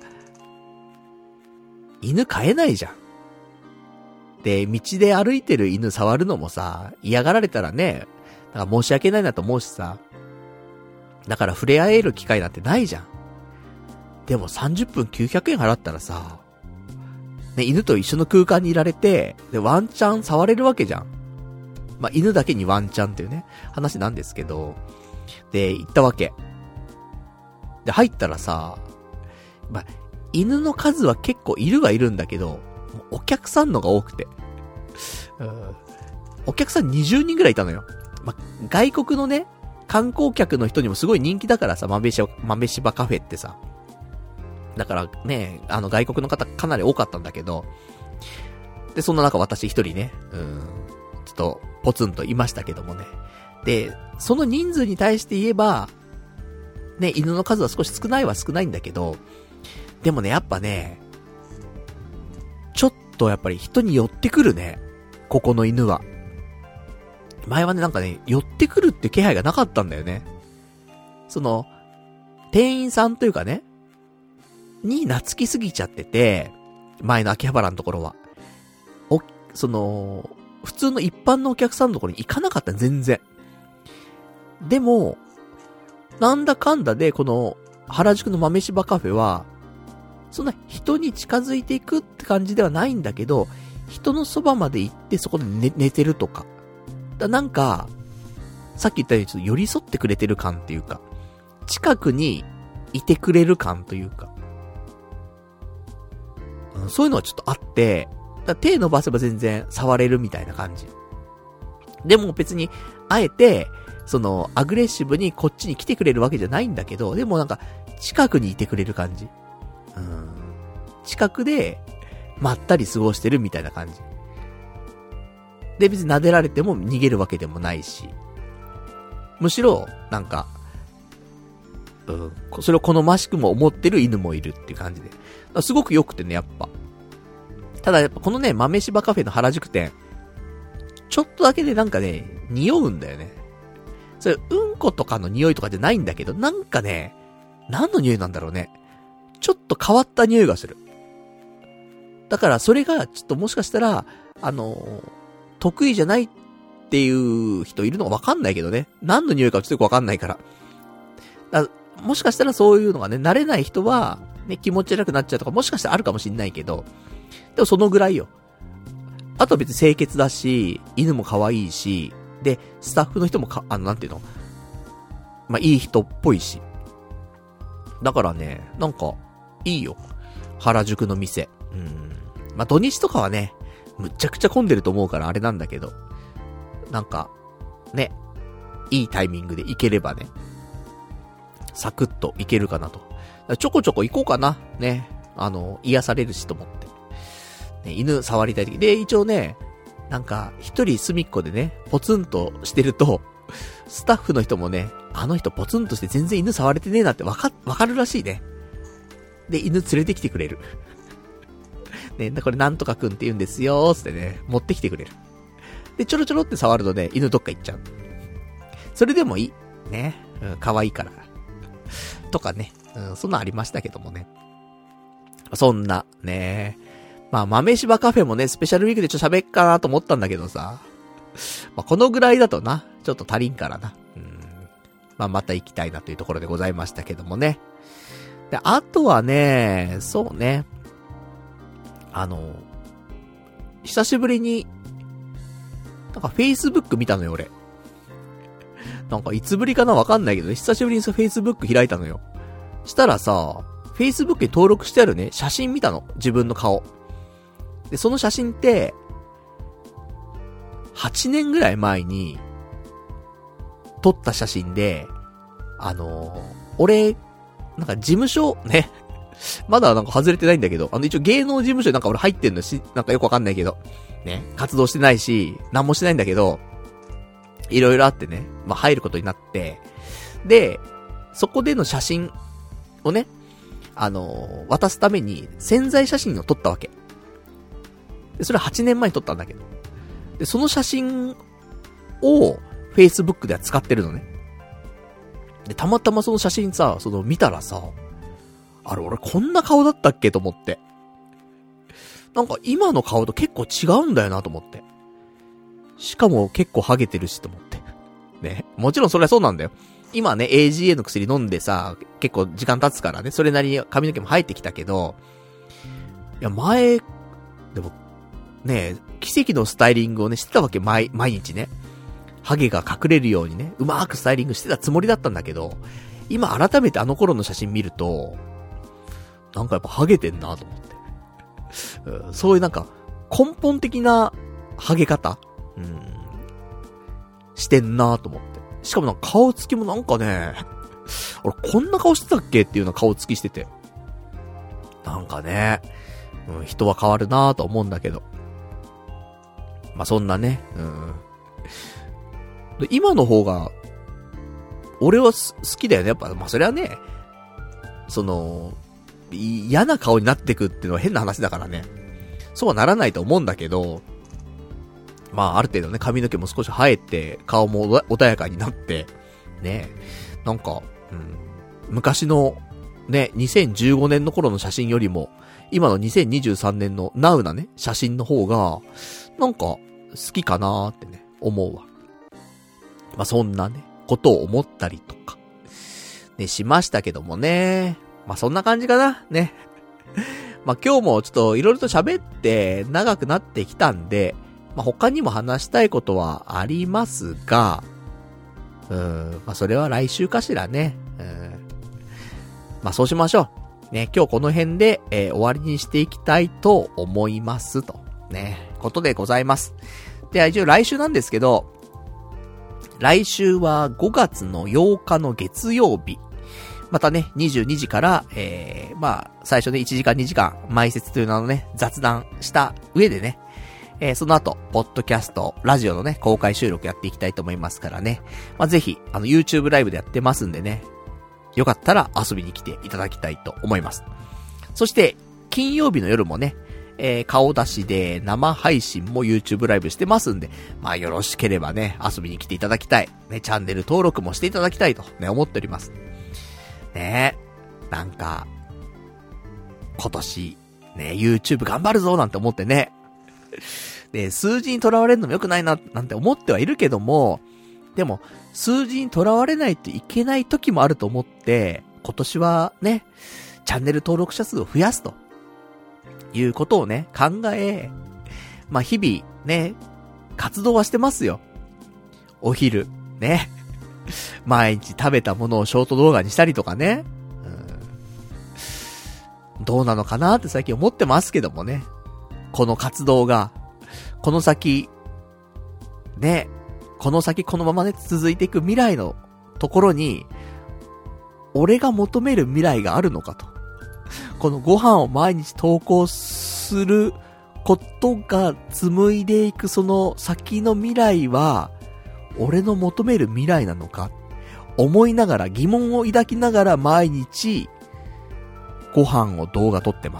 A: 犬飼えないじゃん。で、道で歩いてる犬触るのもさ、嫌がられたらね、なんか申し訳ないなと思うしさ、だから触れ合える機会なんてないじゃん。でも30分900円払ったらさ、ね、犬と一緒の空間にいられて、で、ワンチャン触れるわけじゃん。まあ、犬だけにワンチャンっていうね、話なんですけど、で、行ったわけ。で、入ったらさ、まあ、犬の数は結構いるはいるんだけど、お客さんのが多くて。お客さん20人ぐらいいたのよ。まあ、外国のね、観光客の人にもすごい人気だからさ、豆柴カフェってさ。だからね、外国の方かなり多かったんだけど、で、そんな中私一人ね、ちょっとポツンといましたけどもね。で、その人数に対して言えば、ね、犬の数は少し少ないは少ないんだけど、でもね、やっぱね、ちょっとやっぱり人に寄ってくるね、ここの犬は。前はね、なんかね、寄ってくるって気配がなかったんだよね。その、店員さんというかね、に懐きすぎちゃってて、前の秋葉原のところは。その、普通の一般のお客さんのところに行かなかった、全然。でも、なんだかんだで、この、原宿の豆柴カフェは、そんな人に近づいていくって感じではないんだけど、人のそばまで行ってそこで寝てるとか。なんか、さっき言ったようにちょっと寄り添ってくれてる感っていうか、近くにいてくれる感というか、そういうのはちょっとあって、手伸ばせば全然触れるみたいな感じ。でも別に、あえて、その、アグレッシブにこっちに来てくれるわけじゃないんだけど、でもなんか、近くにいてくれる感じ。近くで、まったり過ごしてるみたいな感じ。で、別に撫でられても逃げるわけでもないし。むしろ、なんか、それを好ましくも思ってる犬もいるっていう感じで。すごく良くてね、やっぱ。ただやっぱこのね、豆柴カフェの原宿店、ちょっとだけでなんかね、匂うんだよね。それ、うんことかの匂いとかじゃないんだけど、なんかね、何の匂いなんだろうね。ちょっと変わった匂いがする。だからそれが、ちょっともしかしたら、得意じゃないっていう人いるのかわかんないけどね。何の匂いかちょっとよくわかんないから。もしかしたらそういうのがね、慣れない人は、ね、気持ち悪くなっちゃうとか、もしかしたらあるかもしんないけど、でもそのぐらいよ。あとは別に清潔だし、犬も可愛いし、で、スタッフの人もなんていうの、まあ、いい人っぽいし。だからね、なんか、いいよ。原宿の店。まあ、土日とかはね、むちゃくちゃ混んでると思うからあれなんだけど、なんか、ね、いいタイミングで行ければね、サクッと行けるかなと。ちょこちょこ行こうかな。ね。癒されるしと思って。ね、犬触りたい時。で、一応ね、なんか、一人隅っこでね、ポツンとしてると、スタッフの人もね、 あの人ポツンとして全然犬触れてねえなってわかるらしいね。で、犬連れてきてくれる。ね、これなんとかくんって言うんですよーつってね、持ってきてくれる。で、ちょろちょろって触るとね、犬どっか行っちゃう。それでもいい。ね。可愛いから。とかね。そんなありましたけどもね。そんな、ね。まあ、豆柴カフェもね、スペシャルウィークでちょっと喋っかなと思ったんだけどさ。まあ、このぐらいだとな、ちょっと足りんからな。まあ、また行きたいなというところでございましたけどもね。で、あとはね、そうね。久しぶりに、なんか Facebook 見たのよ、俺。なんかいつぶりかなわかんないけど、久しぶりにFacebook 開いたのよ。したらさ、Facebook に登録してあるね、写真見たの。自分の顔。で、その写真って、8年ぐらい前に、撮った写真で、俺、なんか事務所、ね。まだなんか外れてないんだけど、一応芸能事務所になんか俺入ってんのし、なんかよくわかんないけど、ね。活動してないし、なんもしてないんだけど、いろいろあってね、まあ入ることになって、で、そこでの写真をね、渡すために宣材写真を撮ったわけ。で、それは8年前に撮ったんだけど。で、その写真を Facebook では使ってるのね。で、たまたまその写真さ、見たらさ、あれ俺こんな顔だったっけと思って。なんか今の顔と結構違うんだよなと思って。しかも結構ハゲてるしと思って。ね。もちろんそれはそうなんだよ。今ね、AGA の薬飲んでさ、結構時間経つからね、それなりに髪の毛も生えてきたけど、いや前、でも、ね、奇跡のスタイリングをね、してたわけ、毎日ね。ハゲが隠れるようにね、うまーくスタイリングしてたつもりだったんだけど、今改めてあの頃の写真見ると、なんかやっぱハゲてんなと思って。そういうなんか、根本的なハゲ方してんなと思って。しかもなんか顔つきもなんかね、俺こんな顔してたっけっていうような顔つきしてて。なんかね、人は変わるなと思うんだけど。まあ、そんなね、今の方が、俺は好きだよね。やっぱ、まあ、それはね、嫌な顔になってくっていうのは変な話だからね。そうはならないと思うんだけど、まあ、ある程度ね、髪の毛も少し生えて、顔も穏やかになって、ね、なんか、昔の、ね、2015年の頃の写真よりも、今の2023年のナウなね、写真の方が、なんか、好きかなーってね、思うわ。まあ、そんなね、ことを思ったりとか、ね、しましたけどもね。まあ、そんな感じかな、ね。まあ、今日もちょっといろいろと喋って長くなってきたんで、まあ、他にも話したいことはありますが、まあ、それは来週かしらね。まあ、そうしましょう。ね、今日この辺で、終わりにしていきたいと思いますと。ね、ことでございます。では一応来週なんですけど、来週は5月の8日の月曜日。またね、22時から、まあ、最初ね、1時間2時間、埋設という名のね、雑談した上でね、その後、ポッドキャスト、ラジオのね、公開収録やっていきたいと思いますからね。まあ、ぜひ、YouTube ライブでやってますんでね、よかったら遊びに来ていただきたいと思います。そして、金曜日の夜もね、顔出しで生配信も YouTube ライブしてますんで、まあよろしければね、遊びに来ていただきたい。ね、チャンネル登録もしていただきたいとね、思っております。ねえ、なんか、今年、ね、YouTube 頑張るぞなんて思ってね。で、数字にとらわれるのも良くないな、なんて思ってはいるけども、でも、数字にとらわれないといけない時もあると思って、今年はね、チャンネル登録者数を増やすと。いうことをね、考え、まあ、日々、ね、活動はしてますよ。お昼、ね。毎日食べたものをショート動画にしたりとかね。どうなのかなって最近思ってますけどもね。この活動が、この先、ね、この先このままね、続いていく未来のところに、俺が求める未来があるのかと。このご飯を毎日投稿することが紡いでいくその先の未来は、俺の求める未来なのか。 思いながら、疑問を抱きながら毎日、ご飯を動画撮ってます。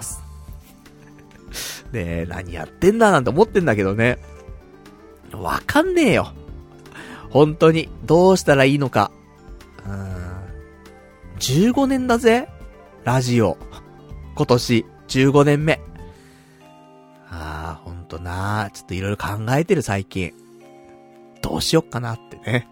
A: で、何やってんだなんて思ってんだけどね。わかんねえよ。本当に。どうしたらいいのか。15年だぜ。ラジオ。今年、15年目。ほんとな。ちょっといろいろ考えてる最近。どうしよっかなってね。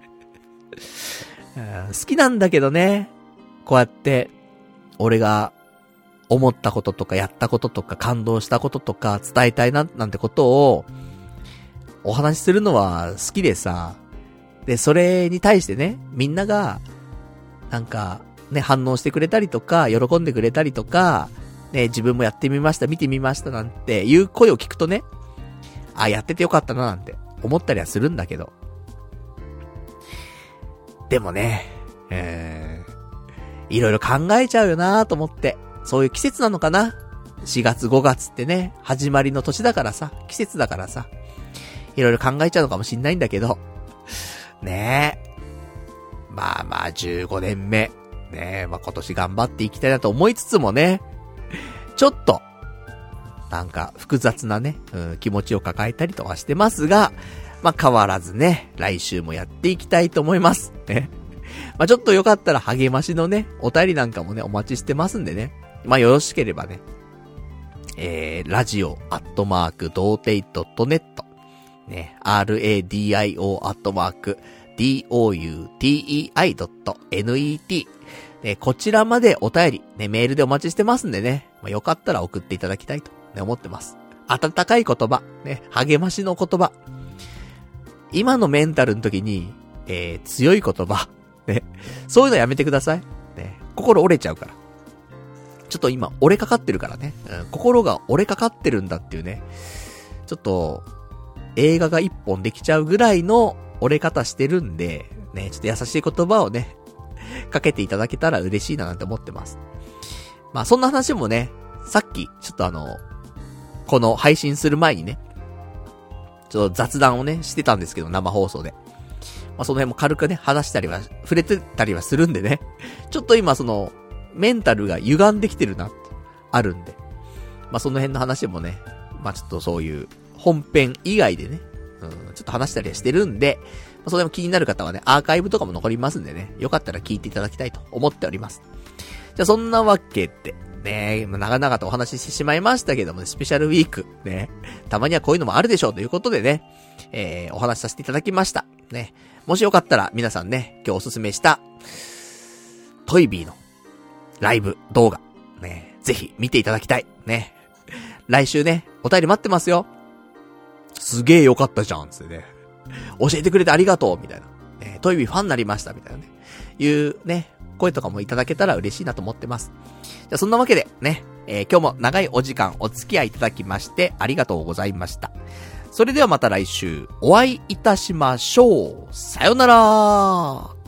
A: 好きなんだけどね。こうやって、俺が思ったこととかやったこととか感動したこととか伝えたいなんてことをお話しするのは好きでさ。で、それに対してね、みんなが、なんか、ね、反応してくれたりとか、喜んでくれたりとか、ね、自分もやってみました、見てみましたなんていう声を聞くとね、やっててよかったななんて思ったりはするんだけど。でもね、いろいろ考えちゃうよなと思って。そういう季節なのかな ?4 月5月ってね、始まりの年だからさ、季節だからさ、いろいろ考えちゃうのかもしんないんだけど、ねえ。まあ15年目。ねえ、今年頑張っていきたいなと思いつつもね、ちょっと、なんか複雑なね、気持ちを抱えたりとかしてますが、変わらずね、来週もやっていきたいと思います。ね。ちょっとよかったら励ましのね、お便りなんかもね、お待ちしてますんでね。よろしければね、radio@doutei.net ね、radio@doutei.net ね、こちらまでお便り、ね、メールでお待ちしてますんでね、よかったら送っていただきたいと、ね、思ってます。温かい言葉、ね、励ましの言葉。今のメンタルの時に、強い言葉、ね、そういうのやめてください。ね、心折れちゃうから。ちょっと今、折れかかってるからね、心が折れかかってるんだっていうね、ちょっと、映画が一本できちゃうぐらいの折れ方してるんで、ね、ちょっと優しい言葉をね、かけていただけたら嬉しいななんて思ってます。そんな話もね、さっき、ちょっとこの配信する前にね、ちょっと雑談をね、してたんですけど、生放送で。その辺も軽くね、話したりは、触れてたりはするんでね、ちょっと今メンタルが歪んできてるなって、あるんで。その辺の話もね、ちょっとそういう、本編以外でね、ちょっと話したりはしてるんで、それも気になる方はね、アーカイブとかも残りますんでね、よかったら聞いていただきたいと思っております。じゃあそんなわけで、ね、長々とお話ししてしまいましたけどもね、スペシャルウィーク、ね、たまにはこういうのもあるでしょうということでね、お話しさせていただきました。ね、もしよかったら皆さんね、今日おすすめした、トイビーのライブ動画、ね、ぜひ見ていただきたい。ね。来週ね、お便り待ってますよ。すげえよかったじゃん、つってね。教えてくれてありがとう、みたいな。トイビーファンになりました、みたいなね。いうね、声とかもいただけたら嬉しいなと思ってます。じゃあそんなわけで、ね、今日も長いお時間お付き合いいただきましてありがとうございました。それではまた来週お会いいたしましょう。さよなら。